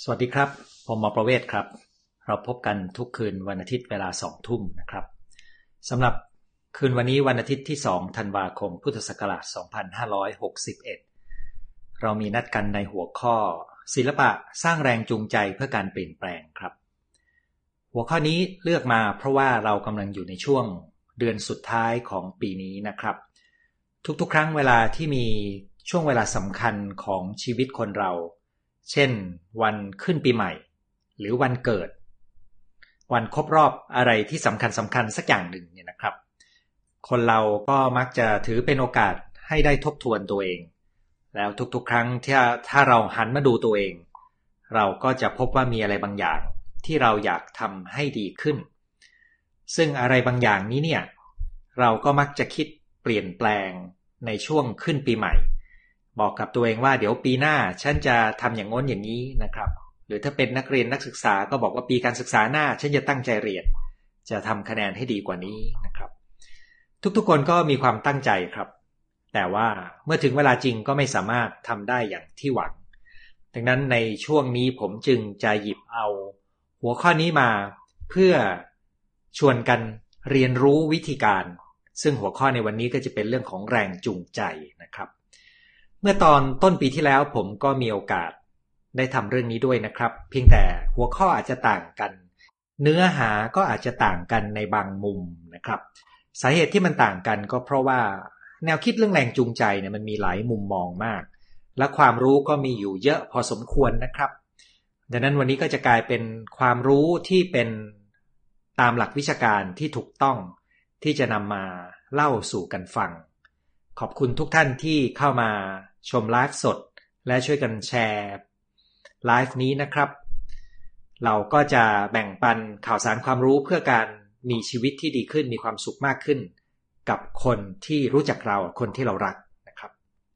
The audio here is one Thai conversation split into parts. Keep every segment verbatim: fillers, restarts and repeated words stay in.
สวัสดีครับผมหมอประเวศครับเราพบกันทุกคืนวันอาทิตย์เวลาสองทุ่มนะครับสำหรับคืนวันนี้วันอาทิตย์ที่สองธันวาคมพุทธศักราชสองพันห้าร้อยหกสิบเอ็ดเรามีนัดกันในหัวข้อศิลปะสร้างแรงจูงใจเพื่อการเปลี่ยนแปลงครับหัวข้อนี้เลือกมาเพราะว่าเรากำลังอยู่ในช่วงเดือนสุดท้ายของปีนี้นะครับทุกๆครั้งเวลาที่มีช่วงเวลาสำคัญของชีวิตคนเราเช่นวันขึ้นปีใหม่หรือวันเกิดวันครบรอบอะไรที่สำคัญสำคัญสักอย่างหนึ่งเนี่ยนะครับคนเราก็มักจะถือเป็นโอกาสให้ได้ทบทวนตัวเองแล้วทุกๆครั้งที่ถ้าเราหันมาดูตัวเองเราก็จะพบว่ามีอะไรบางอย่างที่เราอยากทำให้ดีขึ้นซึ่งอะไรบางอย่างนี้เนี่ยเราก็มักจะคิดเปลี่ยนแปลงในช่วงขึ้นปีใหม่บอกกับตัวเองว่าเดี๋ยวปีหน้าฉันจะทำอย่างง้นอย่างนี้นะครับหรือถ้าเป็นนักเรียนนักศึกษาก็บอกว่าปีการศึกษาหน้าฉันจะตั้งใจเรียนจะทำคะแนนให้ดีกว่านี้นะครับทุกๆคนก็มีความตั้งใจครับแต่ว่าเมื่อถึงเวลาจริงก็ไม่สามารถทำได้อย่างที่หวังดังนั้นในช่วงนี้ผมจึงจะหยิบเอาหัวข้อนี้มาเพื่อชวนกันเรียนรู้วิธีการซึ่งหัวข้อในวันนี้ก็จะเป็นเรื่องของแรงจูงใจนะครับเมื่อตอนต้นปีที่แล้วผมก็มีโอกาสได้ทำเรื่องนี้ด้วยนะครับเพียงแต่หัวข้ออาจจะต่างกันเนื้อหาก็อาจจะต่างกันในบางมุมนะครับสาเหตุที่มันต่างกันก็เพราะว่าแนวคิดเรื่องแรงจูงใจเนี่ยมันมีหลายมุมมองมากและความรู้ก็มีอยู่เยอะพอสมควรนะครับดังนั้นวันนี้ก็จะกลายเป็นความรู้ที่เป็นตามหลักวิชาการที่ถูกต้องที่จะนำมาเล่าสู่กันฟังขอบคุณทุกท่านที่เข้ามาชมไลฟ์สดและช่วยกันแชร์ไลฟ์นี้นะครับเราก็จะแบ่งปันข่าวสารความรู้เพื่อการมีชีวิตที่ดีขึ้นมีความสุขมากขึ้นกับคนที่รู้จักเราคนที่เรารักนะครับ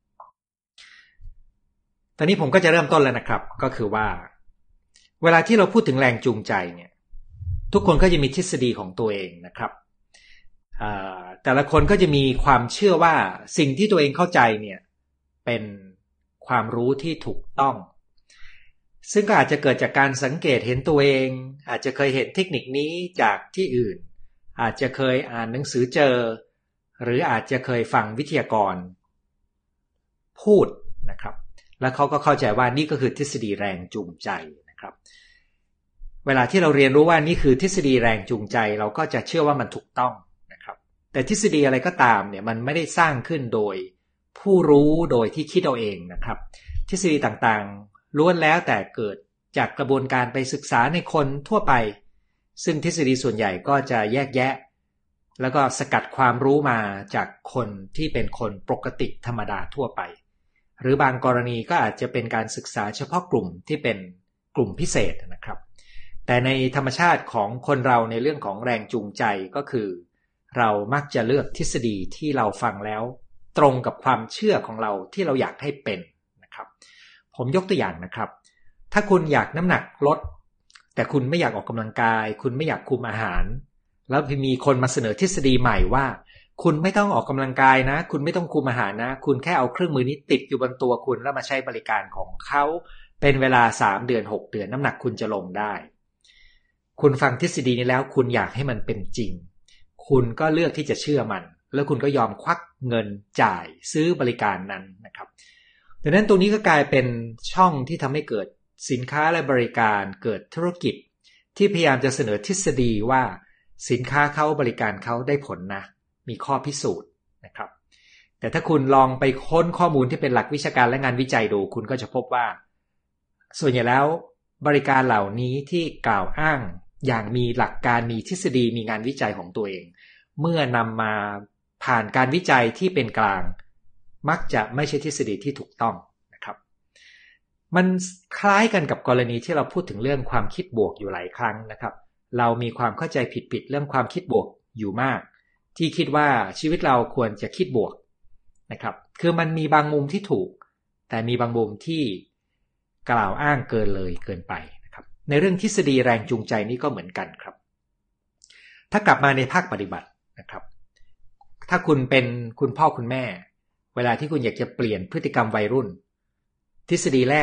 ตอนนี้ผมก็จะเริ่มต้นแล้วนะครับก็คือว่าเวลาที่เราพูดถึงแรงจูงใจเนี่ยทุกคนก็จะมีทฤษฎีของตัวเองนะครับแต่ละคนก็จะมีความเชื่อว่าสิ่งที่ตัวเองเข้าใจเนี่ยเป็นความรู้ที่ถูกต้องซึ่งก็อาจจะเกิดจากการสังเกตเห็นตัวเองอาจจะเคยเห็นเทคนิคนี้จากที่อื่นอาจจะเคยอ่านหนังสือเจอหรืออาจจะเคยฟังวิทยากรพูดนะครับแล้วเขาก็เข้าใจว่านี่ก็คือทฤษฎีแรงจูงใจนะครับเวลาที่เราเรียนรู้ว่านี่คือทฤษฎีแรงจูงใจเราก็จะเชื่อว่ามันถูกต้องนะครับแต่ทฤษฎีอะไรก็ตามเนี่ยมันไม่ได้สร้างขึ้นโดยผู้รู้โดยที่คิดเอาเองนะครับทฤษฎีต่างๆล้วนแล้วแต่เกิดจากกระบวนการไปศึกษาในคนทั่วไปซึ่งทฤษฎีส่วนใหญ่ก็จะแยกแยะแล้วก็สกัดความรู้มาจากคนที่เป็นคนปกติธรรมดาทั่วไปหรือบางกรณีก็อาจจะเป็นการศึกษาเฉพาะกลุ่มที่เป็นกลุ่มพิเศษนะครับแต่ในธรรมชาติของคนเราในเรื่องของแรงจูงใจก็คือเรามักจะเลือกทฤษฎีที่เราฟังแล้วตรงกับความเชื่อของเราที่เราอยากให้เป็นนะครับผมยกตัวอย่างนะครับถ้าคุณอยากน้ำหนักลดแต่คุณไม่อยากออกกำลังกายคุณไม่อยากคุมอาหารแล้วมีคนมาเสนอทฤษฎีใหม่ว่าคุณไม่ต้องออกกำลังกายนะคุณไม่ต้องคุมอาหารนะคุณแค่เอาเครื่องมือนี้ติดอยู่บนตัวคุณแล้วมาใช้บริการของเขาเป็นเวลาสามเดือนหกเดือนน้ำหนักคุณจะลงได้คุณฟังทฤษฎีนี้แล้วคุณอยากให้มันเป็นจริงคุณก็เลือกที่จะเชื่อมันแล้วคุณก็ยอมควักเงินจ่ายซื้อบริการนั้นนะครับดังนั้นตรงนี้ก็กลายเป็นช่องที่ทำให้เกิดสินค้าและบริการเกิดธุรกิจที่พยายามจะเสนอทฤษฎีว่าสินค้าเขาบริการเขาได้ผลนะมีข้อพิสูจน์นะครับแต่ถ้าคุณลองไปค้นข้อมูลที่เป็นหลักวิชาการและงานวิจัยดูคุณก็จะพบว่าส่วนใหญ่แล้วบริการเหล่านี้ที่กล่าวอ้างอย่างมีหลักการมีทฤษฎีมีงานวิจัยของตัวเองเมื่อนำมาผ่านการวิจัยที่เป็นกลางมักจะไม่ใช่ทฤษฎีที่ถูกต้องนะครับมันคล้ายกันกับกรณีที่เราพูดถึงเรื่องความคิดบวกอยู่หลายครั้งนะครับเรามีความเข้าใจผิดๆเรื่องความคิดบวกอยู่มากที่คิดว่าชีวิตเราควรจะคิดบวกนะครับคือมันมีบางมุมที่ถูกแต่มีบางมุมที่กล่าวอ้างเกินเลยเกินไปนะครับในเรื่องทฤษฎีแรงจูงใจนี้ก็เหมือนกันครับถ้ากลับมาในภาคปฏิบัตินะครับถ้าคุณเป็นคุณพ่อคุณแม่เวลาที่คุณอยากจะเปลี่ยนพฤติกรรมวัยรุ่นทฤษฎีแรก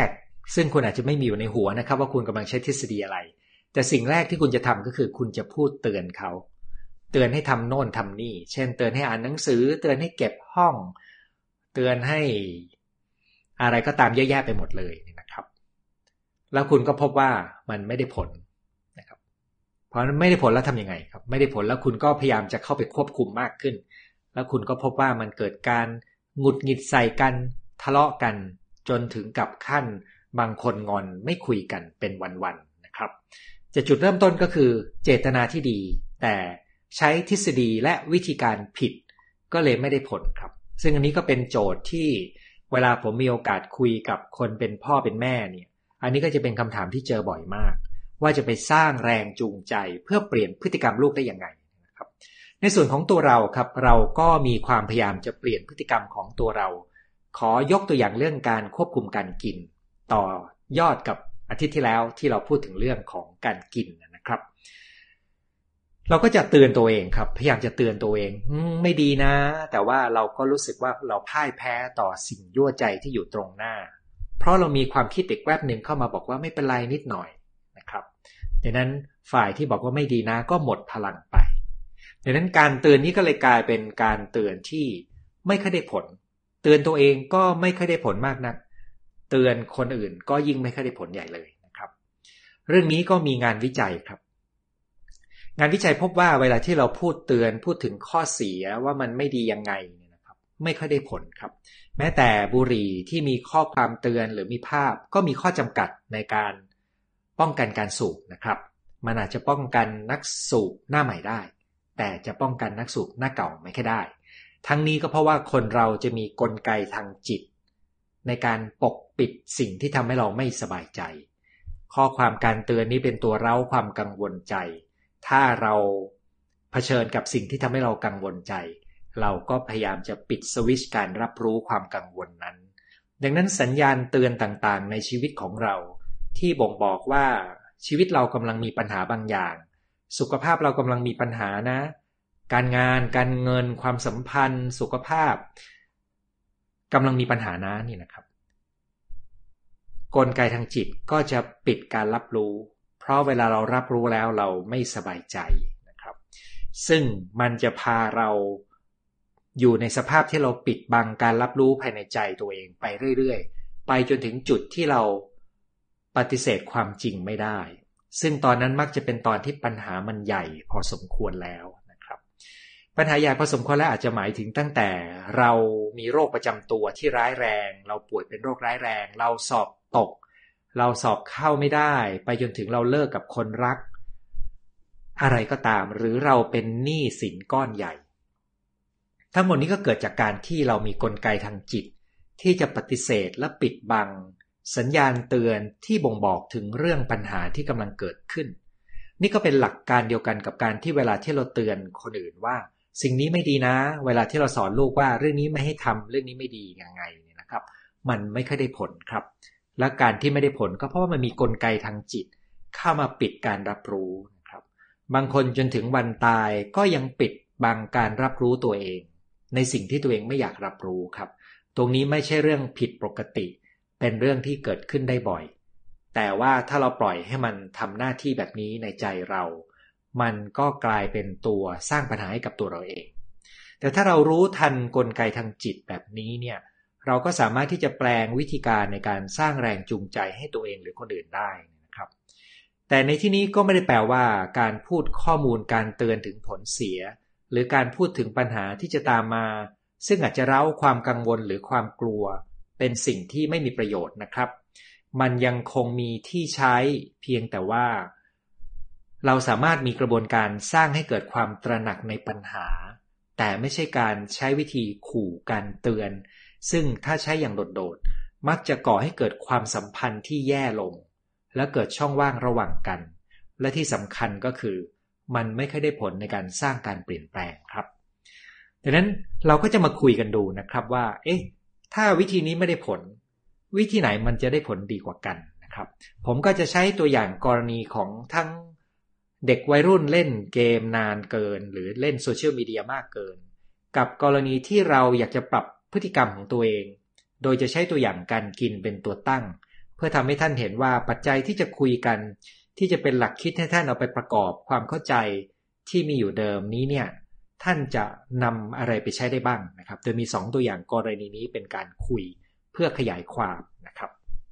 ซึ่งคุณอาจจะไม่มีอยู่ในหัวนะครับว่าคุณกำลังใช้ทฤษฎีอะไรแต่สิ่งแรกที่คุณจะทำก็คือคุณจะพูดเตือนเขาเตือนให้ทำโน่นทำนี่เช่นเตือนให้อ่านหนังสือเตือนให้เก็บห้องเตือนให้อะไรก็ตามเยอะแยะไปหมดเลยนะครับแล้วคุณก็พบว่ามันไม่ได้ผลนะครับเพราะไม่ได้ผลแล้วทำยังไงครับไม่ได้ผลแล้วคุณก็พยายามจะเข้าไปควบคุมมากขึ้นแล้วคุณก็พบว่ามันเกิดการหงุดหงิดใส่กันทะเลาะกันจนถึงกับขั้นบางคนงอนไม่คุยกันเป็นวันๆนะครับจะจุดเริ่มต้นก็คือเจตนาที่ดีแต่ใช้ทฤษฎีและวิธีการผิดก็เลยไม่ได้ผลครับซึ่งอันนี้ก็เป็นโจทย์ที่เวลาผมมีโอกาสคุยกับคนเป็นพ่อเป็นแม่เนี่ยอันนี้ก็จะเป็นคำถามที่เจอบ่อยมากว่าจะไปสร้างแรงจูงใจเพื่อเปลี่ยนพฤติกรรมลูกได้ยังไงนะครับในส่วนของตัวเราครับเราก็มีความพยายามจะเปลี่ยนพฤติกรรมของตัวเราขอยกตัวอย่างเรื่องการควบคุมการกินต่อยอดกับอาทิตย์ที่แล้วที่เราพูดถึงเรื่องของการกินนะครับเราก็จะเตือนตัวเองครับพยายามจะเตือนตัวเองไม่ดีนะแต่ว่าเราก็รู้สึกว่าเราพ่ายแพ้ต่อสิ่งยั่วใจที่อยู่ตรงหน้าเพราะเรามีความคิดอีกแวบหนึ่งเข้ามาบอกว่าไม่เป็นไรนิดหน่อยนะครับดังนั้นฝ่ายที่บอกว่าไม่ดีนะก็หมดพลังไปดังนั้นการเตือนนี้ก็เลยกลายเป็นการเตือนที่ไม่ค่อยได้ผลเตือนตัวเองก็ไม่ค่อยได้ผลมากนักเตือนคนอื่นก็ยิ่งไม่ค่อยได้ผลใหญ่เลยนะครับเรื่องนี้ก็มีงานวิจัยครับงานวิจัยพบว่าเวลาที่เราพูดเตือนพูดถึงข้อเสียว่ามันไม่ดียังไงเนี่ยนะครับไม่ค่อยได้ผลครับแม้แต่บุหรี่ที่มีข้อความเตือนหรือมีภาพก็มีข้อจำกัดในการป้องกันการสูบนะครับมันอาจจะป้องกันนักสูบหน้าใหม่ได้แต่จะป้องกันนักสูบหน้าเก่าไม่ค่อยได้ทั้งนี้ก็เพราะว่าคนเราจะมีกลไกทางจิตในการปกปิดสิ่งที่ทำให้เราไม่สบายใจข้อความการเตือนนี้เป็นตัวเร้าความกังวลใจถ้าเราเผชิญกับสิ่งที่ทำให้เรากังวลใจเราก็พยายามจะปิดสวิตช์การรับรู้ความกังวลนั้นดังนั้นสัญญาณเตือนต่างๆในชีวิตของเราที่บ่งบอกว่าชีวิตเรากำลังมีปัญหาบางอย่างสุขภาพเรากำลังมีปัญหานะการงานการเงินความสัมพันธ์สุขภาพกำลังมีปัญหานะนี่นะครับกลไกทางจิตก็จะปิดการรับรู้เพราะเวลาเรารับรู้แล้วเราไม่สบายใจนะครับซึ่งมันจะพาเราอยู่ในสภาพที่เราปิดบังการรับรู้ภายในใจตัวเองไปเรื่อยๆไปจนถึงจุดที่เราปฏิเสธความจริงไม่ได้ซึ่งตอนนั้นมักจะเป็นตอนที่ปัญหามันใหญ่พอสมควรแล้วนะครับปัญหาใหญ่พอสมควรแล้วอาจจะหมายถึงตั้งแต่เรามีโรคประจำตัวที่ร้ายแรงเราป่วยเป็นโรคร้ายแรงเราสอบตกเราสอบเข้าไม่ได้ไปจนถึงเราเลิกกับคนรักอะไรก็ตามหรือเราเป็นหนี้สินก้อนใหญ่ทั้งหมดนี้ก็เกิดจากการที่เรามีกลไกทางจิตที่จะปฏิเสธและปิดบังสัญญาณเตือนที่บ่งบอกถึงเรื่องปัญหาที่กำลังเกิดขึ้นนี่ก็เป็นหลักการเดียวกันกับการที่เวลาที่เราเตือนคนอื่นว่าสิ่งนี้ไม่ดีนะเวลาที่เราสอนลูกว่าเรื่องนี้ไม่ให้ทำเรื่องนี้ไม่ดียังไงเนี่ยนะครับมันไม่ค่อยได้ผลครับและการที่ไม่ได้ผลก็เพราะว่ามันมีกลไกทางจิตเข้ามาปิดการรับรู้นะครับบางคนจนถึงวันตายก็ยังปิดบังการรับรู้ตัวเองในสิ่งที่ตัวเองไม่อยากรับรู้ครับตรงนี้ไม่ใช่เรื่องผิดปกติเป็นเรื่องที่เกิดขึ้นได้บ่อยแต่ว่าถ้าเราปล่อยให้มันทำหน้าที่แบบนี้ในใจเรามันก็กลายเป็นตัวสร้างปัญหาให้กับตัวเราเองแต่ถ้าเรารู้ทันกลไกทางจิตแบบนี้เนี่ยเราก็สามารถที่จะแปลงวิธีการในการสร้างแรงจูงใจให้ตัวเองหรือคนอื่นได้นะครับแต่ในที่นี้ก็ไม่ได้แปลว่าการพูดข้อมูลการเตือนถึงผลเสียหรือการพูดถึงปัญหาที่จะตามมาซึ่งอาจจะเร้าความกังวลหรือความกลัวเป็นสิ่งที่ไม่มีประโยชน์นะครับมันยังคงมีที่ใช้เพียงแต่ว่าเราสามารถมีกระบวนการสร้างให้เกิดความตระหนักในปัญหาแต่ไม่ใช่การใช้วิธีขู่การเตือนซึ่งถ้าใช้อย่างโดดๆมักจะก่อให้เกิดความสัมพันธ์ที่แย่ลงและเกิดช่องว่างระหว่างกันและที่สำคัญก็คือมันไม่ค่อยได้ผลในการสร้างการเปลี่ยนแปลงครับดังนั้นเราก็จะมาคุยกันดูนะครับว่าเอ๊ะถ้าวิธีนี้ไม่ได้ผลวิธีไหนมันจะได้ผลดีกว่ากันนะครับผมก็จะใช้ตัวอย่างกรณีของทั้งเด็กวัยรุ่นเล่นเกมนานเกินหรือเล่นโซเชียลมีเดียมากเกินกับกรณีที่เราอยากจะปรับพฤติกรรมของตัวเองโดยจะใช้ตัวอย่างการกินเป็นตัวตั้งเพื่อทำให้ท่านเห็นว่าปัจจัยที่จะคุยกันที่จะเป็นหลักคิดให้ท่านเอาไปประกอบความเข้าใจที่มีอยู่เดิมนี้เนี่ยท่านจะนำอะไรไปใช้ได้บ้างนะครับโดยมีสองตัวอย่างกรณีนี้เป็นการคุยเพื่อขยายความนะครับ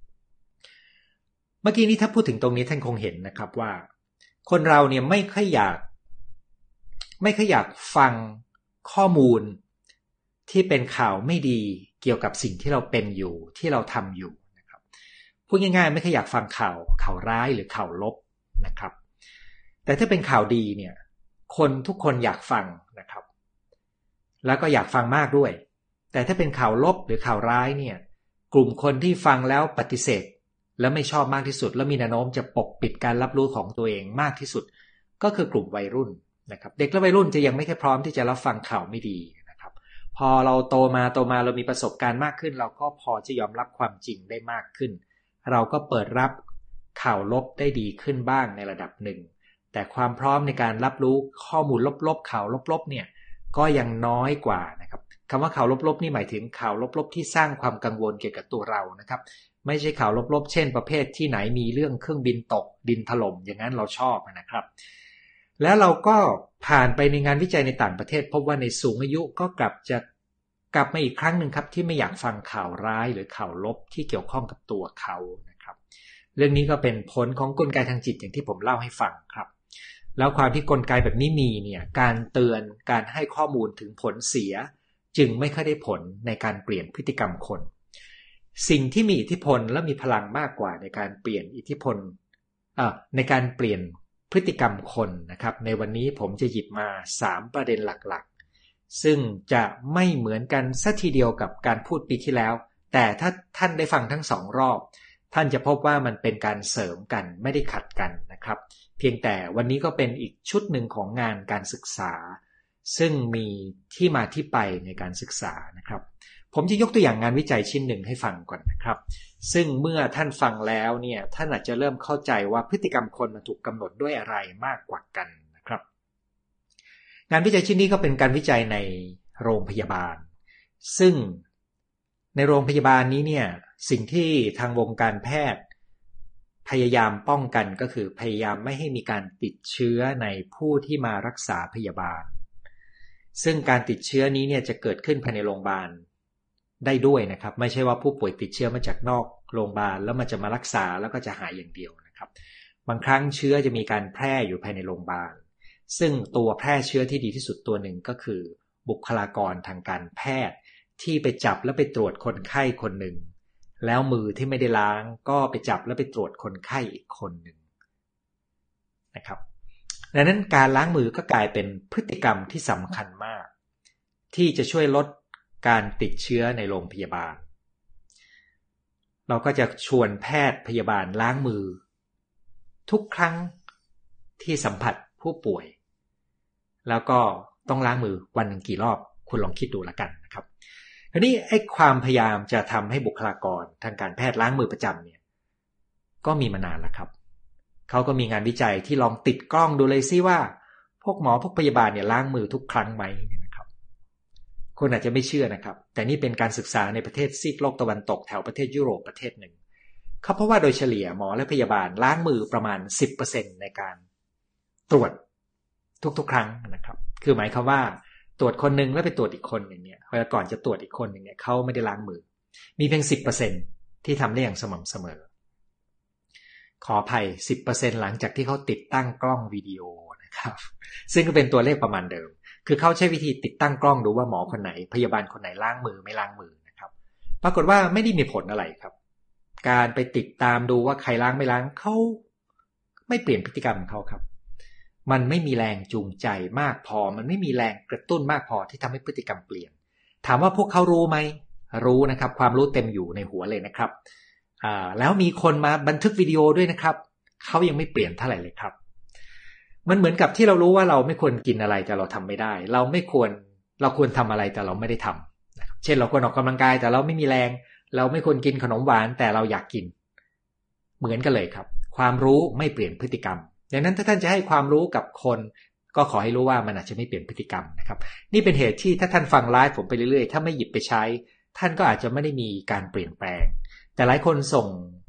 เมื่อกี้นี้ถ้าพูดถึงตรงนี้ท่านคงเห็นนะครับว่าคนเราเนี่ยไม่ค่อยอยากไม่ค่อยอยากฟังข้อมูลที่เป็นข่าวไม่ดีเกี่ยวกับสิ่งที่เราเป็นอยู่ที่เราทำอยู่นะครับพูดง่ายๆไม่ค่อยอยากฟังข่าวข่าวร้ายหรือข่าวลบนะครับแต่ถ้าเป็นข่าวดีเนี่ยคนทุกคนอยากฟังนะครับแล้วก็อยากฟังมากด้วยแต่ถ้าเป็นข่าวลบหรือข่าวร้ายเนี่ยกลุ่มคนที่ฟังแล้วปฏิเสธและไม่ชอบมากที่สุดและมีแนวโน้มจะปกปิดการรับรู้ของตัวเองมากที่สุดก็คือกลุ่มวัยรุ่นนะครับเด็กและวัยรุ่นจะยังไม่ค่อยพร้อมที่จะรับฟังข่าวไม่ดีนะครับพอเราโตมาโตมาเรามีประสบการณ์มากขึ้นเราก็พอจะยอมรับความจริงได้มากขึ้นเราก็เปิดรับข่าวลบได้ดีขึ้นบ้างในระดับหนึ่งแต่ความพร้อมในการรับรู้ข้อมูลลบๆข่าวลบๆเนี่ยก็ยังน้อยกว่านะครับคำว่าข่าวลบๆนี่หมายถึงข่าวลบๆที่สร้างความกังวลเกี่ยวกับตัวเรานะครับไม่ใช่ข่าวลบๆเช่นประเภทที่ไหนมีเรื่องเครื่องบินตกดินถล่มอย่างนั้นเราชอบนะครับแล้วเราก็ผ่านไปในงานวิจัยในต่างประเทศพบว่าในสูงอายุก็กลับจะกลับมาอีกครั้งหนึ่งครับที่ไม่อยากฟังข่าวร้ายหรือข่าวลบที่เกี่ยวข้องกับตัวเขานะครับเรื่องนี้ก็เป็นผลของกลไกทางจิตอย่างที่ผมเล่าให้ฟังครับแล้วความที่กลไกแบบนี้มีเนี่ยการเตือนการให้ข้อมูลถึงผลเสียจึงไม่ค่อยได้ผลในการเปลี่ยนพฤติกรรมคนสิ่งที่มีอิทธิพลและมีพลังมากกว่าในการเปลี่ยนอิทธิพลอ่าในการเปลี่ยนพฤติกรรมคนนะครับในวันนี้ผมจะหยิบมาสามประเด็นหลักๆซึ่งจะไม่เหมือนกันซะทีเดียวกับการพูดปีที่แล้วแต่ถ้าท่านได้ฟังทั้งสองรอบท่านจะพบว่ามันเป็นการเสริมกันไม่ได้ขัดกันนะครับเพียงแต่วันนี้ก็เป็นอีกชุดหนึ่งของงานการศึกษาซึ่งมีที่มาที่ไปในการศึกษานะครับผมจะยกตัวอย่างงานวิจัยชิ้นหนึ่งให้ฟังก่อนนะครับซึ่งเมื่อท่านฟังแล้วเนี่ยท่านอาจจะเริ่มเข้าใจว่าพฤติกรรมคนมันถูกกำหนดด้วยอะไรมากกว่ากันนะครับงานวิจัยชิ้นนี้ก็เป็นการวิจัยในโรงพยาบาลซึ่งในโรงพยาบาลนี้เนี่ยสิ่งที่ทางวงการแพทย์พยายามป้องกันก็คือพยายามไม่ให้มีการติดเชื้อในผู้ที่มารักษาพยาบาลซึ่งการติดเชื้อนี้เนี่ยจะเกิดขึ้นภายในโรงพยาบาลได้ด้วยนะครับไม่ใช่ว่าผู้ป่วยติดเชื้อมาจากนอกโรงพยาบาลแล้วมันจะมารักษาแล้วก็จะหายอย่างเดียวนะครับบางครั้งเชื้อจะมีการแพร่อยู่ภายในโรงพยาบาลซึ่งตัวแพร่เชื้อที่ดีที่สุดตัวหนึ่งก็คือบุคลากรทางการแพทย์ที่ไปจับแล้วไปตรวจคนไข้คนหนึ่งแล้วมือที่ไม่ได้ล้างก็ไปจับแล้วไปตรวจคนไข้อีกคนหนึ่งนะครับดังนั้นการล้างมือก็กลายเป็นพฤติกรรมที่สำคัญมากที่จะช่วยลดการติดเชื้อในโรงพยาบาลเราก็จะชวนแพทย์พยาบาลล้างมือทุกครั้งที่สัมผัสผู้ป่วยแล้วก็ต้องล้างมือวันหนึ่งกี่รอบคุณลองคิดดูละกันนะครับทีนี้ไอ้ความพยายามจะทำให้บุคลากรทางการแพทย์ล้างมือประจำเนี่ยก็มีมานานแล้วครับเขาก็มีงานวิจัยที่ลองติดกล้องดูเลยซิว่าพวกหมอพวกพยาบาลเนี่ยล้างมือทุกครั้งไหมนะครับคนอาจจะไม่เชื่อนะครับแต่นี่เป็นการศึกษาในประเทศซีกโลกตะวันตกแถวประเทศยุโรปประเทศหนึ่งเขาเพราะว่าโดยเฉลี่ยหมอและพยาบาลล้างมือประมาณ สิบเปอร์เซ็นต์ ในการตรวจทุกๆครั้งนะครับคือหมายความว่าตรวจคนนึงแล้วไปตรวจอีกคนนึงเนี่ยก่อนจะตรวจอีกคนนึงเนี่ยเขาไม่ได้ล้างมือมีเพียง สิบเปอร์เซ็นต์ ที่ทำได้อย่างสม่ำเสมอขออภัย สิบเปอร์เซ็นต์ หลังจากที่เขาติดตั้งกล้องวิดีโอนะครับซึ่งก็เป็นตัวเลขประมาณเดิมคือเขาใช้วิธีติดตั้งกล้องดูว่าหมอคนไหนพยาบาลคนไหนล้างมือไม่ล้างมือนะครับปรากฏว่าไม่ได้มีผลอะไรครับการไปติดตามดูว่าใครล้างไม่ล้างเขาไม่เปลี่ยนพฤติกรรมของเขาครับมันไม่มีแรงจูงใจมากพอมันไม่มีแรงกระตุ้นมากพอที่ทำให้พฤติกรรมเปลี่ยนถามว่าพวกเขารู้ไหมรู้นะครับความรู้เต็มอยู่ในหัวเลยนะครับอ่าแล้วมีคนมาบันทึกวิดีโอด้วยนะครับเขายังไม่เปลี่ยนเท่าไหร่เลยครับมันเหมือนกับที่เรารู้ว่าเราไม่ควรกินอะไรแต่เราทำไม่ได้เราไม่ควรเราควรทำอะไรแต่เราไม่ได้ทำนะครับเช่นเราควรออกกำลังกายแต่เราไม่มีแรงเราไม่ควรกินขนมหวานแต่เราอยากกินเหมือนกันเลยครับความรู้ไม่เปลี่ยนพฤติกรรมดังนั้นถ้าท่านจะให้ความรู้กับคนก็ขอให้รู้ว่ามันอาจจะไม่เปลี่ยนพฤติกรรมนะครับนี่เป็นเหตุที่ถ้าท่านฟังไลฟ์ผมไปเรื่อยๆถ้าไม่หยิบไปใช้ท่านก็อาจจะไม่ได้มีการเปลี่ยนแปลงแต่หลายคนส่ง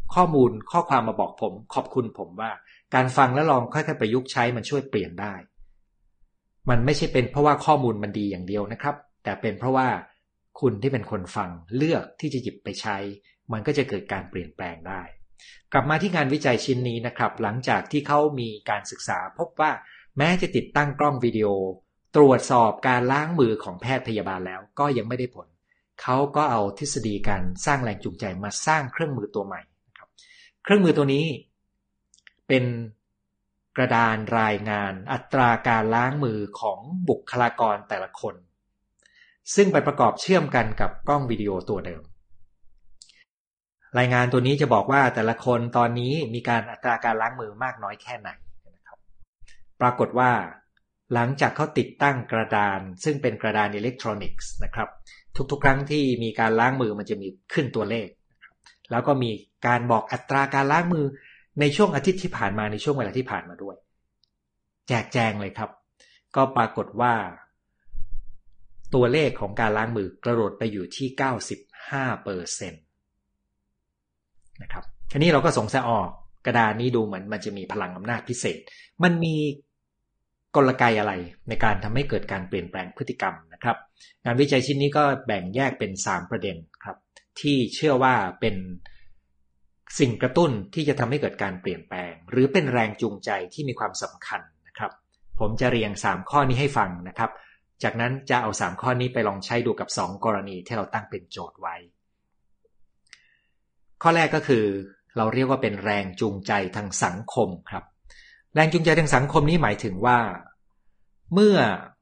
ข้อมูลข้อความมาบอกผมขอบคุณผมว่าการฟังแล้วลองค่อยๆประยุกต์ใช้มันช่วยเปลี่ยนได้มันไม่ใช่เป็นเพราะว่าข้อมูลมันดีอย่างเดียวนะครับแต่เป็นเพราะว่าคุณที่เป็นคนฟังเลือกที่จะหยิบไปใช้มันก็จะเกิดการเปลี่ยนแปลงได้กลับมาที่งานวิจัยชิ้นนี้นะครับหลังจากที่เขามีการศึกษาพบว่าแม้จะติดตั้งกล้องวิดีโอตรวจสอบการล้างมือของแพทย์พยาบาลแล้วก็ยังไม่ได้ผลเขาก็เอาทฤษฎีการสร้างแรงจูงใจมาสร้างเครื่องมือตัวใหม่นะครับเครื่องมือตัวนี้เป็นกระดานรายงานอัตราการล้างมือของบุคลากรแต่ละคนซึ่งไปประกอบเชื่อมกันกับกล้องวิดีโอตัวเดิมรายงานตัวนี้จะบอกว่าแต่ละคนตอนนี้มีการอัตราการล้างมือมากน้อยแค่ไหนนะครับปรากฏว่าหลังจากเขาติดตั้งกระดานซึ่งเป็นกระดานอิเล็กทรอนิกส์นะครับทุกๆครั้งที่มีการล้างมือมันจะมีขึ้นตัวเลขแล้วก็มีการบอกอัตราการล้างมือในช่วงอาทิตย์ที่ผ่านมาในช่วงเวลาที่ผ่านมาด้วยแจกแจงเลยครับก็ปรากฏว่าตัวเลขของการล้างมือกระโดดไปอยู่ที่ เก้าสิบห้าเปอร์เซ็นต์ นะครับทีนี้เราก็สงสัยออกกระดานนี้ดูเหมือนมันจะมีพลังอำนาจพิเศษมันมีกลไกอะไรในการทำให้เกิดการเปลี่ยนแปลงพฤติกรรมนะครับงานวิจัยชิ้นนี้ก็แบ่งแยกเป็นสามประเด็นครับที่เชื่อว่าเป็นสิ่งกระตุ้นที่จะทำให้เกิดการเปลี่ยนแปลงหรือเป็นแรงจูงใจที่มีความสำคัญนะครับผมจะเรียงสามข้อนี้ให้ฟังนะครับจากนั้นจะเอาสามข้อนี้ไปลองใช้ดูกับสองกรณีที่เราตั้งเป็นโจทย์ไว้ข้อแรกก็คือเราเรียกว่าเป็นแรงจูงใจทางสังคมครับแรงจูงใจทางสังคมนี้หมายถึงว่าเมื่อ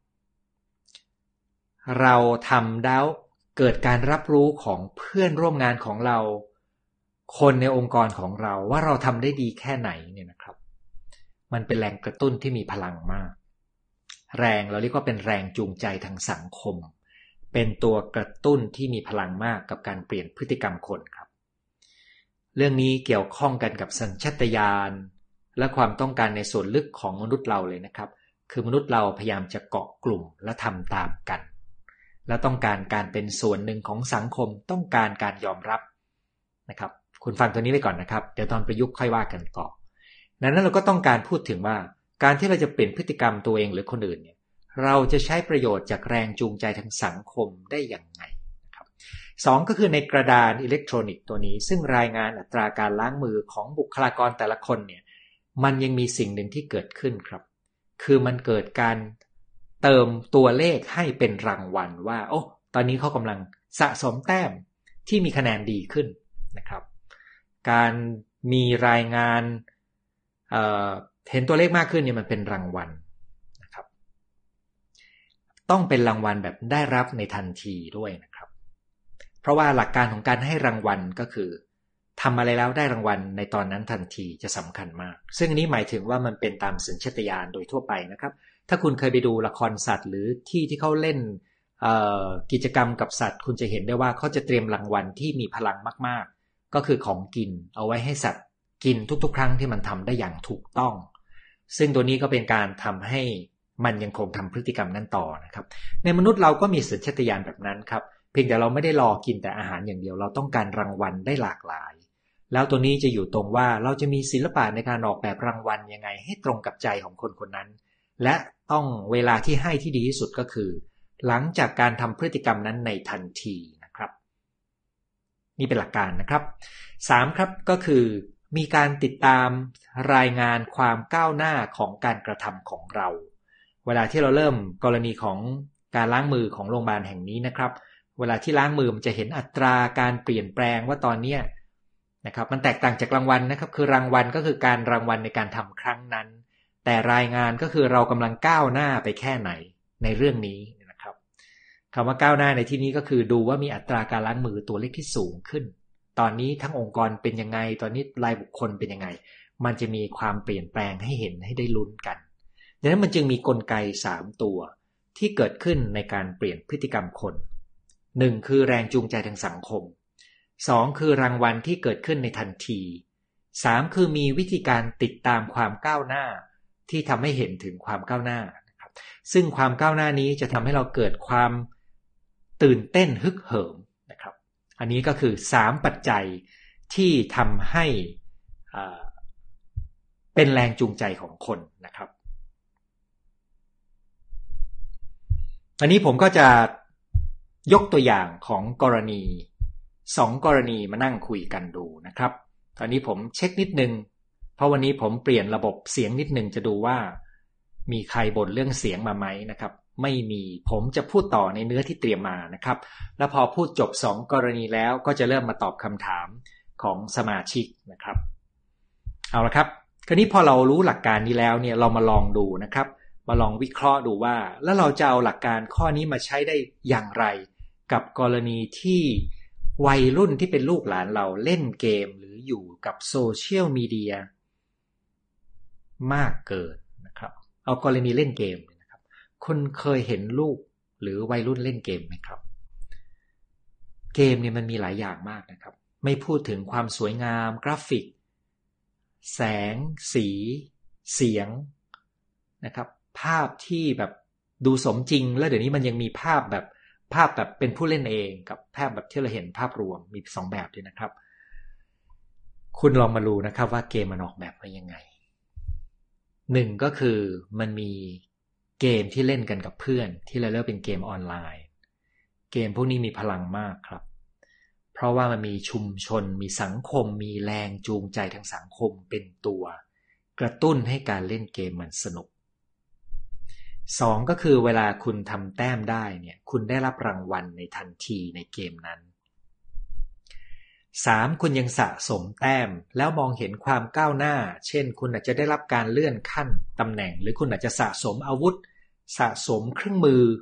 เราทำแล้วเกิดการรับรู้ของเพื่อนร่วมงานของเราคนในองค์กรของเราว่าเราทำได้ดีแค่ไหนเนี่ยนะครับมันเป็นแรงกระตุ้นที่มีพลังมากแรงเราเรียกว่าเป็นแรงจูงใจทางสังคมเป็นตัวกระตุ้นที่มีพลังมากกับการเปลี่ยนพฤติกรรมคนครับเรื่องนี้เกี่ยวข้องกันกับสัญชาตญาณและความต้องการในส่วนลึกของมนุษย์เราเลยนะครับคือมนุษย์เราพยายามจะเกาะกลุ่มและทำตามกันและต้องการการเป็นส่วนหนึ่งของสังคมต้องการการยอมรับนะครับคุณฟังตัวนี้ไว้ก่อนนะครับเดี๋ยวตอนประยุกต์ค่อยว่ากันต่อดังนั้นเราก็ต้องการพูดถึงว่าการที่เราจะเปลี่ยนพฤติกรรมตัวเองหรือคนอื่นเนี่ยเราจะใช้ประโยชน์จากแรงจูงใจทางสังคมได้อย่างไงนะครับสองก็คือในกระดานอิเล็กทรอนิกส์ตัวนี้ซึ่งรายงานอัตราการล้างมือของบุคลากรแต่ละคนเนี่ยมันยังมีสิ่งหนึ่งที่เกิดขึ้นครับคือมันเกิดการเติมตัวเลขให้เป็นรางวัลว่าโอ้ตอนนี้เขากำลังสะสมแต้มที่มีคะแนนดีขึ้นนะครับการมีรายงานเอ่อเห็นตัวเลขมากขึ้นเนี่ยมันเป็นรางวัลนะครับต้องเป็นรางวัลแบบได้รับในทันทีด้วยนะครับเพราะว่าหลักการของการให้รางวัลก็คือทำอะไรแล้วได้รางวัลในตอนนั้นทันทีจะสำคัญมากซึ่งอันนี้หมายถึงว่ามันเป็นตามสัญชาตญาณโดยทั่วไปนะครับถ้าคุณเคยไปดูละครสัตว์หรือที่ที่เขาเล่นกิจกรรมกับสัตว์คุณจะเห็นได้ว่าเขาจะเตรียมรางวัลที่มีพลังมากๆก็คือของกินเอาไว้ให้สัตว์กินทุกๆครั้งที่มันทำได้อย่างถูกต้องซึ่งตัวนี้ก็เป็นการทำให้มันยังคงทำพฤติกรรมนั้นต่อนะครับในมนุษย์เราก็มีสัญชาตญาณแบบนั้นครับเพียงแต่เราไม่ได้รอกินแต่อาหารอย่างเดียวเราต้องการรางวัลได้หลากหลายแล้วตัวนี้จะอยู่ตรงว่าเราจะมีศิลปะในการออกแบบรางวัลยังไงให้ตรงกับใจของคนคนนั้นและต้องเวลาที่ให้ที่ดีที่สุดก็คือหลังจากการทำพฤติกรรมนั้นในทันทีนะครับนี่เป็นหลักการนะครับสามครับก็คือมีการติดตามรายงานความก้าวหน้าของการกระทำของเราเวลาที่เราเริ่มกรณีของการล้างมือของโรงพยาบาลแห่งนี้นะครับเวลาที่ล้างมือมันจะเห็นอัตราการเปลี่ยนแปลงว่าตอนนี้นะครับมันแตกต่างจากรางวัลนะครับคือรางวัลก็คือการรางวัลในการทำครั้งนั้นแต่รายงานก็คือเรากำลังก้าวหน้าไปแค่ไหนในเรื่องนี้นะครับคำว่าก้าวหน้าในที่นี้ก็คือดูว่ามีอัตราการล้างมือตัวเลขที่สูงขึ้นตอนนี้ทั้งองค์กรเป็นยังไงตอนนี้รายบุคคลเป็นยังไงมันจะมีความเปลี่ยนแปลงให้เห็นให้ได้ลุ้นกันดังนั้นมันจึงมีกลไกสามตัวที่เกิดขึ้นในการเปลี่ยนพฤติกรรมคนหนึ่งคือแรงจูงใจทางสังคมสองคือรางวัลที่เกิดขึ้นในทันทีสามคือมีวิธีการติดตามความก้าวหน้าที่ทำให้เห็นถึงความก้าวหน้านะครับซึ่งความก้าวหน้านี้จะทำให้เราเกิดความตื่นเต้นฮึกเหิมนะครับอันนี้ก็คือสามปัจจัยที่ทำให้เป็นแรงจูงใจของคนนะครับอันนี้ผมก็จะยกตัวอย่างของกรณีสองกรณีมานั่งคุยกันดูนะครับตอนนี้ผมเช็คนิดนึงเพราะวันนี้ผมเปลี่ยนระบบเสียงนิดนึงจะดูว่ามีใครบ่นเรื่องเสียงมาไหมนะครับไม่มีผมจะพูดต่อในเนื้อที่เตรียมมานะครับแล้วพอพูดจบสองกรณีแล้วก็จะเริ่มมาตอบคำถามของสมาชิกนะครับเอาละครับคราวนี้พอเรารู้หลักการนี้แล้วเนี่ยเรามาลองดูนะครับมาลองวิเคราะห์ดูว่าแล้วเราจะเอาหลักการข้อนี้มาใช้ได้อย่างไรกับกรณีที่วัยรุ่นที่เป็นลูกหลานเราเล่นเกมหรืออยู่กับโซเชียลมีเดียมากเกินนะครับเอากรณีเล่นเกมนะครับคุณเคยเห็นลูกหรือวัยรุ่นเล่นเกมไหมครับเกมเนี่ยมันมีหลายอย่างมากนะครับไม่พูดถึงความสวยงามกราฟิกแสงสีเสียงนะครับภาพที่แบบดูสมจริงแล้วเดี๋ยวนี้มันยังมีภาพแบบภาพแบบเป็นผู้เล่นเองกับภาพแบบที่เราเห็นภาพรวมมีสองแบบด้วยนะครับคุณลองมาดูนะครับว่าเกมมันออกแบบมายังไงหนึ่งก็คือมันมีเกมที่เล่นกันกับเพื่อนที่เราเรียกเป็นเกมออนไลน์เกมพวกนี้มีพลังมากครับเพราะว่ามันมีชุมชนมีสังคมมีแรงจูงใจทางสังคมเป็นตัวกระตุ้นให้การเล่นเกมมันสนุกสองก็คือเวลาคุณทำแต้มได้เนี่ยคุณได้รับรางวัลในทันทีในเกมนั้นสามคุณยังสะสมแต้มแล้วมองเห็นความก้าวหน้าเช่นคุณอาจจะได้รับการเลื่อนขั้นตำแหน่งหรือคุณอาจจะสะสมอาวุธสะสมเครื่องมือ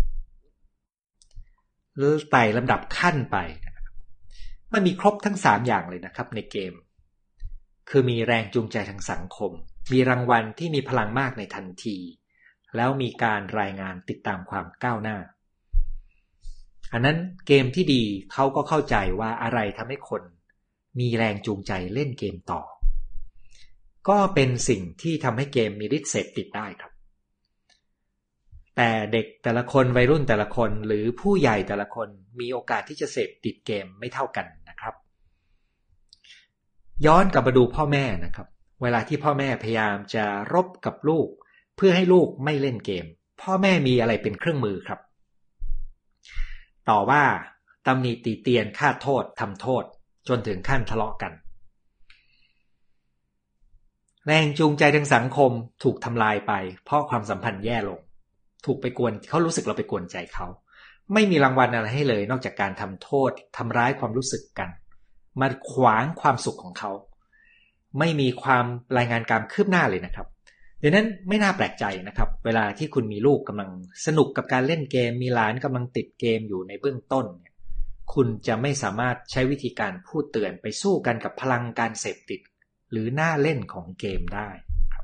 หรือไต่ลำดับขั้นไปนะครับมันมีครบทั้งสามอย่างเลยนะครับในเกมคือมีแรงจูงใจทางสังคมมีรางวัลที่มีพลังมากในทันทีแล้วมีการรายงานติดตามความก้าวหน้าอันนั้นเกมที่ดีเขาก็เข้าใจว่าอะไรทำให้คนมีแรงจูงใจเล่นเกมต่อก็เป็นสิ่งที่ทำให้เกมมีฤทธิ์เสพติดได้ครับแต่เด็กแต่ละคนวัยรุ่นแต่ละคนหรือผู้ใหญ่แต่ละคนมีโอกาสที่จะเสพติดเกมไม่เท่ากันนะครับย้อนกลับมาดูพ่อแม่นะครับเวลาที่พ่อแม่พยายามจะรบกับลูกเพื่อให้ลูกไม่เล่นเกมพ่อแม่มีอะไรเป็นเครื่องมือครับต่อว่าตำหนิติเตียนฆ่าโทษทำโทษจนถึงขั้นทะเลาะกันแรงจูงใจทางสังคมถูกทำลายไปเพราะความสัมพันธ์แย่ลงถูกไปกวนเขารู้สึกเราไปกวนใจเขาไม่มีรางวัลอะไรให้เลยนอกจากการทำโทษทำร้ายความรู้สึกกันมาขวางความสุขของเขาไม่มีความรายงานการคืบหน้าเลยนะครับดังนั้นไม่น่าแปลกใจนะครับเวลาที่คุณมีลูกกำลังสนุกกับการเล่นเกมมีหลานกำลังติดเกมอยู่ในเบื้องต้นเนี่ยคุณจะไม่สามารถใช้วิธีการพูดเตือนไปสู้กันกับพลังการเสพติดหรือหน้าเล่นของเกมได้ครับ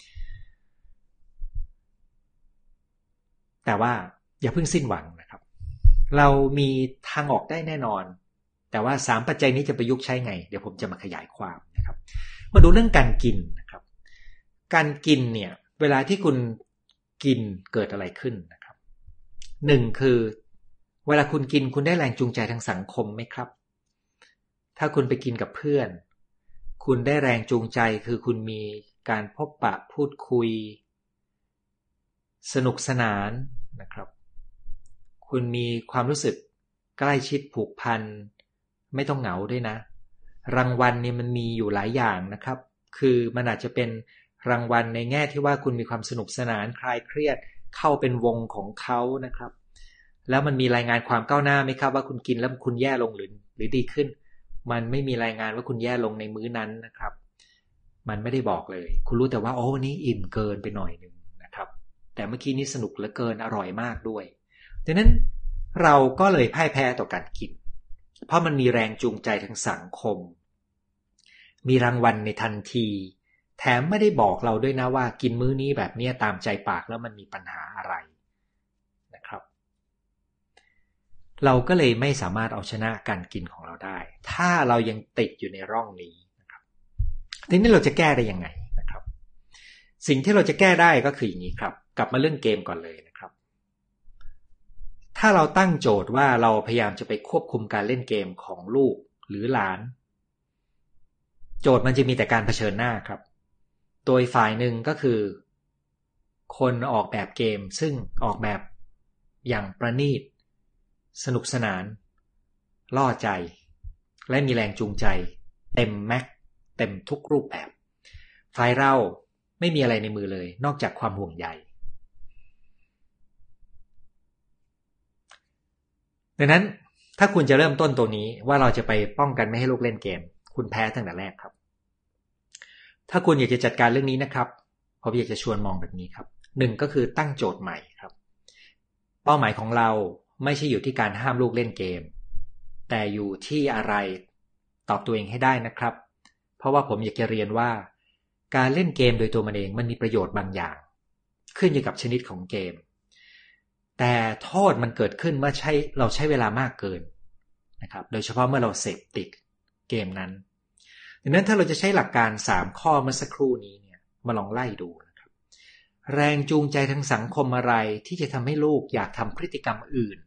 แต่ว่าอย่าเพิ่งสิ้นหวังนะครับเรามีทางออกได้แน่นอนแต่ว่าสามปัจจัยนี้จะประยุกต์ใช้ไงเดี๋ยวผมจะมาขยายความนะครับมาดูเรื่องการกินนะครับการกินเนี่ยเวลาที่คุณกินเกิดอะไรขึ้นนะครับหนึ่งคือเวลาคุณกินคุณได้แรงจูงใจทางสังคมไหมครับถ้าคุณไปกินกับเพื่อนคุณได้แรงจูงใจคือคุณมีการพบปะพูดคุยสนุกสนานนะครับคุณมีความรู้สึกใกล้ชิดผูกพันไม่ต้องเหงาด้วยนะรางวัลเนี่ยมันมีอยู่หลายอย่างนะครับคือมันอาจจะเป็นรางวัลในแง่ที่ว่าคุณมีความสนุกสนานคลายเครียดเข้าเป็นวงของเขานะครับแล้วมันมีรายงานความก้าวหน้าไหมครับว่าคุณกินแล้วคุณแย่ลงหรือหรือดีขึ้นมันไม่มีรายงานว่าคุณแย่ลงในมื้อนั้นนะครับมันไม่ได้บอกเลยคุณรู้แต่ว่าโอ้วันนี้อิ่มเกินไปหน่อยนึงนะครับแต่เมื่อกี้นี้สนุกเหลือเกินอร่อยมากด้วยดังนั้นเราก็เลยพ่ายแพ้ต่อการกินเพราะมันมีแรงจูงใจทางสังคมมีรางวัลในทันทีแถมไม่ได้บอกเราด้วยนะว่ากินมื้อนี้แบบนี้ตามใจปากแล้วมันมีปัญหาอะไรนะครับเราก็เลยไม่สามารถเอาชนะการกินของเราได้ถ้าเรายังติดอยู่ในร่องนี้นะครับทีนี้เราจะแก้ได้ยังไงนะครับสิ่งที่เราจะแก้ได้ก็คืออย่างนี้ครับกลับมาเรื่องเกมก่อนเลยนะครับถ้าเราตั้งโจทย์ว่าเราพยายามจะไปควบคุมการเล่นเกมของลูกหรือหลานโจทย์มันจะมีแต่การเผชิญหน้าครับโดยฝ่ายหนึ่งก็คือคนออกแบบเกมซึ่งออกแบบอย่างประณีตสนุกสนานล่อใจและมีแรงจูงใจเต็มแม็กเต็มทุกรูปแบบฝ่ายเราไม่มีอะไรในมือเลยนอกจากความห่วงใยดังนั้นถ้าคุณจะเริ่มต้นตัวนี้ว่าเราจะไปป้องกันไม่ให้ลูกเล่นเกมคุณแพ้ตั้งแต่แรกครับถ้าคุณอยากจะจัดการเรื่องนี้นะครับผมอยากจะชวนมองแบบนี้ครับหนึ่งก็คือตั้งโจทย์ใหม่ครับเป้าหมายของเราไม่ใช่อยู่ที่การห้ามลูกเล่นเกมแต่อยู่ที่อะไรตอบตัวเองให้ได้นะครับเพราะว่าผมอยากจะเรียนว่าการเล่นเกมโดยตัวมันเองมันมีประโยชน์บางอย่างขึ้นอยู่กับชนิดของเกมแต่โทษมันเกิดขึ้นเมื่อใช้เราใช้เวลามากเกินนะครับโดยเฉพาะเมื่อเราเสพติดเกมนั้นดังนั้นถ้าเราจะใช้หลักการสามข้อเมื่อสักครู่นี้เนี่ยมาลองไล่ดูนะครับแรงจูงใจทางสังคมอะไรที่จะทำให้ลูกอยากทำพฤติกรรมอื่น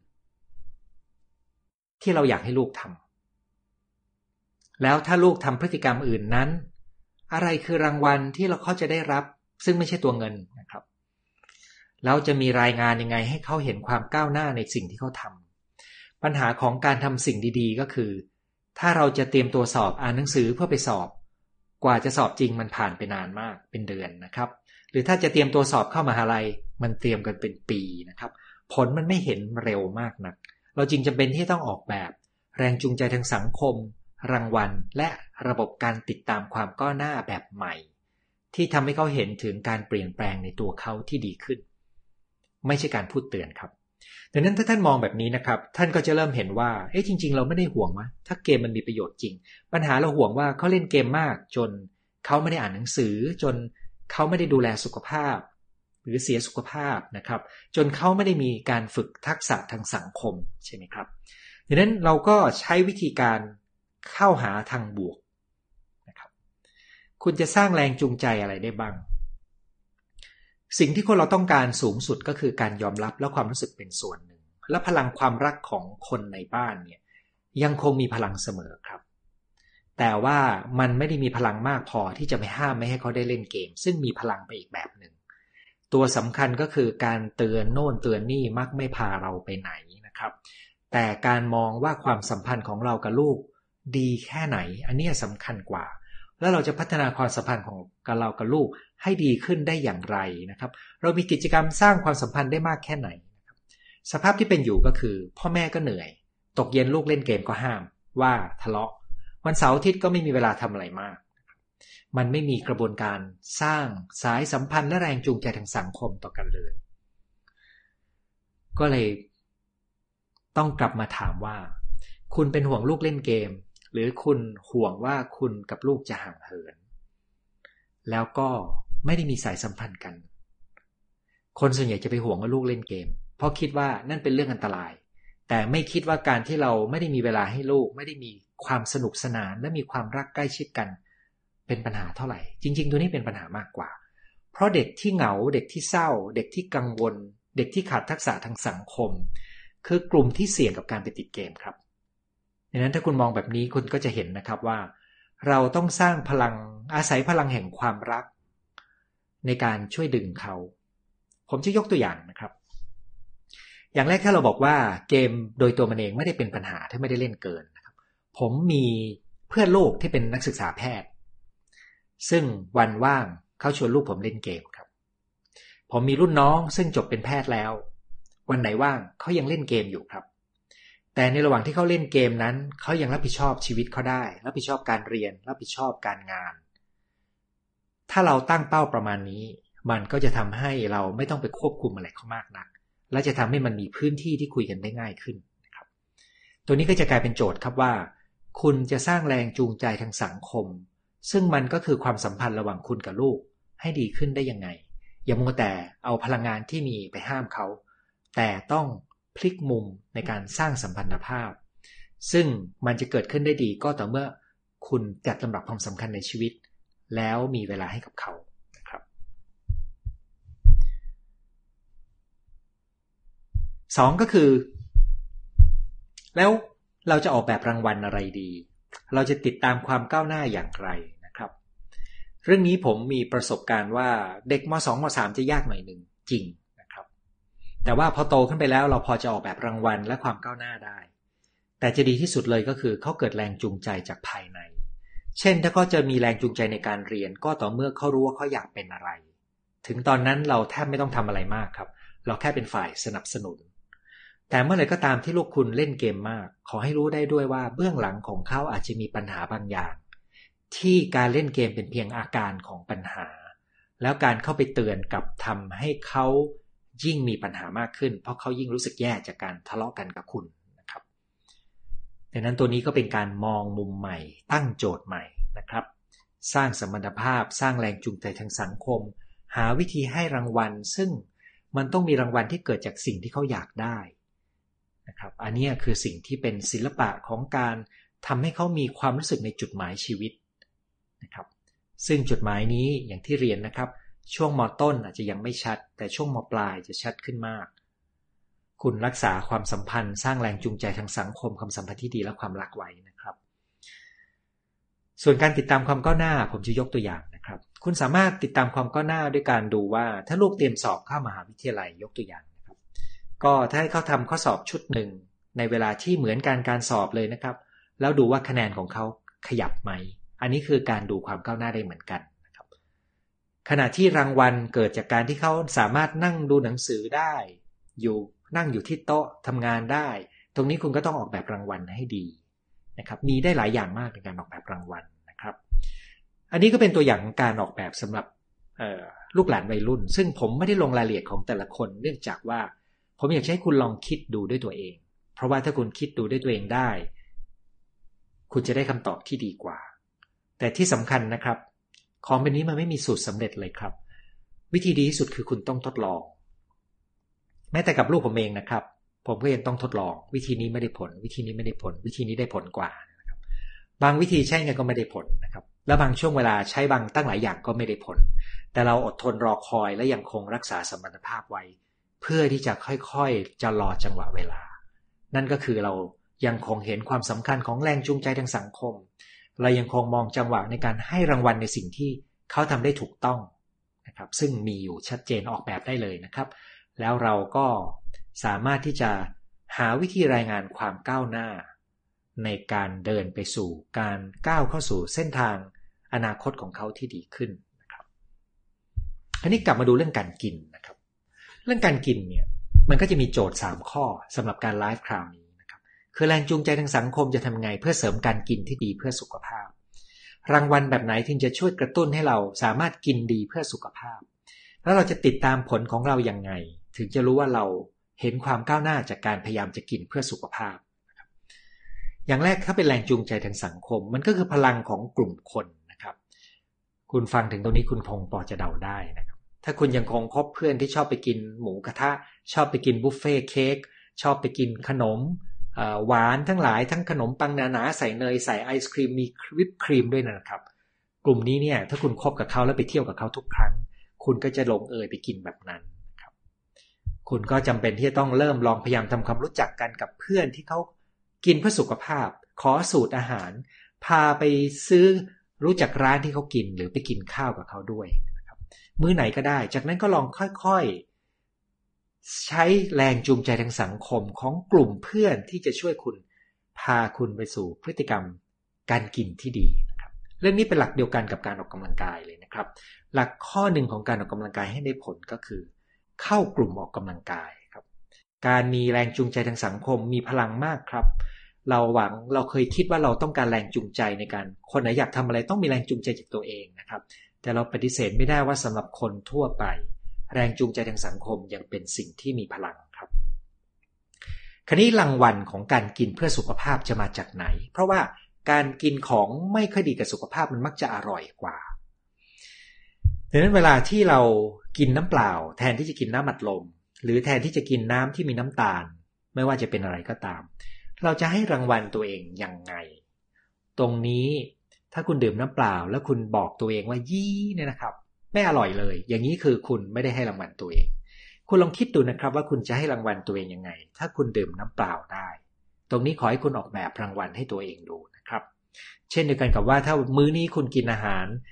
ที่เราอยากให้ลูกทำแล้วถ้าลูกทำพฤติกรรมอื่นนั้นอะไรคือรางวัลที่เราเขาจะได้รับซึ่งไม่ใช่ตัวเงินนะครับแล้วจะมีรายงานยังไงให้เขาเห็นความก้าวหน้าในสิ่งที่เขาทำปัญหาของการทำสิ่งดีๆก็คือถ้าเราจะเตรียมตัวสอบอ่านหนังสือเพื่อไปสอบกว่าจะสอบจริงมันผ่านไปนานมากเป็นเดือนนะครับหรือถ้าจะเตรียมตัวสอบเข้ามหาลัยมันเตรียมกันเป็นปีนะครับผลมันไม่เห็นเร็วมากนักเราจึงจำเป็นที่ต้องออกแบบแรงจูงใจทางสังคมรางวัลและระบบการติดตามความก้าวหน้าแบบใหม่ที่ทำให้เขาเห็นถึงการเปลี่ยนแปลงในตัวเขาที่ดีขึ้นไม่ใช่การพูดเตือนครับดังนั้นถ้าท่านมองแบบนี้นะครับท่านก็จะเริ่มเห็นว่าเอ๊ะจริงๆเราไม่ได้ห่วงมั้ยถ้าเกมมันมีประโยชน์จริงปัญหาเราห่วงว่าเขาเล่นเกมมากจนเขาไม่ได้อ่านหนังสือจนเขาไม่ได้ดูแลสุขภาพหรือเสียสุขภาพนะครับจนเขาไม่ได้มีการฝึกทักษะทางสังคมใช่ไหมครับดังนั้นเราก็ใช้วิธีการเข้าหาทางบวกนะครับคุณจะสร้างแรงจูงใจอะไรได้บ้างสิ่งที่คนเราต้องการสูงสุดก็คือการยอมรับและความรู้สึกเป็นส่วนหนึ่งและพลังความรักของคนในบ้านเนี่ยยังคงมีพลังเสมอครับแต่ว่ามันไม่ได้มีพลังมากพอที่จะไม่ห้ามไม่ให้เขาได้เล่นเกมซึ่งมีพลังไปอีกแบบหนึ่งตัวสำคัญก็คือการเตือนโน่นเตือนนี่มักไม่พาเราไปไหนนะครับแต่การมองว่าความสัมพันธ์ของเรากับลูกดีแค่ไหนอันนี้สำคัญกว่าแล้วเราจะพัฒนาความสัมพันธ์ของกับเรากับลูกให้ดีขึ้นได้อย่างไรนะครับเรามีกิจกรรมสร้างความสัมพันธ์ได้มากแค่ไหนนะครับสภาพที่เป็นอยู่ก็คือพ่อแม่ก็เหนื่อยตกเย็นลูกเล่นเกมก็ห้ามว่าทะเลาะวันเสาร์อาทิตย์ก็ไม่มีเวลาทำอะไรมากมันไม่มีกระบวนการสร้างสายสัมพันธ์และแรงจูงใจทางสังคมต่อกันเลยก็เลยต้องกลับมาถามว่าคุณเป็นห่วงลูกเล่นเกมหรือคุณห่วงว่าคุณกับลูกจะห่างเหินแล้วก็ไม่ได้มีสายสัมพันธ์กันคนส่วนใหญ่จะไปห่วงว่าลูกเล่นเกมเพราะคิดว่านั่นเป็นเรื่องอันตรายแต่ไม่คิดว่าการที่เราไม่ได้มีเวลาให้ลูกไม่ได้มีความสนุกสนานและมีความรักใกล้ชิดกันเป็นปัญหาเท่าไหร่จริงๆตัวนี้เป็นปัญหามากกว่าเพราะเด็กที่เหงาเด็กที่เศร้าเด็กที่กังวลเด็กที่ขาดทักษะทางสังคมคือกลุ่มที่เสี่ยงกับการไปติดเกมครับดังนั้นถ้าคุณมองแบบนี้คุณก็จะเห็นนะครับว่าเราต้องสร้างพลังอาศัยพลังแห่งความรักในการช่วยดึงเขาผมจะยกตัวอย่างนะครับอย่างแรกถ้าเราบอกว่าเกมโดยตัวมันเองไม่ได้เป็นปัญหาถ้าไม่ได้เล่นเกินนะครับผมมีเพื่อนลูกที่เป็นนักศึกษาแพทย์ซึ่งวันว่างเขาชวนลูกผมเล่นเกมครับผมมีรุ่นน้องซึ่งจบเป็นแพทย์แล้ววันไหนว่างเขายังเล่นเกมอยู่ครับแต่ในระหว่างที่เขาเล่นเกมนั้นเขายังรับผิดชอบชีวิตเขาได้รับผิดชอบการเรียนรับผิดชอบการงานถ้าเราตั้งเป้าประมาณนี้มันก็จะทำให้เราไม่ต้องไปควบคุมอะไรเขามากนักและจะทำให้มันมีพื้นที่ที่คุยกันได้ง่ายขึ้นนะครับตัวนี้ก็จะกลายเป็นโจทย์ครับว่าคุณจะสร้างแรงจูงใจทางสังคมซึ่งมันก็คือความสัมพันธ์ระหว่างคุณกับลูกให้ดีขึ้นได้ยังไงอย่ามัวแต่เอาพลังงานที่มีไปห้ามเขาแต่ต้องพลิกมุมในการสร้างสัมพันธภาพซึ่งมันจะเกิดขึ้นได้ดีก็ต่อเมื่อคุณจัดลำดับความสำคัญในชีวิตแล้วมีเวลาให้กับเขานะครับสองก็คือแล้วเราจะออกแบบรางวัลอะไรดีเราจะติดตามความก้าวหน้าอย่างไรเรื่องนี้ผมมีประสบการณ์ว่าเด็กม.สอง ม.สาม จะยากหน่อยหนึ่งจริงนะครับแต่ว่าพอโตขึ้นไปแล้วเราพอจะออกแบบรางวัลและความก้าวหน้าได้แต่จะดีที่สุดเลยก็คือเขาเกิดแรงจูงใจจากภายในเช่นถ้าเขาจะมีแรงจูงใจในการเรียนก็ต่อเมื่อเขารู้ว่าเขาอยากเป็นอะไรถึงตอนนั้นเราแทบไม่ต้องทำอะไรมากครับเราแค่เป็นฝ่ายสนับสนุนแต่เมื่อไหร่ก็ตามที่ลูกคุณเล่นเกมมากขอให้รู้ได้ด้วยว่าเบื้องหลังของเขาอาจจะมีปัญหาบางอย่างที่การเล่นเกมเป็นเพียงอาการของปัญหาแล้วการเข้าไปเตือนกับทำให้เขายิ่งมีปัญหามากขึ้นเพราะเขายิ่งรู้สึกแย่จากการทะเลาะกันกับคุณนะครับดังนั้นตัวนี้ก็เป็นการมองมุมใหม่ตั้งโจทย์ใหม่นะครับสร้างสมรรถภาพสร้างแรงจูงใจทางสังคมหาวิธีให้รางวัลซึ่งมันต้องมีรางวัลที่เกิดจากสิ่งที่เขาอยากได้นะครับอันนี้คือสิ่งที่เป็นศิลปะของการทำให้เขามีความรู้สึกในจุดหมายชีวิตนะครับซึ่งจุดหมายนี้อย่างที่เรียนนะครับช่วงม.ต้นอาจจะยังไม่ชัดแต่ช่วงม.ปลายจะชัดขึ้นมากคุณรักษาความสัมพันธ์สร้างแรงจูงใจทางสังคมความสัมพันธ์ที่ดีและความรักไว้นะครับส่วนการติดตามความก้าวหน้าผมจะยกตัวอย่างนะครับคุณสามารถติดตามความก้าวหน้าด้วยการดูว่าถ้าลูกเตรียมสอบเข้ามหาวิทยาลัยยกตัวอย่างนะครับก็ถ้าให้เขาทำข้อสอบชุดหนึ่งในเวลาที่เหมือนการการสอบเลยนะครับแล้วดูว่าคะแนนของเขาขยับไหมอันนี้คือการดูความก้าวหน้าได้เหมือนกันนะครับขณะที่รางวัลเกิดจากการที่เขาสามารถนั่งดูหนังสือได้อยู่นั่งอยู่ที่โต๊ะทำงานได้ตรงนี้คุณก็ต้องออกแบบรางวัลให้ดีนะครับมีได้หลายอย่างมากในการออกแบบรางวัลนะครับอันนี้ก็เป็นตัวอย่างของการออกแบบสำหรับลูกหลานวัยรุ่นซึ่งผมไม่ได้ลงรายละเอียดของแต่ละคนเนื่องจากว่าผมอยากให้คุณลองคิดดูด้วยตัวเองเพราะว่าถ้าคุณคิดดูด้วยตัวเองได้คุณจะได้คำตอบที่ดีกว่าแต่ที่สำคัญนะครับของแบบนี้มันไม่มีสูตรสำเร็จเลยครับวิธีดีที่สุดคือคุณต้องทดลองแม้แต่กับลูกผมเองนะครับผมก็ยังต้องทดลองวิธีนี้ไม่ได้ผลวิธีนี้ไม่ได้ผลวิธีนี้ได้ผลกว่านะครับบางวิธีใช้ไงก็ไม่ได้ผลนะครับและบางช่วงเวลาใช้บางตั้งหลายอย่างก็ไม่ได้ผลแต่เราอดทนรอคอยและยังคงรักษาสมรรถภาพไว้เพื่อที่จะค่อยๆจะรอจังหวะเวลานั่นก็คือเรายังคงเห็นความสำคัญของแรงจูงใจทางสังคมเรายังคงมองจังหวะในการให้รางวัลในสิ่งที่เขาทำได้ถูกต้องนะครับซึ่งมีอยู่ชัดเจนออกแบบได้เลยนะครับแล้วเราก็สามารถที่จะหาวิธีรายงานความก้าวหน้าในการเดินไปสู่การก้าวเข้าสู่เส้นทางอนาคตของเขาที่ดีขึ้นนะครับอันนี้กลับมาดูเรื่องการกินนะครับเรื่องการกินเนี่ยมันก็จะมีโจทย์สามข้อสำหรับการไลฟ์คราวนี้นะครับคือแรงจูงใจทางสังคมจะทำไงเพื่อเสริมการกินที่ดีเพื่อสุขภาพรางวัลแบบไหนที่จะช่วยกระตุ้นให้เราสามารถกินดีเพื่อสุขภาพแล้วเราจะติดตามผลของเราอย่างไงถึงจะรู้ว่าเราเห็นความก้าวหน้าจากการพยายามจะกินเพื่อสุขภาพนะครับอย่างแรกถ้าเป็นแรงจูงใจทางสังคมมันก็คือพลังของกลุ่มคนนะครับคุณฟังถึงตรงนี้คุณคงพอจะเดาได้นะครับถ้าคุณยังคงคบเพื่อนที่ชอบไปกินหมูกระทะชอบไปกินบุฟเฟ่เค้กชอบไปกินขนมหวานทั้งหลายทั้งขนมปังหนาๆใส่เนยใส่ไอศครีมมีวิปครีมด้วยนะครับกลุ่มนี้เนี่ยถ้าคุณคบกับเขาแล้วไปเที่ยวกับเขาทุกครั้งคุณก็จะลงเอยไปกินแบบนั้นครับคุณก็จำเป็นที่จะต้องเริ่มลองพยายามทำความรู้จักกันกับเพื่อนที่เขากินเพื่อสุขภาพขอสูตรอาหารพาไปซื้อรู้จักร้านที่เขากินหรือไปกินข้าวกับเขาด้วยนะครับมื้อไหนก็ได้จากนั้นก็ลองค่อยๆใช้แรงจูงใจทางสังคมของกลุ่มเพื่อนที่จะช่วยคุณพาคุณไปสู่พฤติกรรมการกินที่ดีนะครับเรื่องนี้เป็นหลักเดียวกันกับการออกกำลังกายเลยนะครับหลักข้อหนึ่งของการออกกำลังกายให้ได้ผลก็คือเข้ากลุ่มออกกำลังกายครับการมีแรงจูงใจทางสังคมมีพลังมากครับเราหวังเราเคยคิดว่าเราต้องการแรงจูงใจในการคนไหนอยากทำอะไรต้องมีแรงจูงใจจากตัวเองนะครับแต่เราปฏิเสธไม่ได้ว่าสำหรับคนทั่วไปแรงจูงใจทางสังคมยังเป็นสิ่งที่มีพลังครับคราวนี้รางวัลของการกินเพื่อสุขภาพจะมาจากไหนเพราะว่าการกินของไม่ค่อยดีกับสุขภาพมันมักจะอร่อยกว่าดังนั้นเวลาที่เรากินน้ำเปล่าแทนที่จะกินน้ำอัดลมหรือแทนที่จะกินน้ำที่มีน้ำตาลไม่ว่าจะเป็นอะไรก็ตามเราจะให้รางวัลตัวเองยังไงตรงนี้ถ้าคุณดื่มน้ำเปล่าแล้วคุณบอกตัวเองว่ายี่เนี่ยนะครับไม่อร่อยเลยอย่างนี้คือคุณไม่ได้ให้รางวัลตัวเองคุณลองคิดดูนะครับว่าคุณจะให้รางวัลตัวเองยังไงถ้าคุณดื่มน้ำเปล่าได้ตรงนี้ขอให้คุณออกแบบรางวัลให้ตัวเองดูนะครับเช่นเดียวกันกับว่าถ้ามื้อนี้คุณกินอาหาร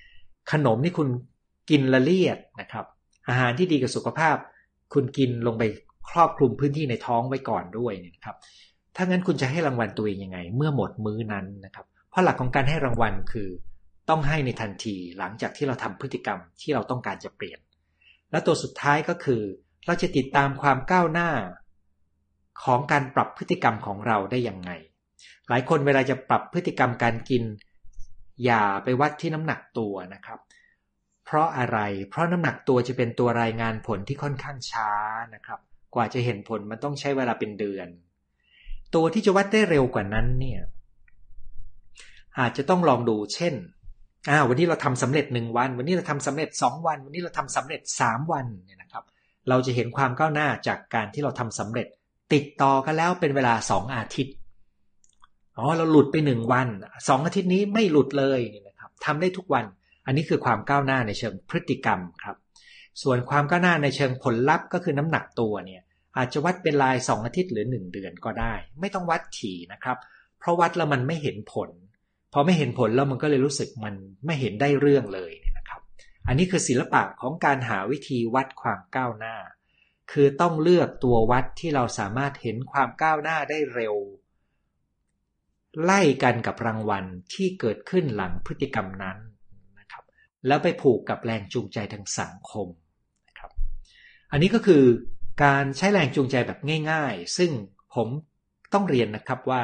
ขนมที่คุณกินละเลียดนะครับอาหารที่ดีกับสุขภาพคุณกินลงไปครอบคลุมพื้นที่ในท้องไว้ก่อนด้วยนะครับถ้างั้นคุณจะให้รางวัลตัวเองยังไงเมื่อหมดมื้อนั้นนะครับเพราะหลักของการให้รางวัลคือต้องให้ในทันทีหลังจากที่เราทำพฤติกรรมที่เราต้องการจะเปลี่ยนและตัวสุดท้ายก็คือเราจะติดตามความก้าวหน้าของการปรับพฤติกรรมของเราได้ยังไงหลายคนเวลาจะปรับพฤติกรรมการกินอย่าไปวัดที่น้ำหนักตัวนะครับเพราะอะไรเพราะน้ำหนักตัวจะเป็นตัวรายงานผลที่ค่อนข้างช้านะครับกว่าจะเห็นผลมันต้องใช้เวลาเป็นเดือนตัวที่จะวัดได้เร็วกว่านั้นเนี่ยอาจจะต้องลองดูเช่นอ่าวันนี้เราทำสำเร็จหนึ่งวันวันนี้เราทำสำเร็จสองวันวันนี้เราทำสำเร็จสามวันเนี่ยนะครับเราจะเห็นความก้าวหน้าจากการที่เราทำสำเร็จติดต่อกันแล้วเป็นเวลาสองอาทิตย์อ๋อเราหลุดไปหนึ่งวันสองอาทิตย์นี้ไม่หลุดเลยเนี่ยนะครับทำได้ทุกวันอันนี้คือความก้าวหน้าในเชิงพฤติกรรมครับส่วนความก้าวหน้าในเชิงผลลัพธ์ก็คือน้ำหนักตัวเนี่ยอาจจะวัดเป็นรายสองอาทิตย์หรือหนึ่งเดือนก็ได้ไม่ต้องวัดถี่นะครับเพราะวัดแล้วมันไม่เห็นผลพอไม่เห็นผลแล้วมันก็เลยรู้สึกมันไม่เห็นได้เรื่องเลยนะครับอันนี้คือศิลปะของการหาวิธีวัดความก้าวหน้าคือต้องเลือกตัววัดที่เราสามารถเห็นความก้าวหน้าได้เร็วไล่กันกับรางวัลที่เกิดขึ้นหลังพฤติกรรมนั้นนะครับแล้วไปผูกกับแรงจูงใจทางสังคมนะครับอันนี้ก็คือการใช้แรงจูงใจแบบง่ายๆซึ่งผมต้องเรียนนะครับว่า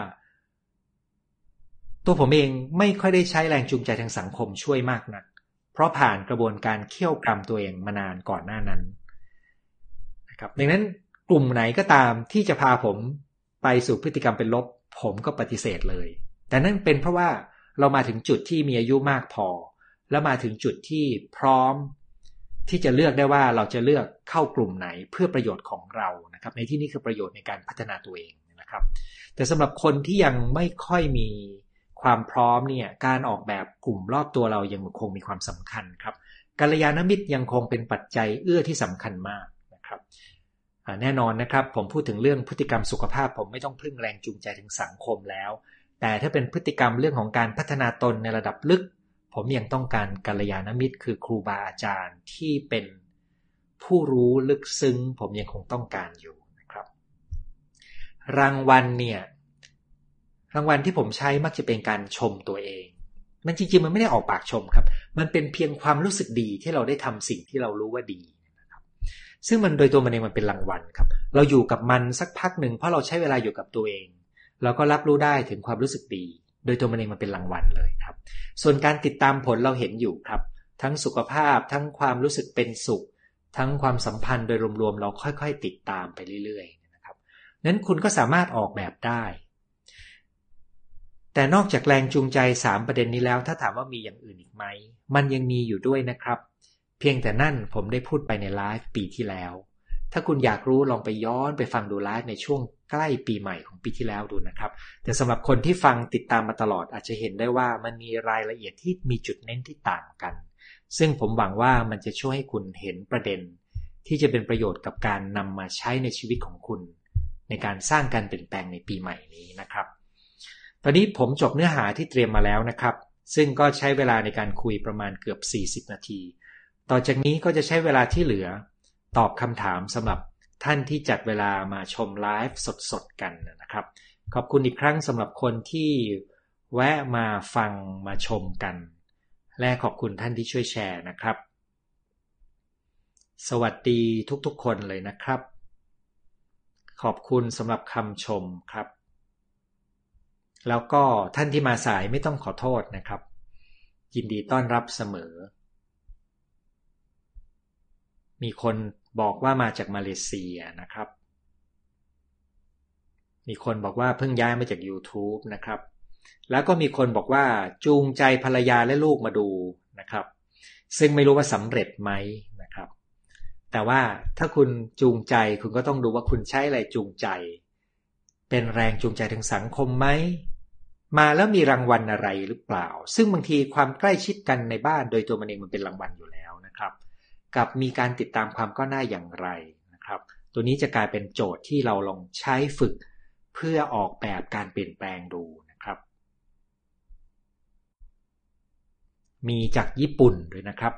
ตัวผมเองไม่ค่อยได้ใช้แรงจูงใจทางสังคมช่วยมากนักเพราะผ่านกระบวนการเคี่ยวกรำตัวเองมานานก่อนหน้านั้นนะครับดังนั้นกลุ่มไหนก็ตามที่จะพาผมไปสู่พฤติกรรมเป็นลบผมก็ปฏิเสธเลยแต่นั่นเป็นเพราะว่าเรามาถึงจุดที่มีอายุมากพอแล้วมาถึงจุดที่พร้อมที่จะเลือกได้ว่าเราจะเลือกเข้ากลุ่มไหนเพื่อประโยชน์ของเรานะครับในที่นี้คือประโยชน์ในการพัฒนาตัวเองนะครับแต่สำหรับคนที่ยังไม่ค่อยมีความพร้อมเนี่ยการออกแบบกลุ่มรอบตัวเรายังคงมีความสำคัญครับกัลยาณมิตรยังคงเป็นปัจจัยเอื้อที่สำคัญมากนะครับแน่นอนนะครับผมพูดถึงเรื่องพฤติกรรมสุขภาพผมไม่ต้องพึ่งแรงจูงใจถึงสังคมแล้วแต่ถ้าเป็นพฤติกรรมเรื่องของการพัฒนาตนในระดับลึกผมยังต้องการกัลยาณมิตรคือครูบาอาจารย์ที่เป็นผู้รู้ลึกซึ้งผมยังคงต้องการอยู่นะครับรางวัลเนี่ยรางวัลที่ผมใช้มักจะเป็นการชมตัวเองมันจริงๆมันไม่ได้ออกปากชมครับมันเป็นเพียงความรู้สึกดีที่เราได้ทำสิ่งที่เรารู้ว่าดีนะครับซึ่งมันโดยตัวมันเองมันเป็นรางวัลครับเราอยู่กับมันสักพักหนึ่งเพราะเราใช้เวลาอยู่กับตัวเองเราก็รับรู้ได้ถึงความรู้สึกดีโดยตัวมันเองมันเป็นรางวัลเลยครับส่วนการติดตามผลเราเห็นอยู่ครับทั้งสุขภาพทั้งความรู้สึกเป็นสุขทั้งความสัมพันธ์โดยรวมๆเราค่อยๆติดตามไปเรื่อยๆนะครับนั้นคุณก็สามารถออกแบบได้แต่นอกจากแรงจูงใจสามประเด็นนี้แล้วถ้าถามว่ามีอย่างอื่นอีกไหมมันยังมีอยู่ด้วยนะครับเพียงแต่นั่นผมได้พูดไปในไลฟ์ปีที่แล้วถ้าคุณอยากรู้ลองไปย้อนไปฟังดูไลฟ์ในช่วงใกล้ปีใหม่ของปีที่แล้วดูนะครับแต่สำหรับคนที่ฟังติดตามมาตลอดอาจจะเห็นได้ว่ามันมีรายละเอียดที่มีจุดเน้นที่ต่างกันซึ่งผมหวังว่ามันจะช่วยให้คุณเห็นประเด็นที่จะเป็นประโยชน์กับการนำมาใช้ในชีวิตของคุณในการสร้างการเปลี่ยนแปลงในปีใหม่นี้นะครับตอนนี้ผมจบเนื้อหาที่เตรียมมาแล้วนะครับซึ่งก็ใช้เวลาในการคุยประมาณเกือบสี่สิบนาทีต่อจากนี้ก็จะใช้เวลาที่เหลือตอบคำถามสำหรับท่านที่จัดเวลามาชมไลฟ์สดๆกันนะครับขอบคุณอีกครั้งสำหรับคนที่แวะมาฟังมาชมกันและขอบคุณท่านที่ช่วยแชร์นะครับสวัสดีทุกๆคนเลยนะครับขอบคุณสำหรับคำชมครับแล้วก็ท่านที่มาสายไม่ต้องขอโทษนะครับยินดีต้อนรับเสมอมีคนบอกว่ามาจากมาเลเซียนะครับมีคนบอกว่าเพิ่งย้ายมาจาก YouTube นะครับแล้วก็มีคนบอกว่าจูงใจภรรยาและลูกมาดูนะครับซึ่งไม่รู้ว่าสำเร็จไหมนะครับแต่ว่าถ้าคุณจูงใจคุณก็ต้องดูว่าคุณใช้อะไรจูงใจเป็นแรงจูงใจทางสังคมไหมมาแล้วมีรางวัลอะไรหรือเปล่าซึ่งบางทีความใกล้ชิดกันในบ้านโดยตัวมันเองมันเป็นรางวัลอยู่แล้วนะครับกับมีการติดตามความก้าวหน้าอย่างไรนะครับตัวนี้จะกลายเป็นโจทย์ที่เราลองใช้ฝึกเพื่อออกแบบการเปลี่ยนแปลงดูนะครับมีจากญี่ปุ่นด้วยนะครับ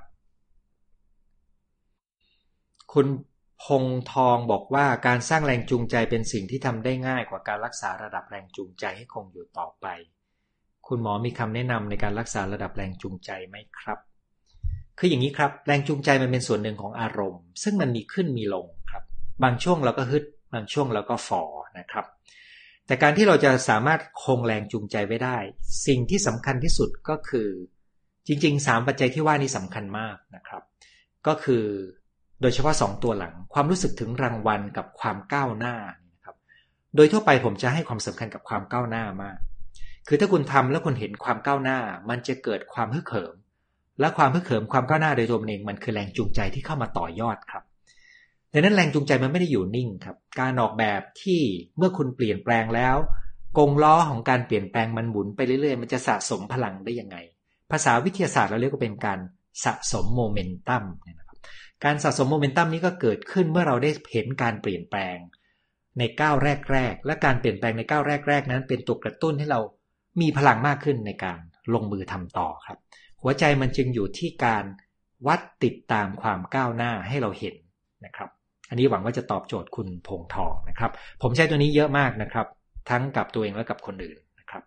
คุณพงทองบอกว่าการสร้างแรงจูงใจเป็นสิ่งที่ทำได้ง่ายกว่าการรักษาระดับแรงจูงใจให้คงอยู่ต่อไปคุณหมอมีคำแนะนำในการรักษาระดับแรงจูงใจไหมครับคืออย่างนี้ครับแรงจูงใจมันเป็นส่วนหนึ่งของอารมณ์ซึ่งมันมีขึ้นมีลงครับบางช่วงเราก็ฮึดบางช่วงเราก็ฝ่อนะครับแต่การที่เราจะสามารถคงแรงจูงใจไว้ได้สิ่งที่สำคัญที่สุดก็คือจริงๆสามปัจจัยที่ว่านี้สำคัญมากนะครับก็คือโดยเฉพาะสองตัวหลังความรู้สึกถึงรางวัลกับความก้าวหน้านะครับโดยทั่วไปผมจะให้ความสำคัญกับความก้าวหน้ามากคือถ้าคุณทำแล้วคุณเห็นความก้าวหน้ามันจะเกิดความฮึกเหิมและความฮึกเหิมความก้าวหน้าโดยตัวมันเองมันคือแรงจูงใจที่เข้ามาต่อยอดครับดังนั้นแรงจูงใจมันไม่ได้อยู่นิ่งครับการออกแบบที่เมื่อคุณเปลี่ยนแปลงแล้วกงล้อของการเปลี่ยนแปลงมันหมุนไปเรื่อยๆมันจะสะสมพลังได้ยังไงภาษาวิทยาศาสตร์เราเรียกว่าเป็นการสะสมโมเมนตัมนะครับการสะสมโมเมนตัมนี้ก็เกิดขึ้นเมื่อเราได้เห็นการเปลี่ยนแปลงในก้าวแรกๆและการเปลี่ยนแปลงในก้าวแรกๆนั้นเป็นตัวกระตุ้นให้เรามีพลังมากขึ้นในการลงมือทำต่อครับหัวใจมันจึงอยู่ที่การวัดติดตามความก้าวหน้าให้เราเห็นนะครับอันนี้หวังว่าจะตอบโจทย์คุณพงทองนะครับผมใช้ตัวนี้เยอะมากนะครับทั้งกับตัวเองและกับคนอื่นนะครับ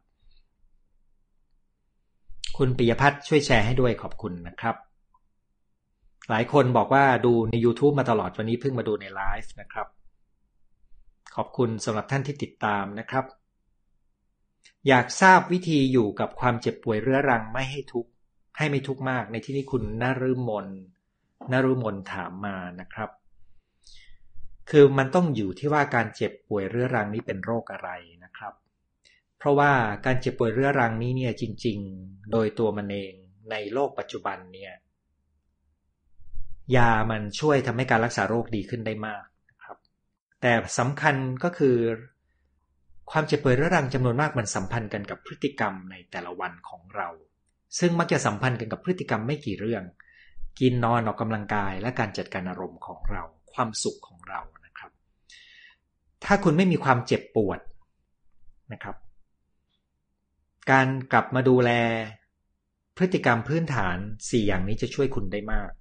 คุณปิยพัฒน์ช่วยแชร์ให้ด้วยขอบคุณนะครับหลายคนบอกว่าดูใน YouTube มาตลอดวันนี้เพิ่งมาดูในไลฟ์นะครับขอบคุณสำหรับท่านที่ติดตามนะครับอยากทราบวิธีอยู่กับความเจ็บป่วยเรื้อรังไม่ให้ทุกข์ให้ไม่ทุกข์มากในที่นี้คุณนฤมลนฤมลถามมานะครับคือมันต้องอยู่ที่ว่าการเจ็บป่วยเรื้อรังนี้เป็นโรคอะไรนะครับเพราะว่าการเจ็บป่วยเรื้อรังนี้เนี่ยจริงๆโดยตัวมันเองในโลกปัจจุบันเนี่ยยามันช่วยทำให้การรักษาโรคดีขึ้นได้มากนะครับแต่สำคัญก็คือความเจ็บป่วยเรื้อรังจำนวนมากมันสัมพันธ์กันกับพฤติกรรมในแต่ละวันของเราซึ่งมักจะสัมพันธ์กันกับพฤติกรรมไม่กี่เรื่องกินนอนออกกำลังกายและการจัดการอารมณ์ของเราความสุขของเรานะครับถ้าคุณไม่มีความเจ็บปวดนะครับการกลับมาดูแลพฤติกรรมพื้นฐานสี่อย่างนี้จะช่วยคุณได้มาก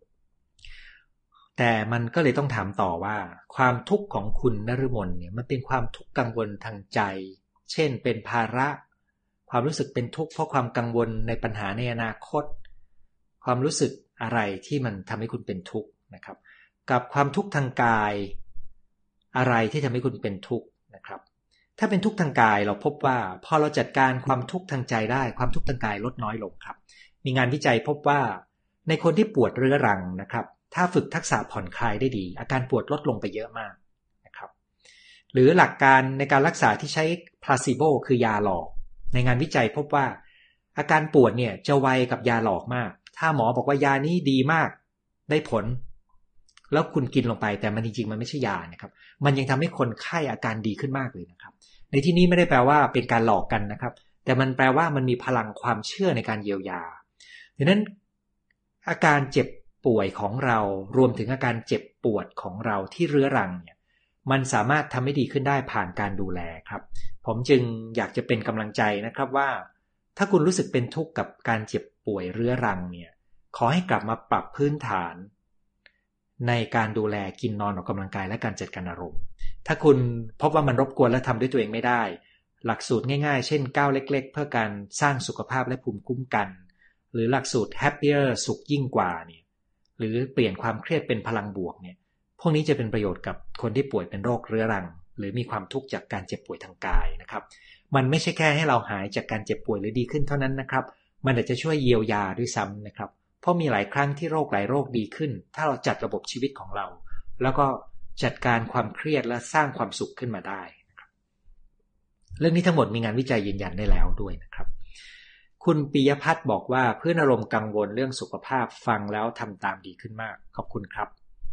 แต่มันก็เลยต้องถามต่อว่าความทุกข์ของคุณนฤมลเนี่ยมันเป็นความทุกข์กังวลทางใจเช่นเป็นภาระความรู้สึกเป็นทุกข์เพราะความกังวลในปัญหาในอนาคตความรู้สึกอะไรที่มันทำให้คุณเป็นทุกข์นะครับกับความทุกข์ทางกายอะไรที่ทำให้คุณเป็นทุกข์นะครับถ้าเป็นทุกข์ทางกายเราพบว่าพอเราจัดการความทุกข์ทางใจได้ความทุกข์ทางกายลดน้อยลงครับมีงานวิจัยพบว่าในคนที่ปวดเรื้อรังนะครับถ้าฝึกทักษะผ่อนคลายได้ดีอาการปวดลดลงไปเยอะมากนะครับหรือหลักการในการรักษาที่ใช้พลาซิโบคือยาหลอกในงานวิจัยพบว่าอาการปวดเนี่ยจะไวกับยาหลอกมากถ้าหมอบอกว่ายานี้ดีมากได้ผลแล้วคุณกินลงไปแต่มันจริงๆมันไม่ใช่ยานะครับมันยังทำให้คนไข้อาการดีขึ้นมากเลยนะครับในที่นี้ไม่ได้แปลว่าเป็นการหลอกกันนะครับแต่มันแปลว่ามันมีพลังความเชื่อในการเยียวยาดังนั้นอาการเจ็บป่วยของเรารวมถึงอาการเจ็บปวดของเราที่เรื้อรังเนี่ยมันสามารถทำให้ดีขึ้นได้ผ่านการดูแลครับผมจึงอยากจะเป็นกำลังใจนะครับว่าถ้าคุณรู้สึกเป็นทุกข์กับการเจ็บป่วยเรื้อรังเนี่ยขอให้กลับมาปรับพื้นฐานในการดูแลกินนอนออกกำลังกายและการจัดการอารมณ์ถ้าคุณพบว่ามันรบกวนและทำด้วยตัวเองไม่ได้หลักสูตรง่ายๆเช่นก้าวเล็กๆเพื่อการสร้างสุขภาพและภูมิคุ้มกันหรือหลักสูตร Happier สุขยิ่งกว่าเนี่ยหรือเปลี่ยนความเครียดเป็นพลังบวกเนี่ยพวกนี้จะเป็นประโยชน์กับคนที่ป่วยเป็นโรคเรื้อรังหรือมีความทุกข์จากการเจ็บป่วยทางกายนะครับมันไม่ใช่แค่ให้เราหายจากการเจ็บป่วยหรือดีขึ้นเท่านั้นนะครับมันอาจจะช่วยเยียวยาด้วยซ้ำนะครับเพราะมีหลายครั้งที่โรคหลายโรคดีขึ้นถ้าเราจัดระบบชีวิตของเราแล้วก็จัดการความเครียดและสร้างความสุขขึ้นมาได้นะครับเรื่องนี้ทั้งหมดมีงานวิจัยยืนยันได้แล้วด้วยนะครับคุณปิยพัฒน์บอกว่าเพื่อนอารมณ์กังวลเรื่องสุขภาพฟังแล้วทำตามดีขึ้นมากขอบคุณครับ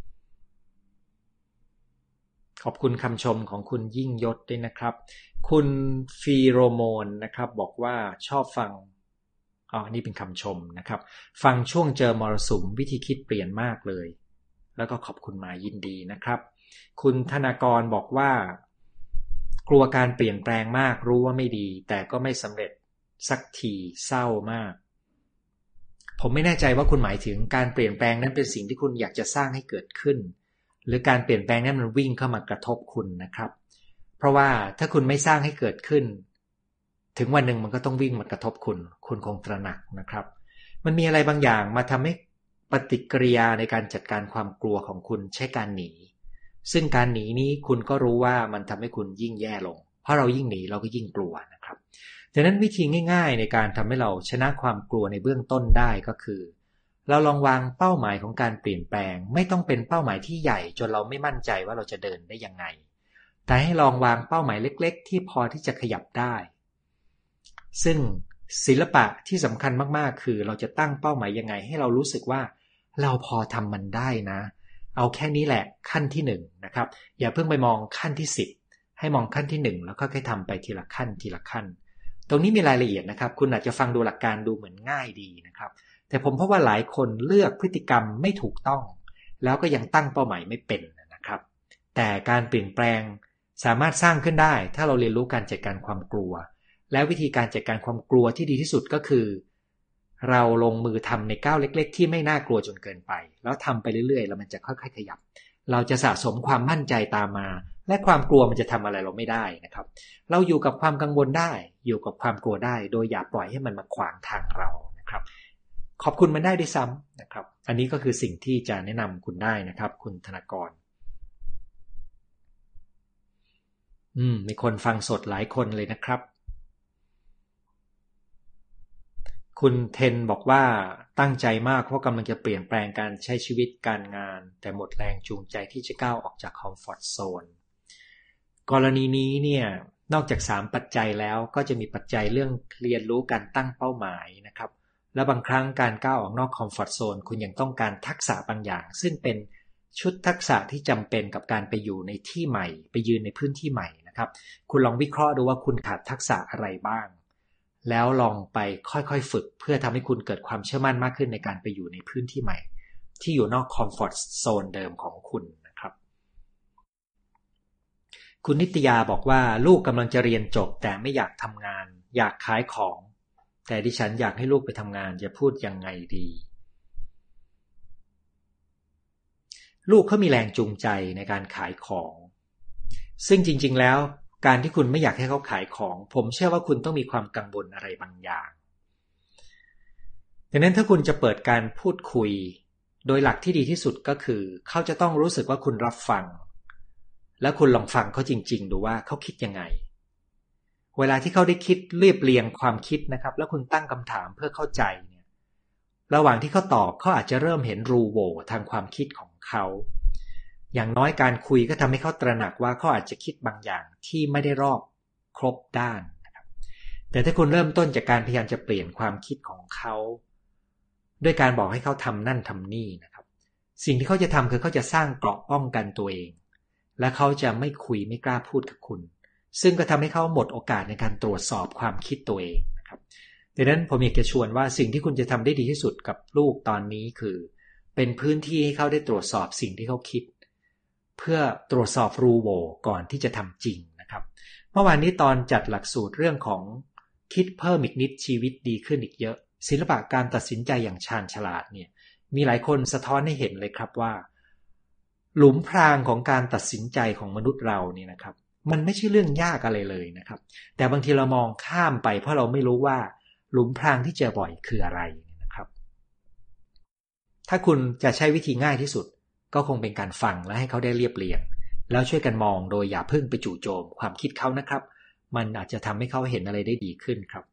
ขอบคุณคำชมของคุณยิ่งยศด้วยนะครับคุณฟีโรโมนนะครับบอกว่าชอบฟังอ๋อนี่เป็นคำชมนะครับฟังช่วงเจอมรสุมวิธีคิดเปลี่ยนมากเลยแล้วก็ขอบคุณมายินดีนะครับคุณธนากรบอกว่ากลัวการเปลี่ยนแปลงมากรู้ว่าไม่ดีแต่ก็ไม่สำเร็จสักทีเศร้ามากผมไม่แน่ใจว่าคุณหมายถึงการเปลี่ยนแปลงนั้นเป็นสิ่งที่คุณอยากจะสร้างให้เกิดขึ้นหรือการเปลี่ยนแปลงนั้นมันวิ่งเข้ามากระทบคุณนะครับเพราะว่าถ้าคุณไม่สร้างให้เกิดขึ้นถึงวันหนึ่งมันก็ต้องวิ่งมากระทบคุณคุณคงตระหนักนะครับมันมีอะไรบางอย่างมาทำให้ปฏิกิริยาในการจัดการความกลัวของคุณใช่การหนีซึ่งการหนีนี้คุณก็รู้ว่ามันทำให้คุณยิ่งแย่ลงเพราะเรายิ่งหนีเราก็ยิ่งกลัวนะครับดังนั้นวิธีง่ายๆในการทำให้เราชนะความกลัวในเบื้องต้นได้ก็คือเราลองวางเป้าหมายของการเปลี่ยนแปลงไม่ต้องเป็นเป้าหมายที่ใหญ่จนเราไม่มั่นใจว่าเราจะเดินได้ยังไงแต่ให้ลองวางเป้าหมายเล็กๆที่พอที่จะขยับได้ซึ่งศิลปะที่สำคัญมากๆคือเราจะตั้งเป้าหมายยังไงให้เรารู้สึกว่าเราพอทำมันได้นะเอาแค่นี้แหละขั้นที่หนึ่งนะครับอย่าเพิ่งไปมองขั้นที่สิบให้มองขั้นที่หนึ่งแล้วก็ค่อยๆทำไปทีละขั้นทีละขั้นตรงนี้มีรายละเอียดนะครับคุณอาจจะฟังดูหลักการดูเหมือนง่ายดีนะครับแต่ผมพบว่าหลายคนเลือกพฤติกรรมไม่ถูกต้องแล้วก็ยังตั้งเป้าหมายไม่เป็นนะครับแต่การเปลี่ยนแปลงสามารถสร้างขึ้นได้ถ้าเราเรียนรู้การจัดการความกลัวและวิธีการจัดการความกลัวที่ดีที่สุดก็คือเราลงมือทำในก้าวเล็กๆที่ไม่น่ากลัวจนเกินไปแล้วทำไปเรื่อยๆแล้วมันจะค่อยๆขยับเราจะสะสมความมั่นใจตามมาและความกลัวมันจะทำอะไรเราไม่ได้นะครับเราอยู่กับความกังวลได้อยู่กับความกลัวได้โดยอย่าปล่อยให้มันมาขวางทางเรานะครับขอบคุณมันได้ด้วยซ้ำนะครับอันนี้ก็คือสิ่งที่จะแนะนำคุณได้นะครับคุณธนากรอืมมีคนฟังสดหลายคนเลยนะครับคุณเทนบอกว่าตั้งใจมากเพราะกำลังจะเปลี่ยนแปลงการใช้ชีวิตการงานแต่หมดแรงจูงใจที่จะก้าวออกจากคอมฟอร์ตโซนกรณีนี้เนี่ยนอกจากสามปัจจัยแล้วก็จะมีปัจจัยเรื่องเรียนรู้การตั้งเป้าหมายนะครับและบางครั้งการก้าวออกนอกคอมฟอร์ตโซนคุณยังต้องการทักษะบางอย่างซึ่งเป็นชุดทักษะที่จำเป็นกับการไปอยู่ในที่ใหม่ไปยืนในพื้นที่ใหม่นะครับคุณลองวิเคราะห์ดูว่าคุณขาดทักษะอะไรบ้างแล้วลองไปค่อยๆฝึกเพื่อทำให้คุณเกิดความเชื่อมั่นมากขึ้นในการไปอยู่ในพื้นที่ใหม่ที่อยู่นอกคอมฟอร์ตโซนเดิมของคุณนะครับคุณนิตยาบอกว่าลูกกำลังจะเรียนจบแต่ไม่อยากทำงานอยากขายของแต่ดิฉันอยากให้ลูกไปทำงานจะพูดยังไงดีลูกเขามีแรงจูงใจในการขายของซึ่งจริงๆแล้วการที่คุณไม่อยากให้เขาขายของผมเชื่อว่าคุณต้องมีความกังวลอะไรบางอย่างดังนั้นถ้าคุณจะเปิดการพูดคุยโดยหลักที่ดีที่สุดก็คือเขาจะต้องรู้สึกว่าคุณรับฟังและคุณลองฟังเขาจริงๆดูว่าเขาคิดยังไงเวลาที่เขาได้คิดเรียบเรียงความคิดนะครับแล้วคุณตั้งคำถามเพื่อเข้าใจเนี่ยระหว่างที่เขาตอบเขาอาจจะเริ่มเห็นรูโหว่ทางความคิดของเขาอย่างน้อยการคุยก็ทำให้เขาตระหนักว่าเขาอาจจะคิดบางอย่างที่ไม่ได้รอบครบด้านนะครับแต่ถ้าคุณเริ่มต้นจากการพยายามจะเปลี่ยนความคิดของเขาด้วยการบอกให้เขาทำนั่นทำนี่นะครับสิ่งที่เขาจะทำคือเขาจะสร้างเกราะป้องกันตัวเองและเขาจะไม่คุยไม่กล้าพูดกับคุณซึ่งก็ทำให้เขาหมดโอกาสในการตรวจสอบความคิดตัวเองนะครับดังนั้นผมอยากจะชวนว่าสิ่งที่คุณจะทำได้ดีที่สุดกับลูกตอนนี้คือเป็นพื้นที่ให้เขาได้ตรวจสอบสิ่งที่เขาคิดเพื่อตรวจสอบรูโหว่ก่อนที่จะทำจริงนะครับเมื่อวานนี้ตอนจัดหลักสูตรเรื่องของคิดเพิ่มอีกนิดชีวิตดีขึ้นอีกเยอะศิลปะการตัดสินใจอย่างชาญฉลาดเนี่ยมีหลายคนสะท้อนให้เห็นเลยครับว่าหลุมพรางของการตัดสินใจของมนุษย์เราเนี่ยนะครับมันไม่ใช่เรื่องยากอะไรเลยนะครับแต่บางทีเรามองข้ามไปเพราะเราไม่รู้ว่าหลุมพรางที่เจอบ่อยคืออะไรนะครับถ้าคุณจะใช้วิธีง่ายที่สุดก็คงเป็นการฟังและให้เขาได้เรียบเรียงแล้วช่วยกันมองโดยอย่าเพิ่งไปจู่โจมความคิดเขานะครับมันอาจจะทำให้เขาเห็นอะไรได้ดีขึ้นครับ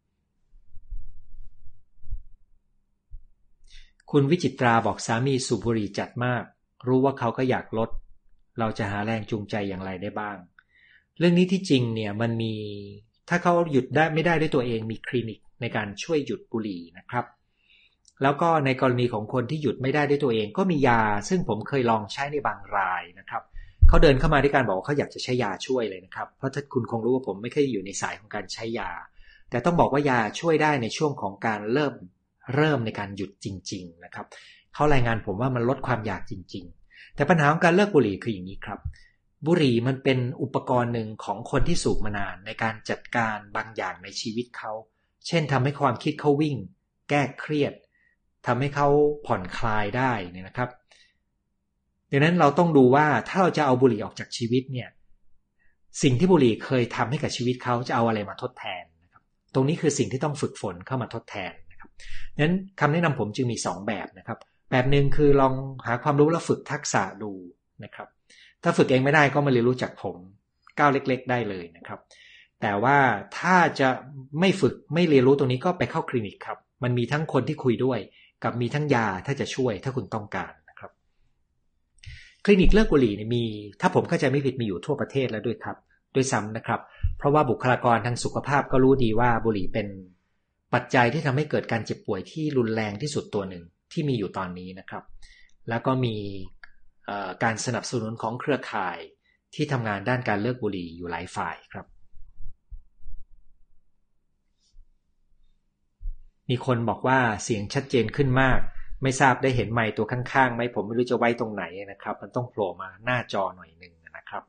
คุณวิจิตราบอกสามีสูบบุหรี่จัดมากรู้ว่าเขาก็อยากลดเราจะหาแรงจูงใจอย่างไรได้บ้างเรื่องนี้ที่จริงเนี่ยมันมีถ้าเขาหยุดได้ไม่ได้ด้วยตัวเองมีคลินิกในการช่วยหยุดบุหรี่นะครับแล้วก็ในกรณีของคนที่หยุดไม่ได้ด้วยตัวเองก็มียาซึ่งผมเคยลองใช้ในบางรายนะครับเขาเดินเข้ามาด้วยการบอกว่าเขาอยากจะใช้ยาช่วยเลยนะครับเพราะถ้าคุณคงรู้ว่าผมไม่เคยอยู่ในสายของการใช้ยาแต่ต้องบอกว่ายาช่วยได้ในช่วงของการเริ่มเริ่มในการหยุดจริงๆนะครับเขารายงานผมว่ามันลดความอยากจริงๆแต่ปัญหาของการเลิกบุหรี่คืออย่างนี้ครับบุหรี่มันเป็นอุปกรณ์หนึ่งของคนที่สูบมานานในการจัดการบางอย่างในชีวิตเขาเช่นทำให้ความคิดเขาวิ่งแก้เครียดทำให้เขาผ่อนคลายได้เนี่ยนะครับดังนั้นเราต้องดูว่าถ้าเราจะเอาบุหรี่ออกจากชีวิตเนี่ยสิ่งที่บุหรี่เคยทำให้กับชีวิตเขาจะเอาอะไรมาทดแทนนะครับตรงนี้คือสิ่งที่ต้องฝึกฝนเข้ามาทดแทนนะครับดังนั้นคำแนะนำผมจึงมีสองแบบนะครับแบบหนึ่งคือลองหาความรู้แล้วฝึกทักษะดูนะครับถ้าฝึกเองไม่ได้ก็มาเรียนรู้จากผมก้าวเล็กๆได้เลยนะครับแต่ว่าถ้าจะไม่ฝึกไม่เรียนรู้ตรงนี้ก็ไปเข้าคลินิกครับมันมีทั้งคนที่คุยด้วยกับมีทั้งยาถ้าจะช่วยถ้าคุณต้องการนะครับคลินิกเลิกบุหรี่มีถ้าผมเข้าใจไม่ผิดมีอยู่ทั่วประเทศแล้วด้วยครับด้วยซ้ำนะครับเพราะว่าบุคลากรทางสุขภาพก็รู้ดีว่าบุหรี่เป็นปัจจัยที่ทำให้เกิดการเจ็บป่วยที่รุนแรงที่สุดตัวหนึ่งที่มีอยู่ตอนนี้นะครับแล้วก็มีการสนับสนุนของเครือข่ายที่ทำงานด้านการเลิกบุหรี่อยู่หลายฝ่ายครับมีคนบอกว่าเสียงชัดเจนขึ้นมากไม่ทราบได้เห็นไมค์ตัวข้างๆไหมผมไม่รู้จะไว้ตรงไหนนะครับมันต้องโผล่มาหน้าจอหน่อยนึงนะครับ